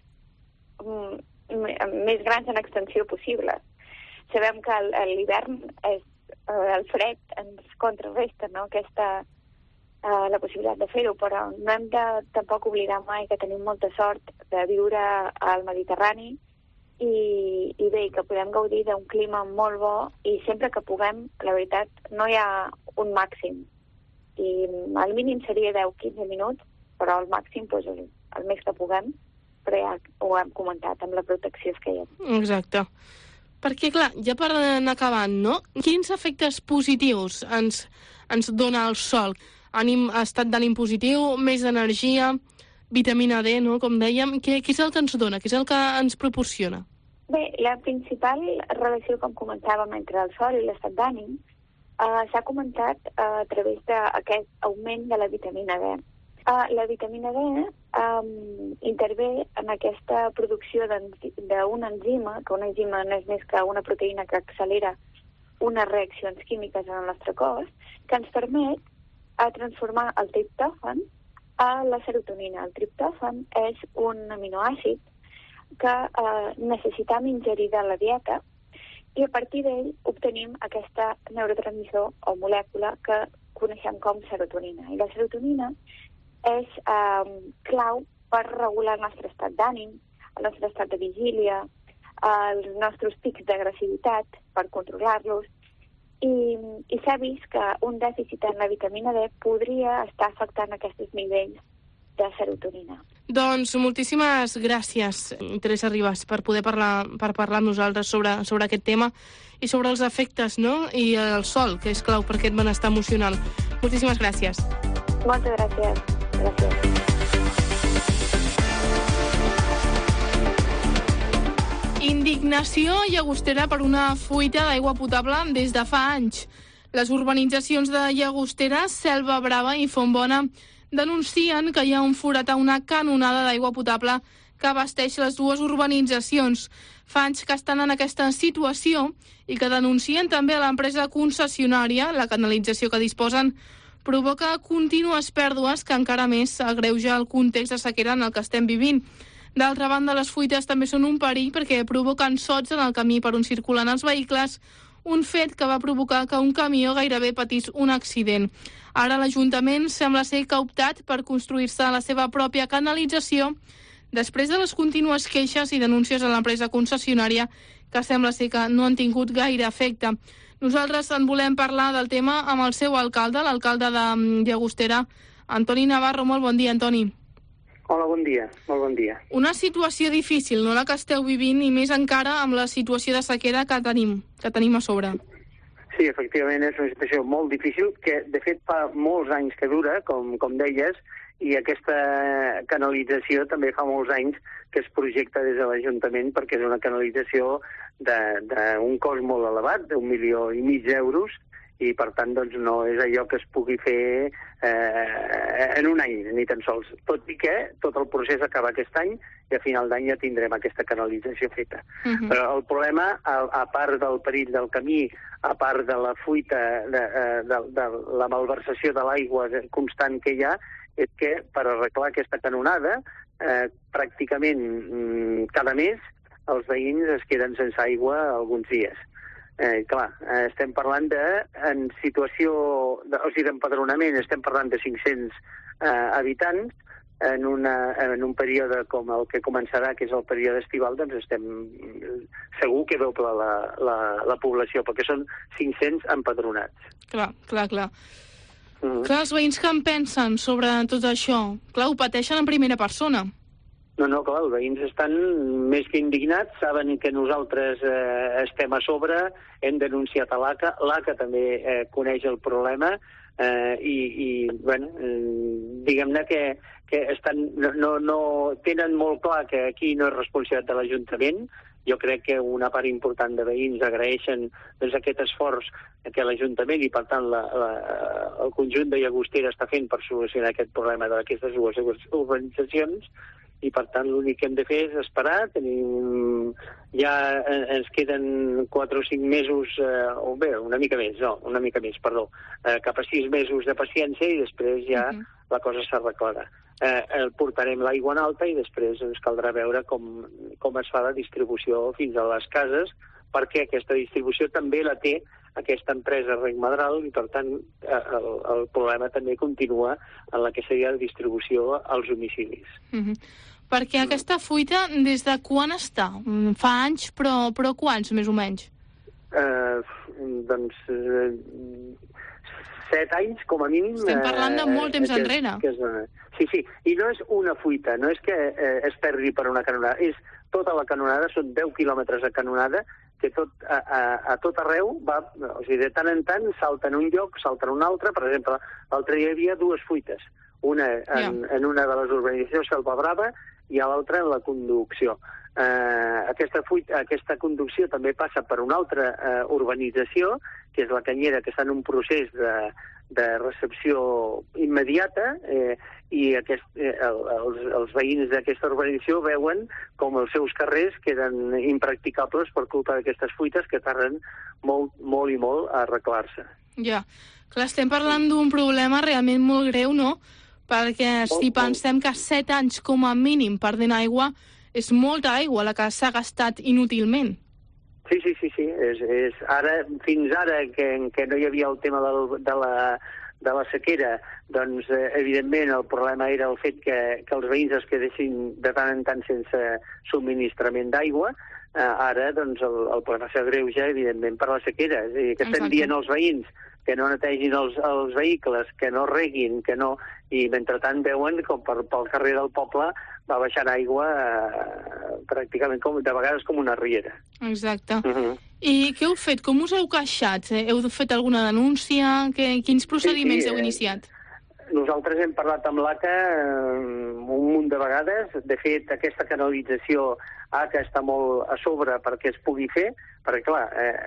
S3: més grans en extensió possible. Sabem que l'hivern el fred ens contrarresta, no?, la possibilitat de fer-ho, però no hem de tampoc oblidar mai que tenim molta sort de viure al Mediterrani i bé, que podem gaudir d'un clima molt bo i sempre que puguem, la veritat, no hi ha un màxim. I el mínim seria 10-15 minuts, però el màxim, doncs, el més que puguem, però ja ho hem comentat amb la protecció que hi ha.
S2: Exacte. Perquè, clar, ja per anar acabant, no? Quins efectes positius ens dona el sol? Estat d'ànim positiu, més energia, vitamina D, no? Com dèiem, què és el que ens dona? Què és el que ens proporciona?
S3: Bé, la principal relació, com comentàvem, entre el sol i l'estat d'ànim s'ha comentat a través d'aquest augment de la vitamina D. La vitamina D intervé en aquesta producció d'una enzima, que una enzima no és més que una proteïna que accelera unes reaccions químiques en el nostre cos, que ens permet transformar el triptòfan a la serotonina. El triptòfan és un aminoàcid que necessitam ingerir de la dieta i a partir d'ell obtenim aquesta neurotransmissor o molècula que coneixem com serotonina. I la serotonina és clau per regular el nostre estat d'ànim, el nostre estat de vigília, els nostres pics d'agressivitat, per controlar-los, i s'ha vist que un dèficit en la vitamina D podria estar afectant aquests nivells de serotonina.
S2: Doncs moltíssimes gràcies, Teresa Ribas, per poder parlar amb nosaltres sobre aquest tema i sobre els efectes, no? I el sol, que és clau per aquest benestar emocional. Moltíssimes gràcies.
S3: Moltes gràcies. Gràcies.
S2: Indignació llagostera per una fuita d'aigua potable des de fa anys. Les urbanitzacions de Llagostera, Selva Brava i Fontbona denuncien que hi ha un forat a una canonada d'aigua potable que abasteix les dues urbanitzacions. Fa anys que estan en aquesta situació i que denuncien també a l'empresa concessionària. La canalització que disposen provoca contínues pèrdues que encara més agreuja el context de sequera en el que estem vivint. D'altra banda, les fuites també són un perill perquè provoquen sots en el camí per on circulen els vehicles, un fet que va provocar que un camió gairebé patís un accident. Ara l'Ajuntament sembla ser que ha optat per construir-se la seva pròpia canalització després de les contínues queixes i denúncies a l'empresa concessionària que sembla ser que no han tingut gaire efecte. Nosaltres en volem parlar del tema amb el seu alcalde, l'alcalde de Llagostera, Antoni Navarro. Molt bon dia, Antoni.
S4: Hola, bon dia, molt bon dia.
S2: Una situació difícil, no la que esteu vivint, i més encara amb la situació de sequera que tenim a sobre.
S4: Sí, efectivament, és una situació molt difícil, que de fet fa molts anys que dura, com deies, i aquesta canalització també fa molts anys que es projecta des de l'Ajuntament perquè és una canalització d'un cost molt elevat, d'1,5 milions d'euros, i per tant doncs, no és allò que es pugui fer en un any, ni tan sols. Tot i que tot el procés acaba aquest any i a final d'any ja tindrem aquesta canalització feta. Però el problema, a part del perill del camí, a part de la fuita, de la malversació de l'aigua constant que hi ha, és que per arreglar aquesta canonada, pràcticament cada mes els veïns es queden sense aigua alguns dies. Clar, estem parlant en situació, o sigui, d'empadronament, estem parlant de 500 habitants, en un període com el que començarà, que és el període estival, doncs estem segur que doble la població, perquè són 500 empadronats.
S2: Clar. Clar, els veïns que en pensen sobre tot això? Clar, ho pateixen en primera persona.
S4: No, clar, els veïns estan més que indignats, saben que nosaltres estem a sobre, hem denunciat a l'ACA, l'ACA també coneix el problema i bueno, diguem-ne que no tenen molt clar que aquí no és responsabilitat de l'Ajuntament. Jo crec que una part important de veïns agraeixen doncs, aquest esforç que l'Ajuntament i, per tant, el conjunt de Llagostera està fent per solucionar aquest problema d'aquestes dues urbanitzacions. I, per tant, l'únic que hem de fer és esperar. Ja ens queden 4 o 5 mesos, o bé, una mica més, cap a 6 mesos de paciència i després ja la cosa s'arreglarà. Portarem l'aigua en alta i després ens caldrà veure com es fa la distribució fins a les cases, perquè aquesta distribució també la té aquesta empresa Rec Madral i, per tant, el problema també continua en la que seria la distribució als domicilis.
S2: Perquè aquesta fuita, des de quan està? Fa anys, però quants, més o menys?
S4: Doncs 7 anys, com a mínim.
S2: Estem parlant de molt temps enrere.
S4: Sí, i no és una fuita, no és que es perdi per una canonada, és tota la canonada, són 10 quilòmetres de canonada, que a tot arreu va, o sigui, de tant en tant salta en un lloc, salta en un altre. Per exemple, l'altre dia hi havia 2 fuites. una en una de les urbanitzacions, Selva Brava, i a l'altra en la conducció. Aquesta conducció també passa per una altra urbanització, que és la Canyera, que està en un procés de recepció immediata, i els veïns d'aquesta urbanització veuen com els seus carrers queden impracticables per culpa d'aquestes fuites que tarden molt, molt i molt a arreglar-se.
S2: Ja. Clar, estem parlant d'un problema realment molt greu, no? Perquè si pensem que 7 anys com a mínim perdent aigua, és molta aigua la que s'ha gastat inútilment.
S4: Sí. Fins ara, que no hi havia el tema de la sequera, doncs, evidentment, el problema era el fet que els veïns es quedessin de tant en tant sense subministrament d'aigua. Ara, doncs, el problema s'agreuja, evidentment, per la sequera. És a dir, que estem dient als veïns que no netegin els vehicles, que no reguin, que no... I, mentrestant, veuen com pel carrer del poble va baixant aigua pràcticament de vegades com una riera.
S2: Exacte. I què heu fet? Com us heu queixat? Heu fet alguna denúncia? Quins procediments heu iniciat?
S4: Nosaltres hem parlat amb l'ACA un munt de vegades. De fet, aquesta canalització ACA està molt a sobre perquè es pugui fer, perquè, clar,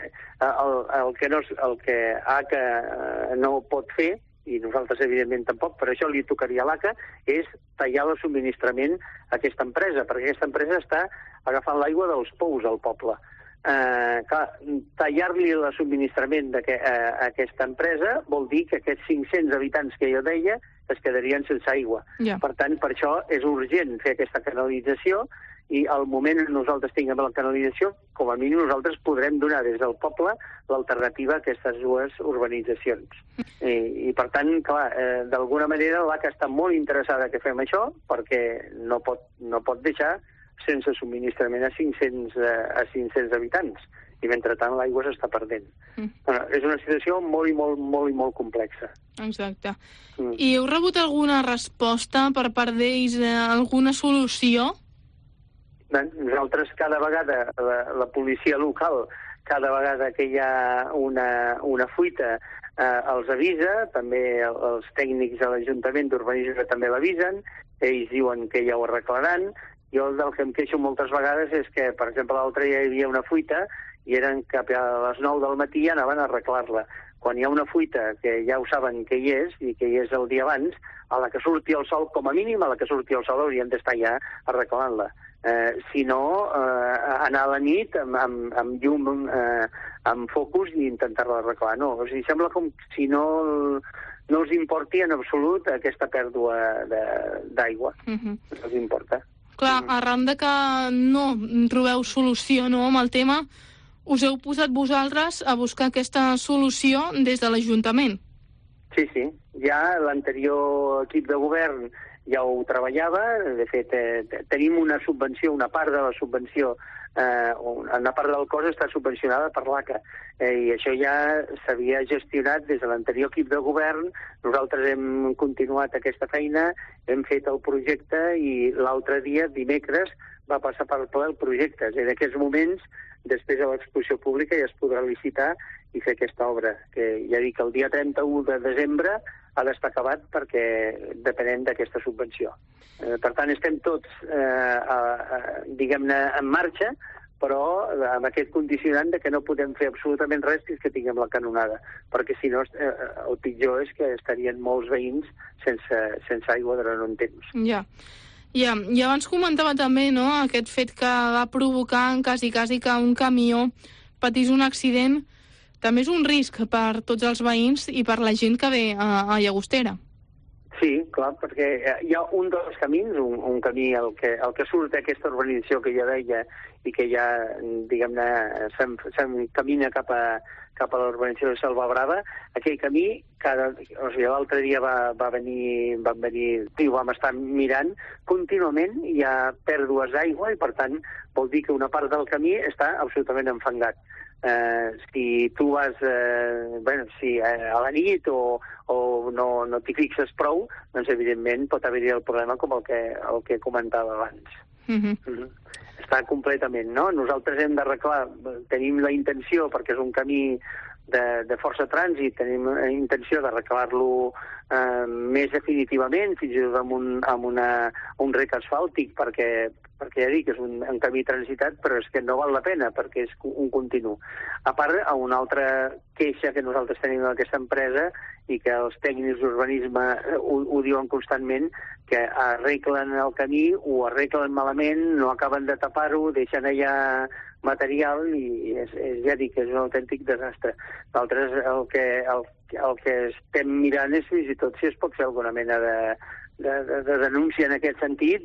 S4: el que ACA no pot fer, i nosaltres, evidentment, tampoc, per això li tocaria a l'ACA, és tallar el subministrament a aquesta empresa, perquè aquesta empresa està agafant l'aigua dels pous al poble. Tallar-li el subministrament a aquesta empresa vol dir que aquests 500 habitants que jo deia es quedarien sense aigua. Per tant, per això és urgent fer aquesta canalització, i al moment que nosaltres tinguem la canalització, com a mínim nosaltres podrem donar des del poble l'alternativa a aquestes dues urbanitzacions. I per tant, clar, d'alguna manera l'ACA està molt interessada que fem això, perquè no pot deixar sense subministrament a 500 habitants, i mentrestant l'aigua s'està perdent. És una situació molt complexa.
S2: Exacte. I heu rebut alguna resposta per part d'ells, alguna solució?
S4: Nosaltres cada vegada, la policia local, cada vegada que hi ha una fuita, els avisa, també els tècnics de l'Ajuntament d'Urbanisme també l'avisen, ells diuen que ja ho arreglaran. Jo del que em queixo moltes vegades és que, per exemple, l'altre dia hi havia una fuita i eren cap a les 9 del matí i anaven a arreglar-la. Quan hi ha una fuita, que ja ho saben que hi és, i que hi és el dia abans, a la que surti el sol, com a mínim, a la que surti el sol haurien d'estar ja arreglant-la. Si no, anar a la nit amb llum, amb focus, i intentar-la arreglar. No, o sigui, sembla com si no els importi en absolut aquesta pèrdua d'aigua. No els importa.
S2: Clar, arran de que no trobeu solució amb el tema, us heu posat vosaltres a buscar aquesta solució des de l'Ajuntament.
S4: Sí. Ja l'anterior equip de govern ja ho treballava. De fet, tenim una subvenció, una part de la subvenció, una part del cost està subvencionada per l'ACA, i això ja s'havia gestionat des de l'anterior equip de govern. Nosaltres hem continuat aquesta feina, hem fet el projecte, i l'altre dia, dimecres, va passar per ple el projecte. En aquests moments, després de l'exposició pública, ja es podrà licitar i fer aquesta obra, que ja dic, el dia 31 de desembre ha d'estar acabat perquè depenem d'aquesta subvenció. Per tant, estem tots, diguem-ne, en marxa, però amb aquest condicionant de que no podem fer absolutament res fins que tinguem la canonada, perquè si no, el pitjor és que estarien molts veïns sense aigua durant un temps.
S2: Ja. I abans comentava també, aquest fet que va provocar quasi que un camió patís un accident. També és un risc per tots els veïns i per la gent que ve a Llagostera.
S4: Sí, clar, perquè hi ha un dels camins, un camí el que surt d'aquesta urbanització que ja deia i que ja, diguem-ne, s'encamina cap a l'urbanització de Selva Brava. Aquell camí, l'altre dia van venir, i ho vam estar mirant, contínuament hi ha pèrdues d'aigua, i per tant vol dir que una part del camí està absolutament enfangat. Si tu vas a la nit o no t'hi fixes prou, doncs evidentment pot haver-hi el problema com el que comentava abans. Està completament, no? Nosaltres hem d'arreglar, tenim la intenció, perquè és un camí de Força Trànsit, tenim intenció de recalar-lo més definitivament, fins i tot amb un rec asfàltic, perquè ja dic, és un camí transitat, però és que no val la pena, perquè és un continu. A part, una altra queixa que nosaltres tenim en aquesta empresa i que els tècnics d'urbanisme ho diuen constantment, que arreglen el camí, ho arreglen malament, no acaben de tapar-ho, deixen allà material i ja dic, és un autèntic desastre. Nosaltres el que estem mirant és fins i tot si es pot fer alguna mena de denúncia en aquest sentit,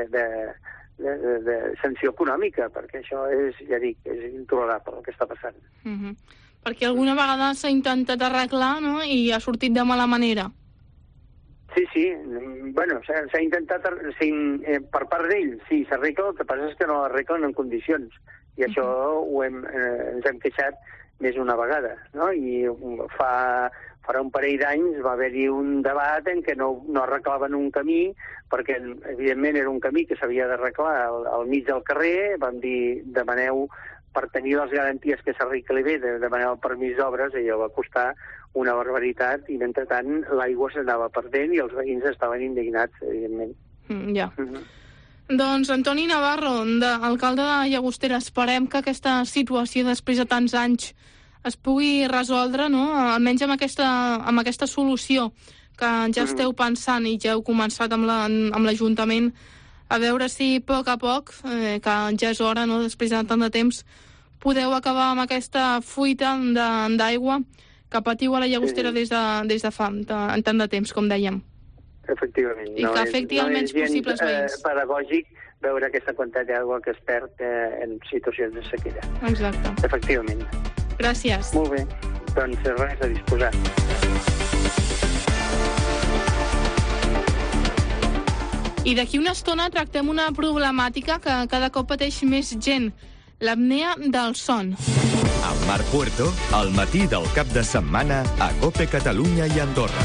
S4: de sanció econòmica, perquè això és, ja dic, és intolerable el que està passant.
S2: Perquè alguna vegada s'ha intentat arreglar, no?, i ha sortit de mala manera.
S4: Sí. Bueno, s'ha intentat, per part d'ells, sí, s'arregla, el que passa és que no l'arreglen en condicions. I això ens hem queixat més una vegada, no? I farà un parell d'anys va haver-hi un debat en què no arreglaven un camí, perquè evidentment era un camí que s'havia d'arreglar al mig del carrer, vam dir, demaneu, per tenir les garanties que s'arregli bé, demaneu el permís d'obres, i allò va costar una barbaritat, i mentrestant l'aigua s'anava perdent i els veïns estaven indignats, evidentment.
S2: Ja. Doncs Antoni Navarro, alcalde de Llagostera, esperem que aquesta situació després de tants anys es pugui resoldre, no?, almenys amb aquesta solució que ja esteu pensant i ja heu començat amb l'Ajuntament, a veure si a poc, que ja és hora, no?, després de tant de temps, podeu acabar amb aquesta fuita d'aigua que patiu a la Llagostera des de fa tant de temps, com dèiem.
S4: Efectivament.
S2: I que afecti almenys possibles veïns.
S4: És pedagògic veure aquesta quantitat d'aigua que es perd en situacions de sequera.
S2: Exacte.
S4: Efectivament.
S2: Gràcies.
S4: Molt bé. Doncs res, a disposar.
S2: I d'aquí una estona tractem una problemàtica que cada cop pateix més gent, l'apnea del son.
S1: Amb Marc Puerto, al matí del cap de setmana a COPE Catalunya i Andorra.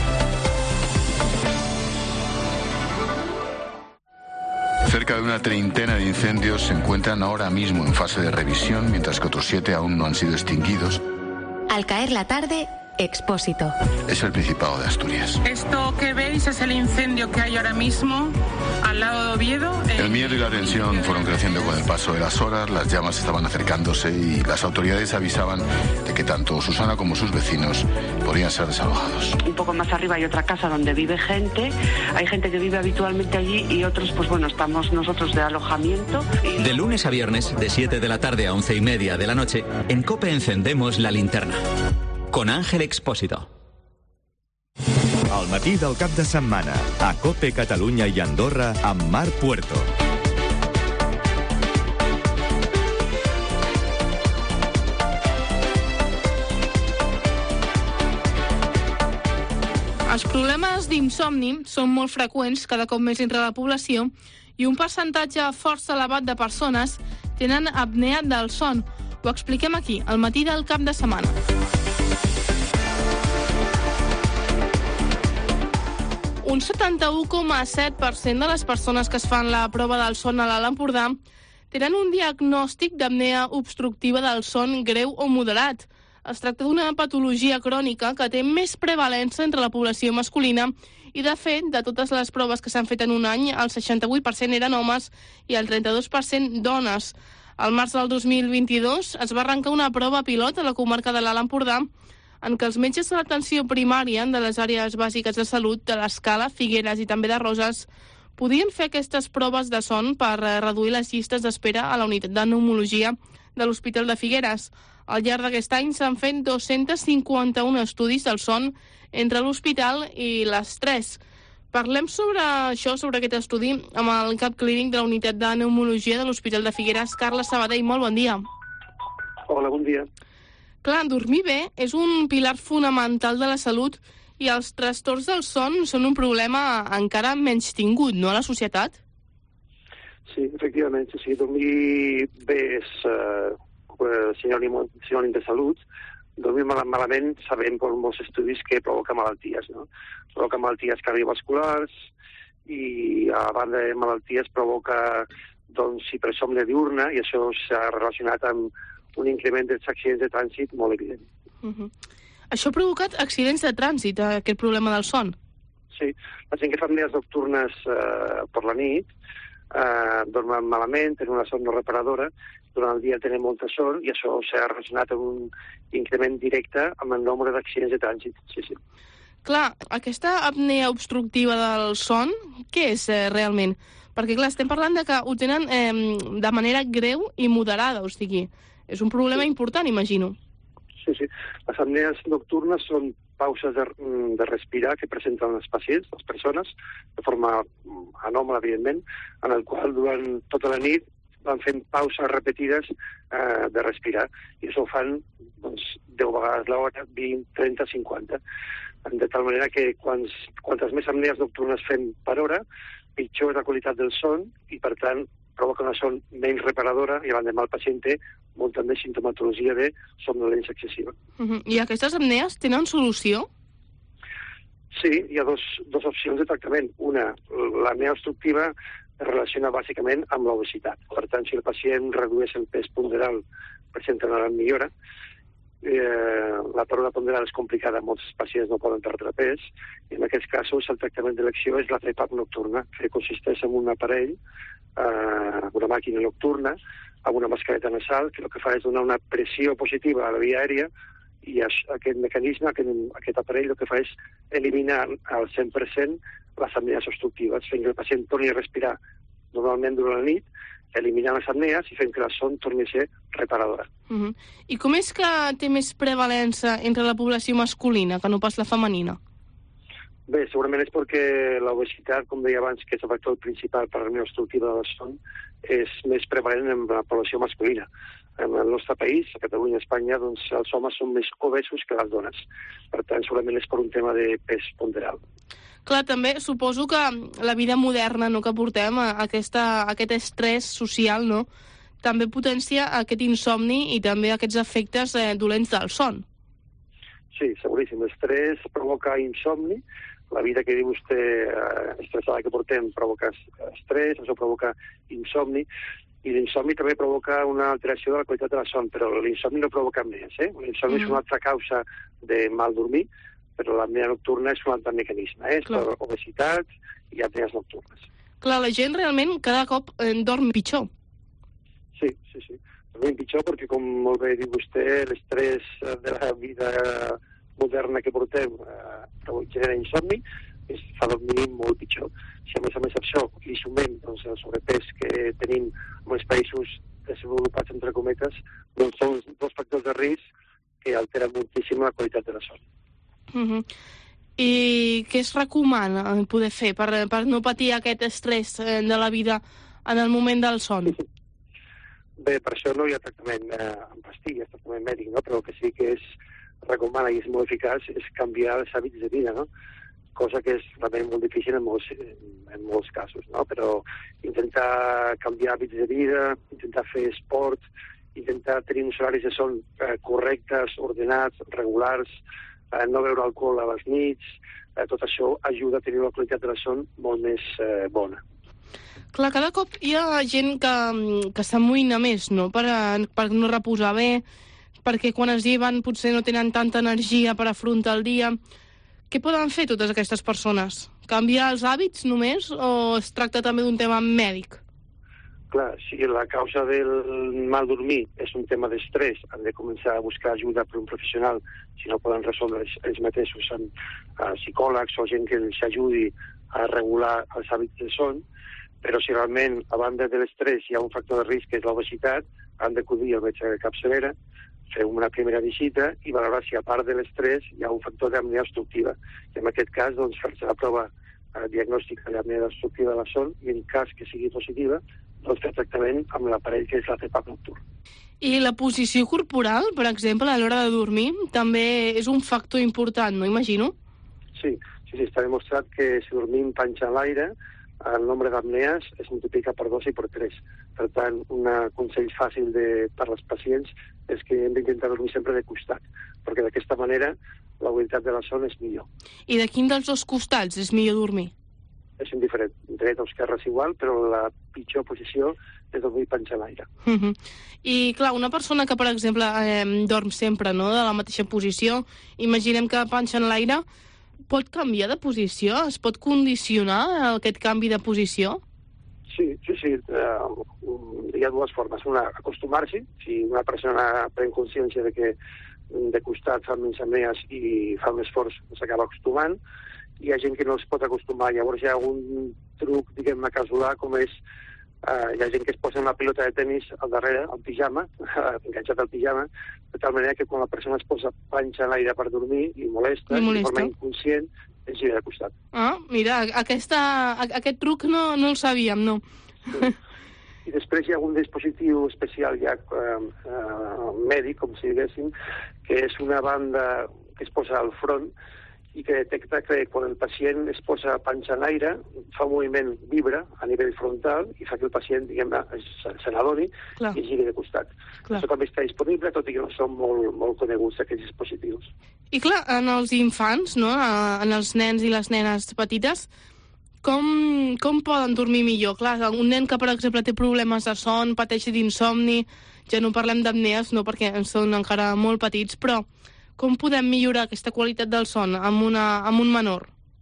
S5: Cerca de una treintena de incendios se encuentran ahora mismo en fase de revisión, mientras que otros 7 aún no han sido extinguidos.
S11: Al caer la tarde, Expósito.
S5: Es el Principado de Asturias.
S22: Esto que veis es el incendio que hay ahora mismo al lado de Oviedo.
S5: El miedo y la tensión fueron creciendo con el paso de las horas, las llamas estaban acercándose y las autoridades avisaban de que tanto Susana como sus vecinos podrían ser desalojados.
S23: Un poco más arriba hay otra casa donde vive gente, hay gente que vive habitualmente allí y otros, pues bueno, estamos nosotros de alojamiento.
S14: De lunes a viernes, de 7 de la tarde a 11:30 de la noche, en COPE encendemos la linterna. Con Ángel Expósito.
S1: Al matí del cap de setmana, a COPE Catalunya i Andorra, amb Marc Puerto.
S2: Els problemes d'insomni són molt freqüents cada cop més entre la població i un percentatge força elevat de persones tenen apnea del son. Ho expliquem aquí, al matí del cap de setmana. Un 71,7% de les persones que es fan la prova del son a l'Alt Empordà tenen un diagnòstic d'apnea obstructiva del son greu o moderat. Es tracta d'una patologia crònica que té més prevalença entre la població masculina i, de fet, de totes les proves que s'han fet en un any, el 68% eren homes i el 32% dones. Al març del 2022 es va arrencar una prova pilot a la comarca de l'Alt Empordà en què els metges de l'atenció primària de les àrees bàsiques de salut de l'Escala, Figueres i també de Roses podien fer aquestes proves de son per reduir les llistes d'espera a la unitat de pneumologia de l'Hospital de Figueres. Al llarg d'aquest any s'han fet 251 estudis del son entre l'hospital i les 3. Parlem sobre això, sobre aquest estudi, amb el cap clínic de la unitat de pneumologia de l'Hospital de Figueres, Carles Sabadell. Molt bon dia.
S24: Hola, bon dia.
S2: Clar, dormir bé és un pilar fonamental de la salut i els trastorns del son són un problema encara menys tingut, no, a la societat?
S24: Sí, efectivament, sí. Dormir bé és sinònim de salut. Dormir malament sabem per molts estudis que provoca malalties, no? Provoca malalties cardiovasculars i, a banda de malalties, provoca hipersomnia diurna i això s'ha relacionat amb un increment dels accidents de trànsit molt evident.
S2: Això ha provocat accidents de trànsit, aquest problema del son.
S24: Sí, la gent que fa apnees nocturnes per la nit dormen malament, tenen una son no reparadora, durant el dia tenen molta son i això s'ha relacionat amb un increment directe amb el nombre d'accidents de trànsit. Sí.
S2: Clar, aquesta apnea obstructiva del son, què és realment? Perquè, clar, estem parlant de que ho tenen de manera greu i moderada, o sigui, és un problema important, imagino.
S24: Sí. Les apnees nocturnes són pauses de respirar que presenten els pacients, les persones, de forma anòmala, evidentment, en el qual durant tota la nit van fent pauses repetides de respirar. I això ho fan 10 vegades l'hora, 20, 30, 50. De tal manera que quantes més apnees nocturnes fem per hora, pitjor és la qualitat del son i, per tant, provoca una son menys reparadora i l'endemà el pacient té molta més sintomatologia de somnolència excessiva.
S2: I aquestes apnees tenen solució?
S24: Sí, hi ha dos opcions de tractament. Una, l'apnea obstructiva es relaciona bàsicament amb l'obesitat. Per tant, si el pacient redueix el pes ponderal, presenta una gran millora. La pèrdua ponderal és complicada, molts pacients no poden perdre pes, i en aquests casos el tractament d'elecció és la CPAP nocturna, que consisteix en un aparell, una màquina nocturna, amb una mascareta nasal, que el que fa és donar una pressió positiva a la via aèria, i aquest mecanisme, aquest aparell, el que fa és eliminar al 100% les apnees obstructives, fent que el pacient torni a respirar normalment durant la nit, eliminant les apnees i fent que la son torni a ser reparadora.
S2: I com és que té més prevalença entre la població masculina que no pas la femenina?
S24: Bé, segurament és perquè l'obesitat, com deia abans, que és el factor principal per l'apnea obstructiva de la son, és més prevalent en la població masculina. En el nostre país, a Catalunya i Espanya, doncs els homes són més obesos que les dones. Per tant, segurament és per un tema de pes ponderal.
S2: Clar, també suposo que la vida moderna que portem, aquest estrès social, també potencia aquest insomni i també aquests efectes dolents del son.
S24: Sí, seguríssim. L'estrès provoca insomni. La vida que diu vostè estressada que portem provoca estrès, això provoca insomni, i l'insomni també provoca una alteració de la qualitat de la son, però l'insomni no provoca apnees. L'insomni és una altra causa de mal dormir, però l'apnea nocturna és un altre mecanisme, per obesitat i apnees nocturnes.
S2: Clar, la gent realment cada cop dorm pitjor.
S24: Sí. Dormim pitjor perquè, com molt bé diu vostè, l'estrès de la vida moderna que portem genera insomni, fa dormir molt pitjor. Si a més això li sumem el sobrepès que tenim en els països desenvolupats, entre cometes, doncs són dos factors de risc que alteren moltíssim la qualitat de la son.
S2: I què es recomana poder fer per no patir aquest estrès de la vida en el moment del son?
S24: Bé, per això no hi ha tractament en pastilles, tractament mèdic, però el que sí que recomana i és molt eficaç és canviar els hàbits de vida, cosa que és realment molt difícil en molts casos, però intentar canviar hàbits de vida, intentar fer esport, intentar tenir uns horaris de son correctes, ordenats, regulars, no beure alcohol a les nits, tot això ajuda a tenir una qualitat de la son molt més bona.
S2: Clar, cada cop hi ha gent que s'amoïna més, per no reposar bé, perquè quan es lleven potser no tenen tanta energia per afrontar el dia. Què poden fer totes aquestes persones? Canviar els hàbits només o es tracta també d'un tema mèdic?
S24: Clar, si la causa del mal dormir és un tema d'estrès, han de començar a buscar ajuda per un professional, si no poden resoldre ells mateixos amb psicòlegs o gent que els ajudi a regular els hàbits del son, però si realment, a banda de l'estrès, hi ha un factor de risc que és l'obesitat, han d'acudir al metge de capçalera, fer una primera visita i valorar si a part de l'estrès hi ha un factor d'apnea obstructiva. I en aquest cas, doncs, fer-se la prova diagnòstica d'apnea obstructiva de la son i en cas que sigui positiva, doncs fer tractament amb l'aparell que és la CPAP nocturna.
S2: I la posició corporal, per exemple, a l'hora de dormir, també és un factor important, no imagino?
S24: Sí, està demostrat que si dormim panxa en l'aire, el nombre d'apnees es multiplica per 2 i per 3. Per tant, un consell fàcil per als pacients és que hem d'intentar dormir sempre de costat, perquè d'aquesta manera la qualitat de la son és millor.
S2: I de quin dels dos costats és millor dormir?
S24: És indiferent, dret o esquerra és igual, però la pitjor posició de dormir penjant l'aire.
S2: I, clar, una persona que, per exemple, dorm sempre, no?, de la mateixa posició, imaginem que penja en l'aire, pot canviar de posició? Es pot condicionar aquest canvi de posició?
S24: Sí. Hi ha dues formes. Una, acostumar-s'hi. Si una persona pren consciència de que de costat fa menys apnees i fa un esforç, s'acaba acostumant. Hi ha gent que no es pot acostumar. Llavors hi ha un truc, diguem-ne, casolà, com és hi ha gent que es posa una pilota de tenis al darrere, al pijama, enganxat al pijama, de tal manera que quan la persona es posa panxa en l'aire per dormir, li molesta, de forma inconscient, es gira de costat.
S2: Ah, mira, aquest truc no el sabíem, no?
S24: Sí. I després hi ha un dispositiu especial ja mèdic, com si diguéssim, que és una banda que es posa al front i que detecta que quan el pacient es posa panxa en l'aire, fa un moviment, vibra a nivell frontal i fa que el pacient, diguem-ne, se n'adoni i giri de costat. Això també està disponible, tot i que no són molt coneguts aquests dispositius.
S2: I clar, en els infants, no?, en els nens i les nenes petites, com poden dormir millor? Clar, un nen que, per exemple, té problemes de son, pateix d'insomni, ja no parlem d'apnees, no, perquè són encara molt petits, però com podem millorar aquesta qualitat del son amb un menor?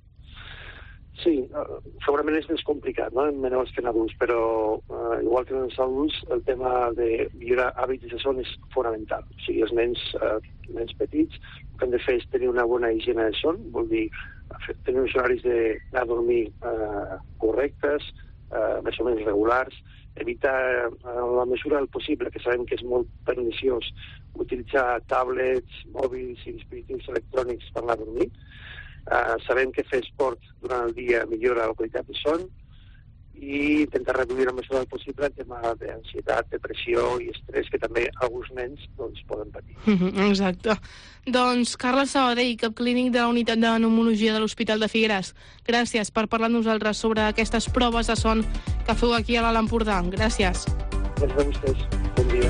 S24: Sí, segurament és més complicat, no?, en menors que en adults, però igual que en els adults, el tema de millorar hàbits de son és fonamental. O sigui, els nens petits, el que han de fer és tenir una bona higiene de son, vol dir tenir uns horaris d'anar a dormir correctes, més o menys regulars, evitar en la mesura del possible, que sabem que és molt perniciós, utilitzar tablets, mòbils i dispositius electrònics per anar a dormir. Sabem que fer esport durant el dia millora la qualitat de son i intentar reduir la mesura del possible el tema d'ansietat, depressió i estrès que també alguns nens poden patir.
S2: Exacte. Doncs Carles Sabadell, cap clínic de la unitat de pneumologia de l'Hospital de Figueres, gràcies per parlar amb nosaltres sobre aquestes proves de son que feu aquí a l'Alt Empordà. Gràcies.
S24: Gràcies a vostès. Bon dia.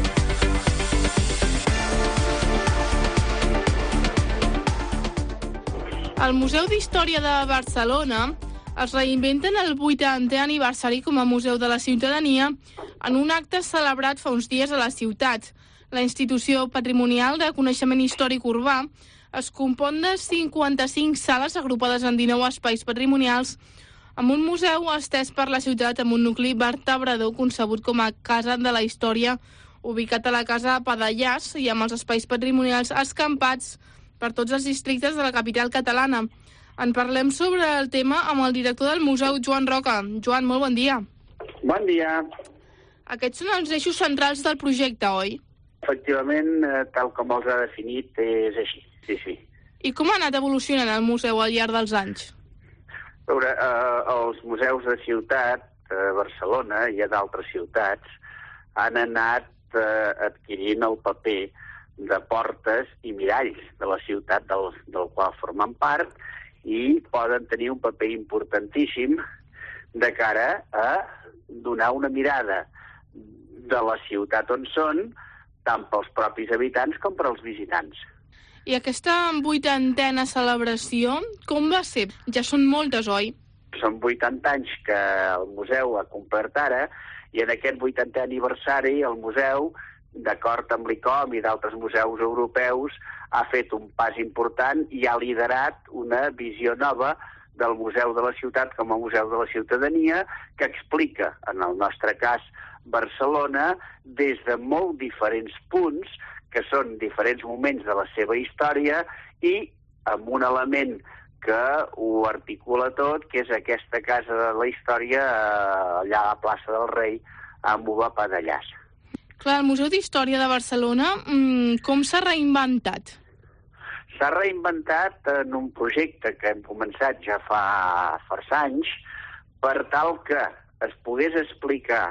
S2: El Museu d'Història de Barcelona es reinventa en el 80è aniversari com a Museu de la Ciutadania en un acte celebrat fa uns dies a la ciutat. La institució patrimonial de coneixement històric urbà es compon de 55 sales agrupades en 19 espais patrimonials amb un museu estès per la ciutat amb un nucli vertebrador concebut com a Casa de la Història, ubicat a la Casa Padellàs i amb els espais patrimonials escampats per tots els districtes de la capital catalana. En parlem sobre el tema amb el director del museu, Joan Roca. Joan, molt bon dia.
S7: Bon dia.
S2: Aquests són els eixos centrals del projecte, oi?
S7: Efectivament, tal com els ha definit, és així, sí.
S2: I com ha anat evolucionant el museu al llarg dels anys?
S7: A veure, els museus de ciutat, a Barcelona i a d'altres ciutats, han anat adquirint el paper de portes i miralls de la ciutat del qual formen part i poden tenir un paper importantíssim de cara a donar una mirada de la ciutat on són, tant pels propis habitants com per als visitants.
S2: I aquesta 80a celebració, com va ser? Ja són moltes, oi?
S7: Són 80 anys que el museu ha complert ara, i en aquest 80è aniversari el museu, d'acord amb l'ICOM i d'altres museus europeus, ha fet un pas important i ha liderat una visió nova del Museu de la Ciutat com a Museu de la Ciutadania, que explica, en el nostre cas, Barcelona, des de molt diferents punts, que són diferents moments de la seva història, i amb un element que ho articula tot, que és aquesta Casa de la Història allà a la plaça del Rei, amb Uva Padellàs.
S2: Clar, el Museu d'Història de Barcelona, com s'ha reinventat?
S7: S'ha reinventat en un projecte que hem començat ja fa força anys, per tal que es pogués explicar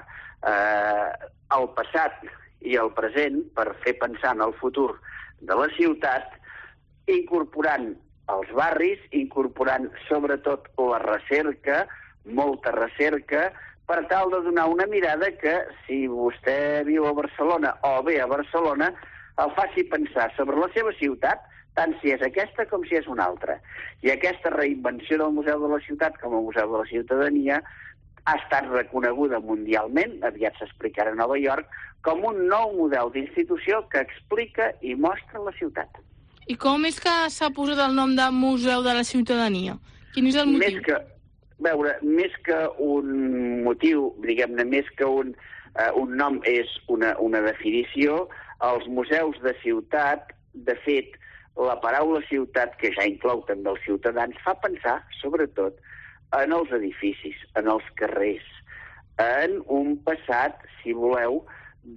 S7: el passat i el present, per fer pensar en el futur de la ciutat, incorporant els barris, incorporant sobretot la recerca, molta recerca, per tal de donar una mirada que, si vostè viu a Barcelona o ve a Barcelona, el faci pensar sobre la seva ciutat, tant si és aquesta com si és una altra. I aquesta reinvenció del Museu de la Ciutat com a Museu de la Ciutadania ha estat reconeguda mundialment, aviat s'explicarà a Nova York, com un nou model d'institució que explica i mostra la ciutat.
S2: I com és que s'ha posat el nom de Museu de la Ciutadania? Quin és el motiu?
S7: Més que un motiu, diguem-ne, més que un nom és una definició, els museus de ciutat, de fet, la paraula ciutat, que ja inclou també els ciutadans, fa pensar, sobretot, en els edificis, en els carrers, en un passat, si voleu,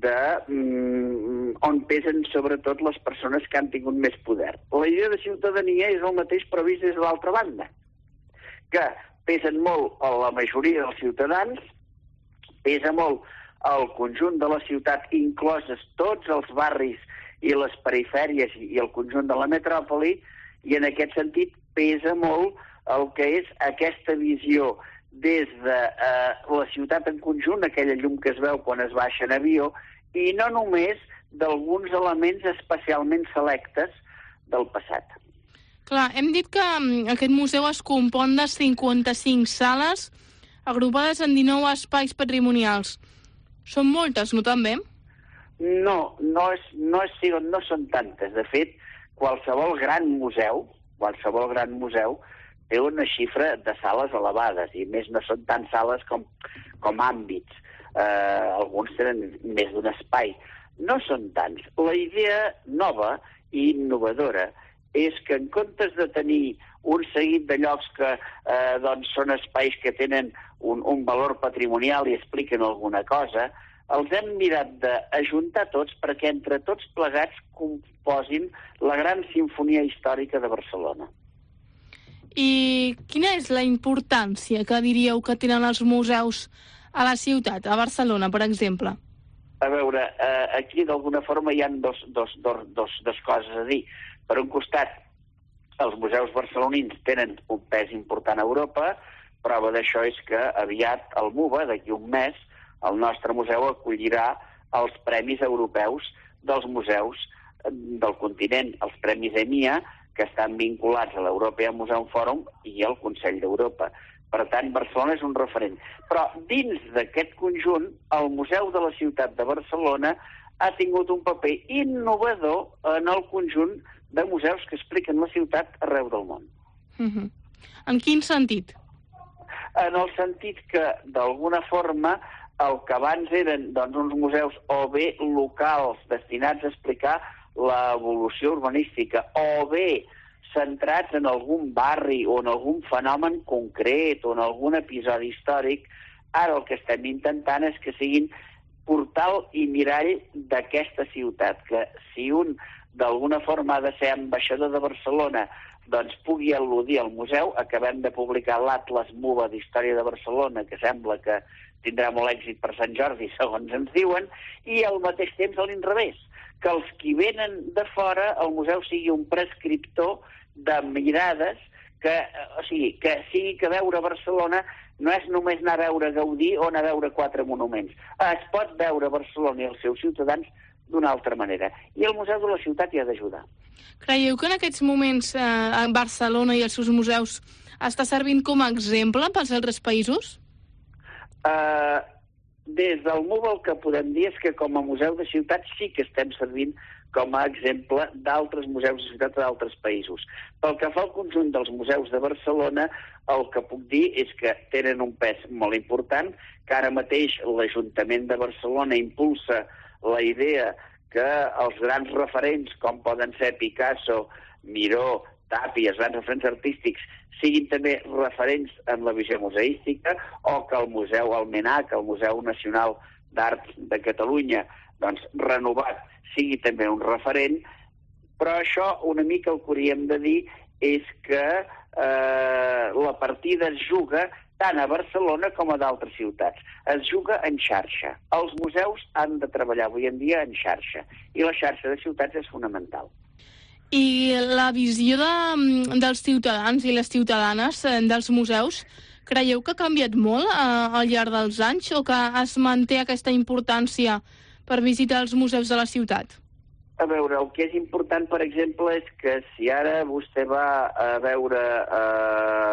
S7: on pesen sobretot les persones que han tingut més poder. La idea de ciutadania és el mateix però vist des de l'altra banda, que pesen molt a la majoria dels ciutadans, pesa molt al conjunt de la ciutat, incloses tots els barris i les perifèries i el conjunt de la metròpoli, i en aquest sentit pesa molt el que és aquesta visió des de la ciutat en conjunt, aquella llum que es veu quan es baixa en avió, i no només d'alguns elements especialment selectes del passat.
S2: Clar, hem dit que aquest museu es compon de 55 sales agrupades en 19 espais patrimonials. Són moltes, no també?
S7: No són tantes. De fet, qualsevol gran museu té una xifra de sales elevades, i més no són tant sales com àmbits. Alguns tenen més d'un espai. No són tants. La idea nova i innovadora és que en comptes de tenir un seguit de llocs que són espais que tenen un valor patrimonial i expliquen alguna cosa, els hem mirat d'ajuntar tots perquè entre tots plegats composin la gran sinfonia històrica de Barcelona.
S2: I quina és la importància que diríeu que tenen els museus a la ciutat, a Barcelona, per exemple?
S7: A veure, aquí d'alguna forma hi ha dos coses a dir. Per un costat, els museus barcelonins tenen un pes important a Europa. Prova d'això és que aviat el MUVA, d'aquí un mes, el nostre museu acollirà els Premis Europeus dels museus del continent, els Premis EMIA, que estan vinculats a l'European Museum Forum i al Consell d'Europa. Per tant, Barcelona és un referent. Però dins d'aquest conjunt, el Museu de la Ciutat de Barcelona ha tingut un paper innovador en el conjunt de museus que expliquen la ciutat arreu del món.
S2: En quin sentit?
S7: En el sentit que, d'alguna forma, el que abans eren uns museus o bé locals destinats a explicar l'evolució urbanística o bé centrats en algun barri o en algun fenomen concret o en algun episodi històric, ara el que estem intentant és que siguin portal i mirall d'aquesta ciutat, que si un d'alguna forma ha de ser ambaixador de Barcelona, doncs pugui al·ludir al museu. Acabem de publicar l'Atlas MUVA d'Història de Barcelona, que sembla que tindrà molt èxit per Sant Jordi, segons ens diuen, i al mateix temps a l'inrevés, que els qui venen de fora, el museu sigui un prescriptor de mirades, que sigui que veure Barcelona no és només anar a veure Gaudí o anar a veure 4 monuments. Es pot veure Barcelona i els seus ciutadans d'una altra manera. I el Museu de la Ciutat hi ha d'ajudar.
S2: Creieu que en aquests moments Barcelona i els seus museus està servint com a exemple pels altres països?
S7: Des del MUVA el que podem dir és que com a museu de ciutat sí que estem servint com a exemple d'altres museus de ciutat d'altres països. Pel que fa al conjunt dels museus de Barcelona, el que puc dir és que tenen un pes molt important, que ara mateix l'Ajuntament de Barcelona impulsa la idea que els grans referents, com poden ser Picasso, Miró, Tàpies, grans referents artístics, siguin també referents en la visió museística, o que el Museu Almenac, el Museu Nacional d'Art de Catalunya, doncs renovat, sigui també un referent. Però això una mica el que hauríem de dir és que la partida es juga tant a Barcelona com a d'altres ciutats. Es juga en xarxa. Els museus han de treballar avui en dia en xarxa, i la xarxa de ciutats és fonamental.
S2: I la visió dels ciutadans i les ciutadanes dels museus, creieu que ha canviat molt al llarg dels anys o que es manté aquesta importància per visitar els museus de la ciutat?
S7: A veure, el que és important, per exemple, és que si ara vostè va a veure el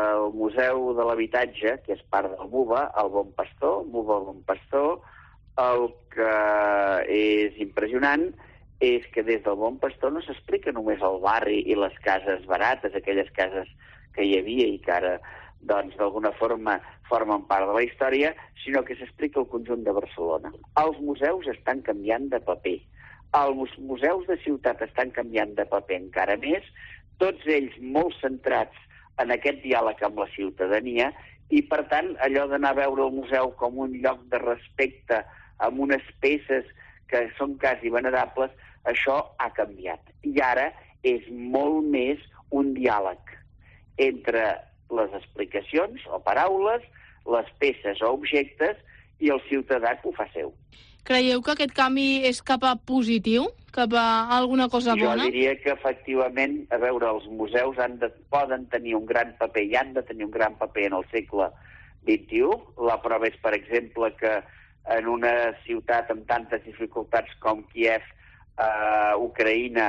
S7: Museu de l'Habitatge, que és part del MUVA, el Bon Pastor, MUVA Bon Pastor, el que és impressionant és que des del Bon Pastor no s'explica només el barri i les cases barates, aquelles cases que hi havia i que ara, doncs, d'alguna forma formen part de la història, sinó que s'explica el conjunt de Barcelona. Els museus estan canviant de paper. Els museus de ciutat estan canviant de paper encara més, tots ells molt centrats en aquest diàleg amb la ciutadania i, per tant, allò d'anar a veure el museu com un lloc de respecte amb unes peces que són quasi venerables, això ha canviat. I ara és molt més un diàleg entre les explicacions o paraules, les peces o objectes i el ciutadà que ho fa seu.
S2: Creieu que aquest canvi és cap a positiu? Cap a alguna cosa bona?
S7: Jo diria que, efectivament, a veure, els museus poden tenir un gran paper i han de tenir un gran paper en el segle XXI. La prova és, per exemple, que en una ciutat amb tantes dificultats com Kiev, Ucraïna,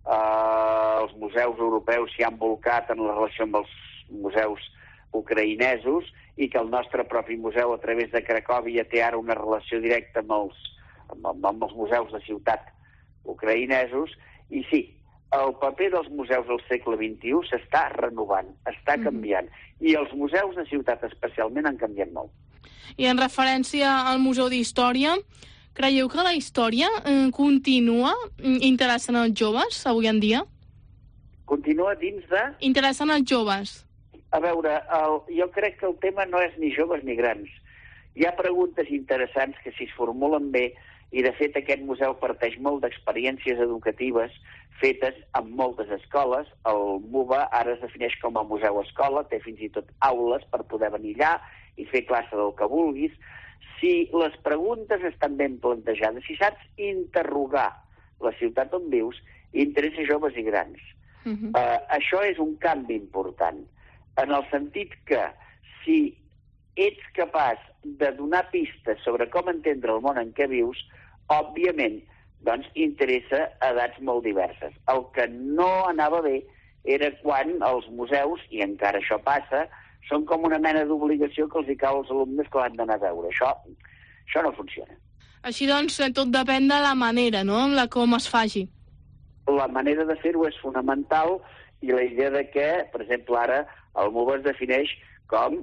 S7: els museus europeus s'hi han volcat en la relació amb els museus ucraïnesos i que el nostre propi museu, a través de Cracòvia, té ara una relació directa amb els museus de ciutat ucraïnesos. I sí, el paper dels museus del segle XXI s'està renovant, està canviant. I els museus de ciutat especialment han canviat molt.
S2: I en referència al Museu d'Història, creieu que la història continua interessant als joves avui en dia?
S7: Continua dins de...
S2: Interessant als joves.
S7: A veure, jo crec que el tema no és ni joves ni grans. Hi ha preguntes interessants que si es formulen bé, i de fet aquest museu parteix molt d'experiències educatives fetes en moltes escoles. El MUVA ara es defineix com a museu-escola, té fins i tot aules per poder venir allà i fer classe del que vulguis. Si les preguntes estan ben plantejades, si saps interrogar la ciutat on vius, interessa joves i grans. Això és un canvi important, en el sentit que si ets capaç de donar pistes sobre com entendre el món en què vius, òbviament, doncs, interessa a edats molt diverses. El que no anava bé era quan els museus, i encara això passa, són com una mena d'obligació que els hi cau als alumnes que l'han d'anar a veure. Això no funciona.
S2: Així doncs, tot depèn de la manera, no?, en la com es faci.
S7: La manera de fer-ho és fonamental i la idea de que, per exemple, ara el MUVA es defineix com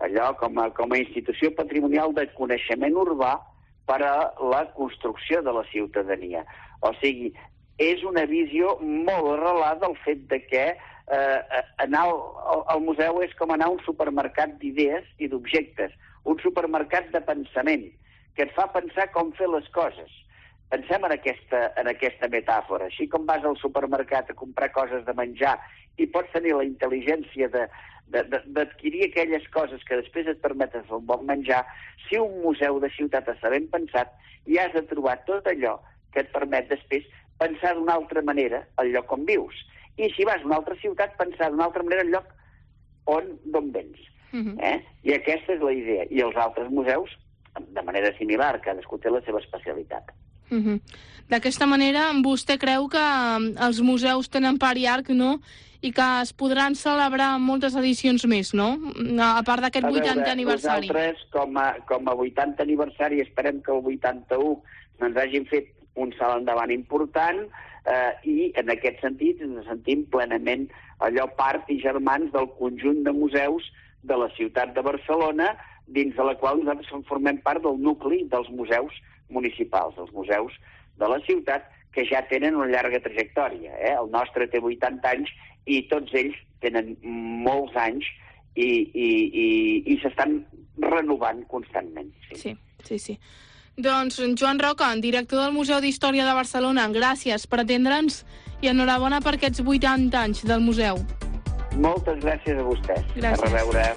S7: a institució patrimonial de coneixement urbà per a la construcció de la ciutadania. O sigui, és una visió molt arrelada del fet de que anar al museu és com anar a un supermercat d'idees i d'objectes, un supermercat de pensament, que et fa pensar com fer les coses. Pensem en aquesta metàfora. Així com vas al supermercat a comprar coses de menjar i pots tenir la intel·ligència d'adquirir aquelles coses que després et permeten fer un bon menjar, si un museu de ciutat està ben pensat, hi has de trobar tot allò que et permet després pensar d'una altra manera al lloc on vius. I si vas a una altra ciutat, pensar d'una altra manera al lloc d'on vens. I aquesta és la idea. I els altres museus, de manera similar, cadascú té la seva especialitat.
S2: D'aquesta manera, vostè creu que els museus tenen pare i arc, no?, i que es podran celebrar moltes edicions més, no?, a part d'aquest 80è aniversari.
S7: Nosaltres, com a 80è aniversari, esperem que el 81 ens hagin fet un salt endavant important i, en aquest sentit, ens sentim plenament allò part i germans del conjunt de museus de la ciutat de Barcelona, dins de la qual nosaltres formem part del nucli dels museus municipals, els museus de la ciutat, que ja tenen una llarga trajectòria. El nostre té 80 anys i tots ells tenen molts anys i s'estan renovant constantment.
S2: Sí. Doncs Joan Roca, director del Museu d'Història de Barcelona, gràcies per atendre'ns i enhorabona per aquests 80 anys del museu.
S7: Moltes gràcies a vostès.
S2: Gràcies.
S7: A reveure.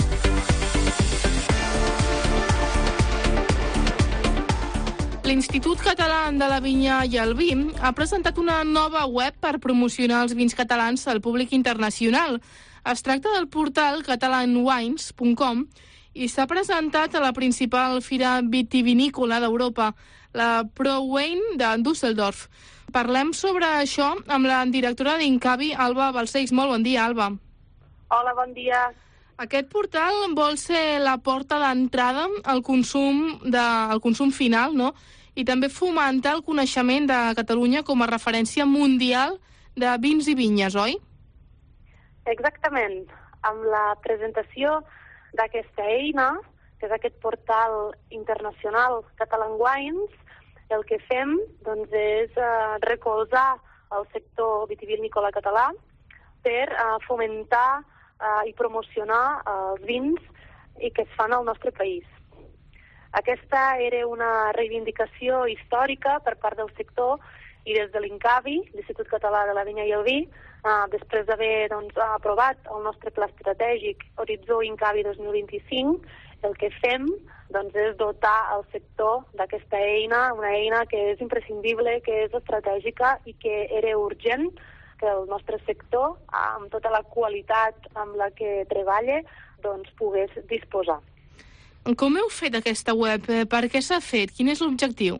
S2: L'Institut Català de la Vinya i el Vi ha presentat una nova web per promocionar els vins catalans al públic internacional. Es tracta del portal catalanwines.com i s'ha presentat a la principal fira vitivinícola d'Europa, la ProWein de Düsseldorf. Parlem sobre això amb la directora d'Incavi, Alba Balcells. Molt bon dia, Alba.
S9: Hola, bon dia.
S2: Aquest portal vol ser la porta d'entrada al consum final, no? I també fomentar el coneixement de Catalunya com a referència mundial de vins i vinyes, oi?
S9: Exactament. Amb la presentació d'aquesta eina, que és aquest portal internacional Catalan Wines, el que fem doncs, és recolzar el sector vitivinícola català per fomentar i promocionar els vins i que es fan al nostre país. Aquesta era una reivindicació històrica per part del sector i des de l'INCAVI, l'Institut Català de la Vinya i el Vi, després d'haver aprovat el nostre pla estratègic Horitzó INCAVI 2025, el que fem és dotar el sector d'aquesta eina, una eina que és imprescindible, que és estratègica i que era urgent que el nostre sector, amb tota la qualitat amb la que treballa, pogués disposar.
S2: Com heu fet aquesta web? Per què s'ha fet? Quin és l'objectiu?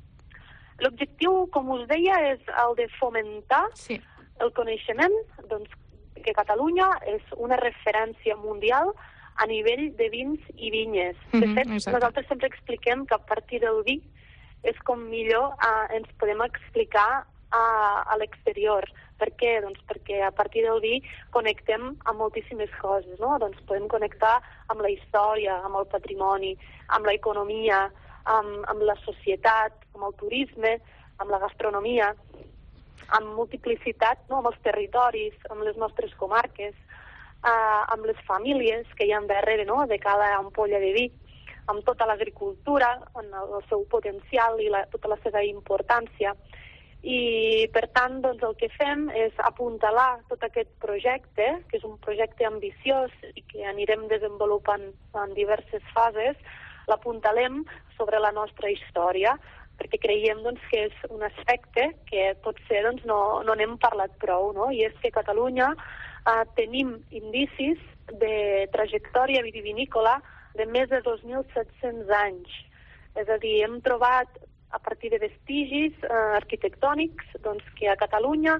S9: L'objectiu, com us deia, és el de fomentar el coneixement que Catalunya és una referència mundial a nivell de vins i vinyes. De fet, nosaltres sempre expliquem que a partir del vi és com millor ens podem explicar a l'exterior. Per què? Perquè a partir del vi connectem amb moltíssimes coses, no? Podem connectar amb la història, amb el patrimoni, amb l'economia, amb la societat, amb el turisme, amb la gastronomia, amb multiplicitat, no? Amb els territoris, amb les nostres comarques, amb les famílies que hi ha darrere, no? De cada ampolla de vi, amb tota l'agricultura, en el seu potencial i tota la seva importància. I, per tant, el que fem és apuntalar tot aquest projecte, que és un projecte ambiciós i que anirem desenvolupant en diverses fases, l'apuntalem sobre la nostra història, perquè creiem que és un aspecte que potser no n'hem parlat prou, no? I és que a Catalunya tenim indicis de trajectòria vitivinícola de més de 2.700 anys. És a dir, hem trobat a partir de vestigis arquitectònics que a Catalunya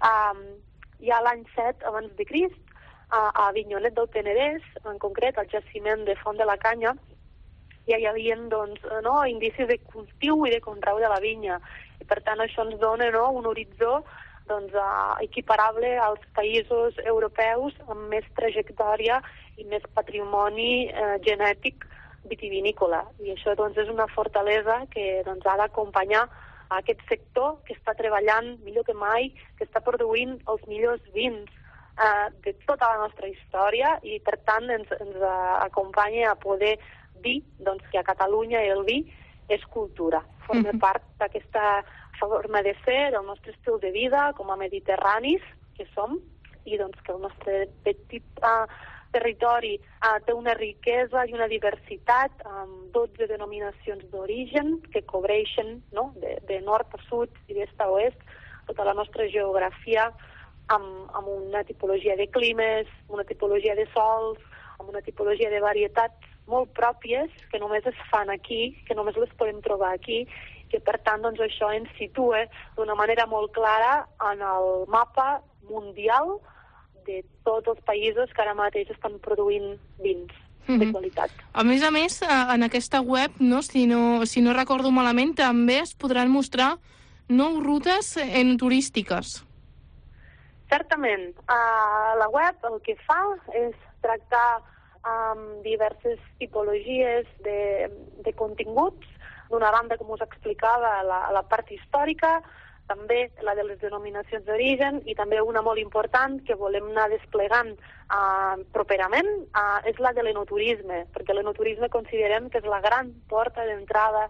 S9: ja l'any 7 abans de Crist, a Avinyonet del Penedès, en concret al jaciment de Font de la Canya, ja hi havia indicis de cultiu i de conreu de la vinya. I per tant això ens dona un horitzó equiparable als països europeus amb més trajectòria i més patrimoni genètic vitivinícola. I això és una fortalesa que ha d'acompanyar aquest sector que està treballant millor que mai, que està produint els millors vins de tota la nostra història i, per tant, ens acompanya a poder dir que a Catalunya el vi és cultura. Forma part d'aquesta forma de ser, del nostre estil de vida, com a mediterranis que som, i que el nostre petit territori té una riquesa i una diversitat amb 12 denominacions d'origen que cobreixen de nord a sud i d'est a oest tota la nostra geografia amb una tipologia de climes, una tipologia de sols, amb una tipologia de varietats molt pròpies que només es fan aquí, que només les podem trobar aquí, que per tant això ens situa d'una manera molt clara en el mapa mundial de tots els països que ara mateix estan produint vins de qualitat.
S2: A més, en aquesta web, si no recordo malament, també es podran mostrar rutes turístiques.
S9: Certament. La web el que fa és tractar amb diverses tipologies de continguts. D'una banda, com us explicava, la part històrica, també la de les denominacions d'origen i també una molt important que volem anar desplegant properament és la de l'enoturisme, perquè l'enoturisme considerem que és la gran porta d'entrada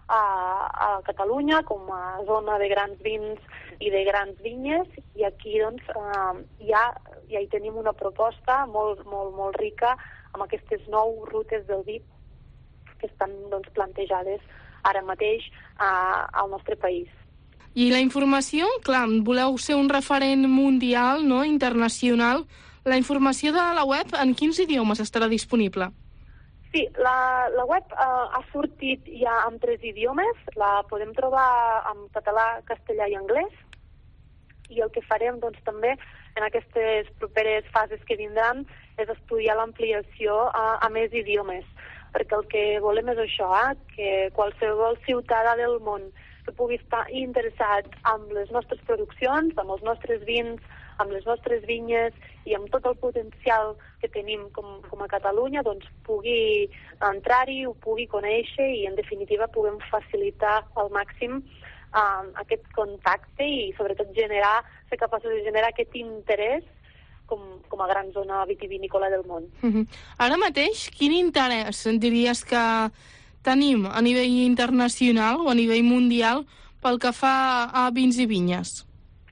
S9: a Catalunya com a zona de grans vins i de grans vinyes i aquí ja hi tenim una proposta molt rica amb aquestes 9 rutes del vi que estan plantejades ara mateix al nostre país.
S2: I la informació, clar, voleu ser un referent mundial, internacional. La informació de la web, en quins idiomes estarà disponible?
S9: Sí, la web ha sortit ja en 3 idiomes. La podem trobar en català, castellà i anglès. I el que farem també en aquestes properes fases que vindran és estudiar l'ampliació a més idiomes, perquè el que volem és això, que qualsevol ciutadà del món que pugui estar interessat en les nostres produccions, amb els nostres vins, amb les nostres vinyes i amb tot el potencial que tenim com a Catalunya, doncs pugui entrar-hi, ho pugui conèixer i, en definitiva, puguem facilitar al màxim aquest contacte i, sobretot, ser capaços de generar aquest interès com a gran zona vitivinícola del món.
S2: Ara mateix, quin interès diries que tenim a nivell internacional o a nivell mundial pel que fa a vins i vinyes?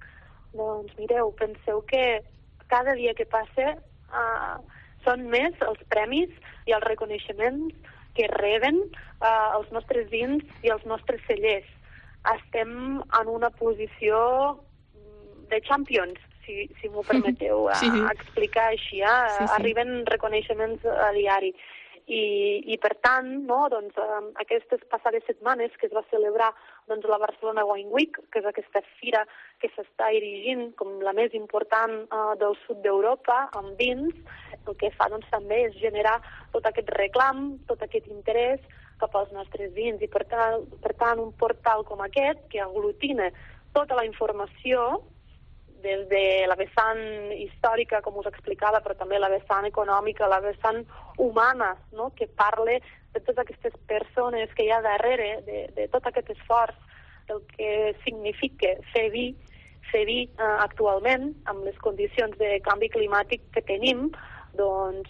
S9: Doncs mireu, penseu que cada dia que passa són més els premis i els reconeixements que reben els nostres vins i els nostres cellers. Estem en una posició de champions, si m'ho permeteu explicar així. Arriben reconeixements a diari. I per tant, doncs, aquestes passades setmanes que es va celebrar la Barcelona Wine Week, que és aquesta fira que s'està erigint com la més important del sud d'Europa amb vins, el que fa també és generar tot aquest reclam, tot aquest interès cap als nostres vins. I per tant un portal com aquest, que aglutina tota la informació des de la vessant històrica, com us explicava, però també la vessant econòmica, la vessant humana, que parla de totes aquestes persones que hi ha darrere, de tot aquest esforç, del que significa fer vi actualment, amb les condicions de canvi climàtic que tenim, doncs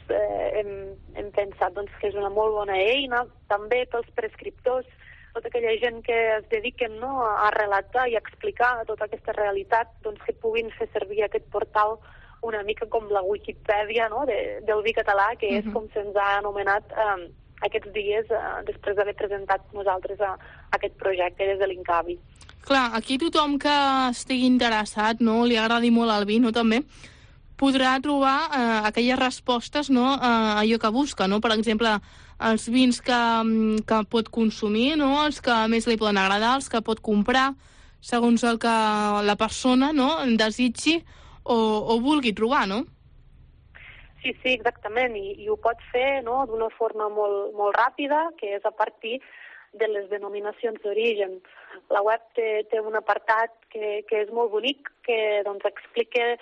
S9: hem pensat que és una molt bona eina, també pels prescriptors, tota aquella gent que es dediquen a relatar i a explicar tota aquesta realitat, que puguin fer servir aquest portal una mica com la Wikipedia del vi català, que és com se'ns ha anomenat aquests dies després d'haver presentat nosaltres aquest projecte des de l'Incavi.
S2: Clar, aquí tothom que estigui interessat, li agradi molt el vi, també podrà trobar aquelles respostes a allò que busca, per exemple, els vins que pot consumir, els que més li poden agradar, els que pot comprar, segons el que la persona desitgi o vulgui trobar, no?
S9: Sí, exactament, i ho pot fer d'una forma molt ràpida, que és a partir de les denominacions d'origen. La web té un apartat que és molt bonic, que explica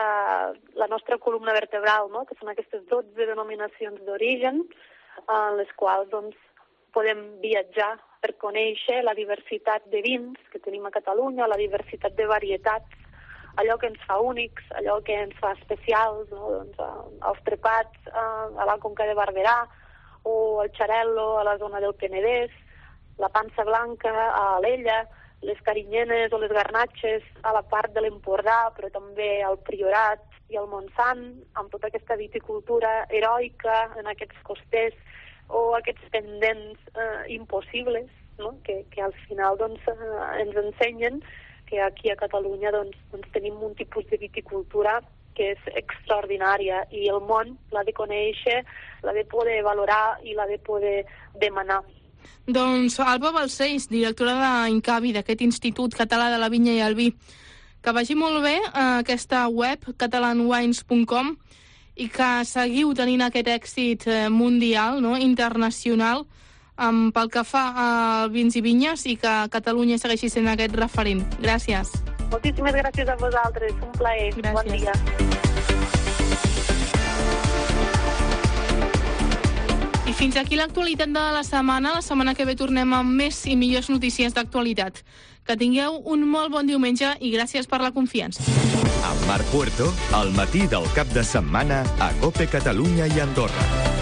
S9: la nostra columna vertebral, que són aquestes 12 denominacions d'origen, en les quals podem viatjar per conèixer la diversitat de vins que tenim a Catalunya, la diversitat de varietats, allò que ens fa únics, allò que ens fa especials, els trepats a la Conca de Barberà, o el xarel·lo a la zona del Penedès, la pansa blanca a Alella, les carinyenes o les garnatxes a la part de l'Empordà, però també al Priorat i al Montsant, amb tota aquesta viticultura heroica en aquests costers o aquests pendents impossibles, que al final ens ensenyen que aquí a Catalunya tenim un tipus de viticultura que és extraordinària i el món l'ha de conèixer, l'ha de poder valorar i l'ha de poder demanar.
S2: Doncs Alba Balcells, directora d'Incavi, d'aquest Institut Català de la Vinya i el Vi. Que vagi molt bé aquesta web, catalanwines.com, i que seguiu tenint aquest èxit mundial, internacional, pel que fa a vins i vinyes, i que Catalunya segueixi sent aquest referent. Gràcies.
S9: Moltíssimes gràcies a vosaltres, un plaer.
S2: Gràcies.
S9: Bon dia.
S2: I fins aquí l'actualitat de la setmana. La setmana que ve tornem amb més i millors notícies d'actualitat. Que tingueu un molt bon diumenge i gràcies per la confiança.
S1: Amb Marc Puerto, al matí del cap de setmana a COPE Catalunya i Andorra.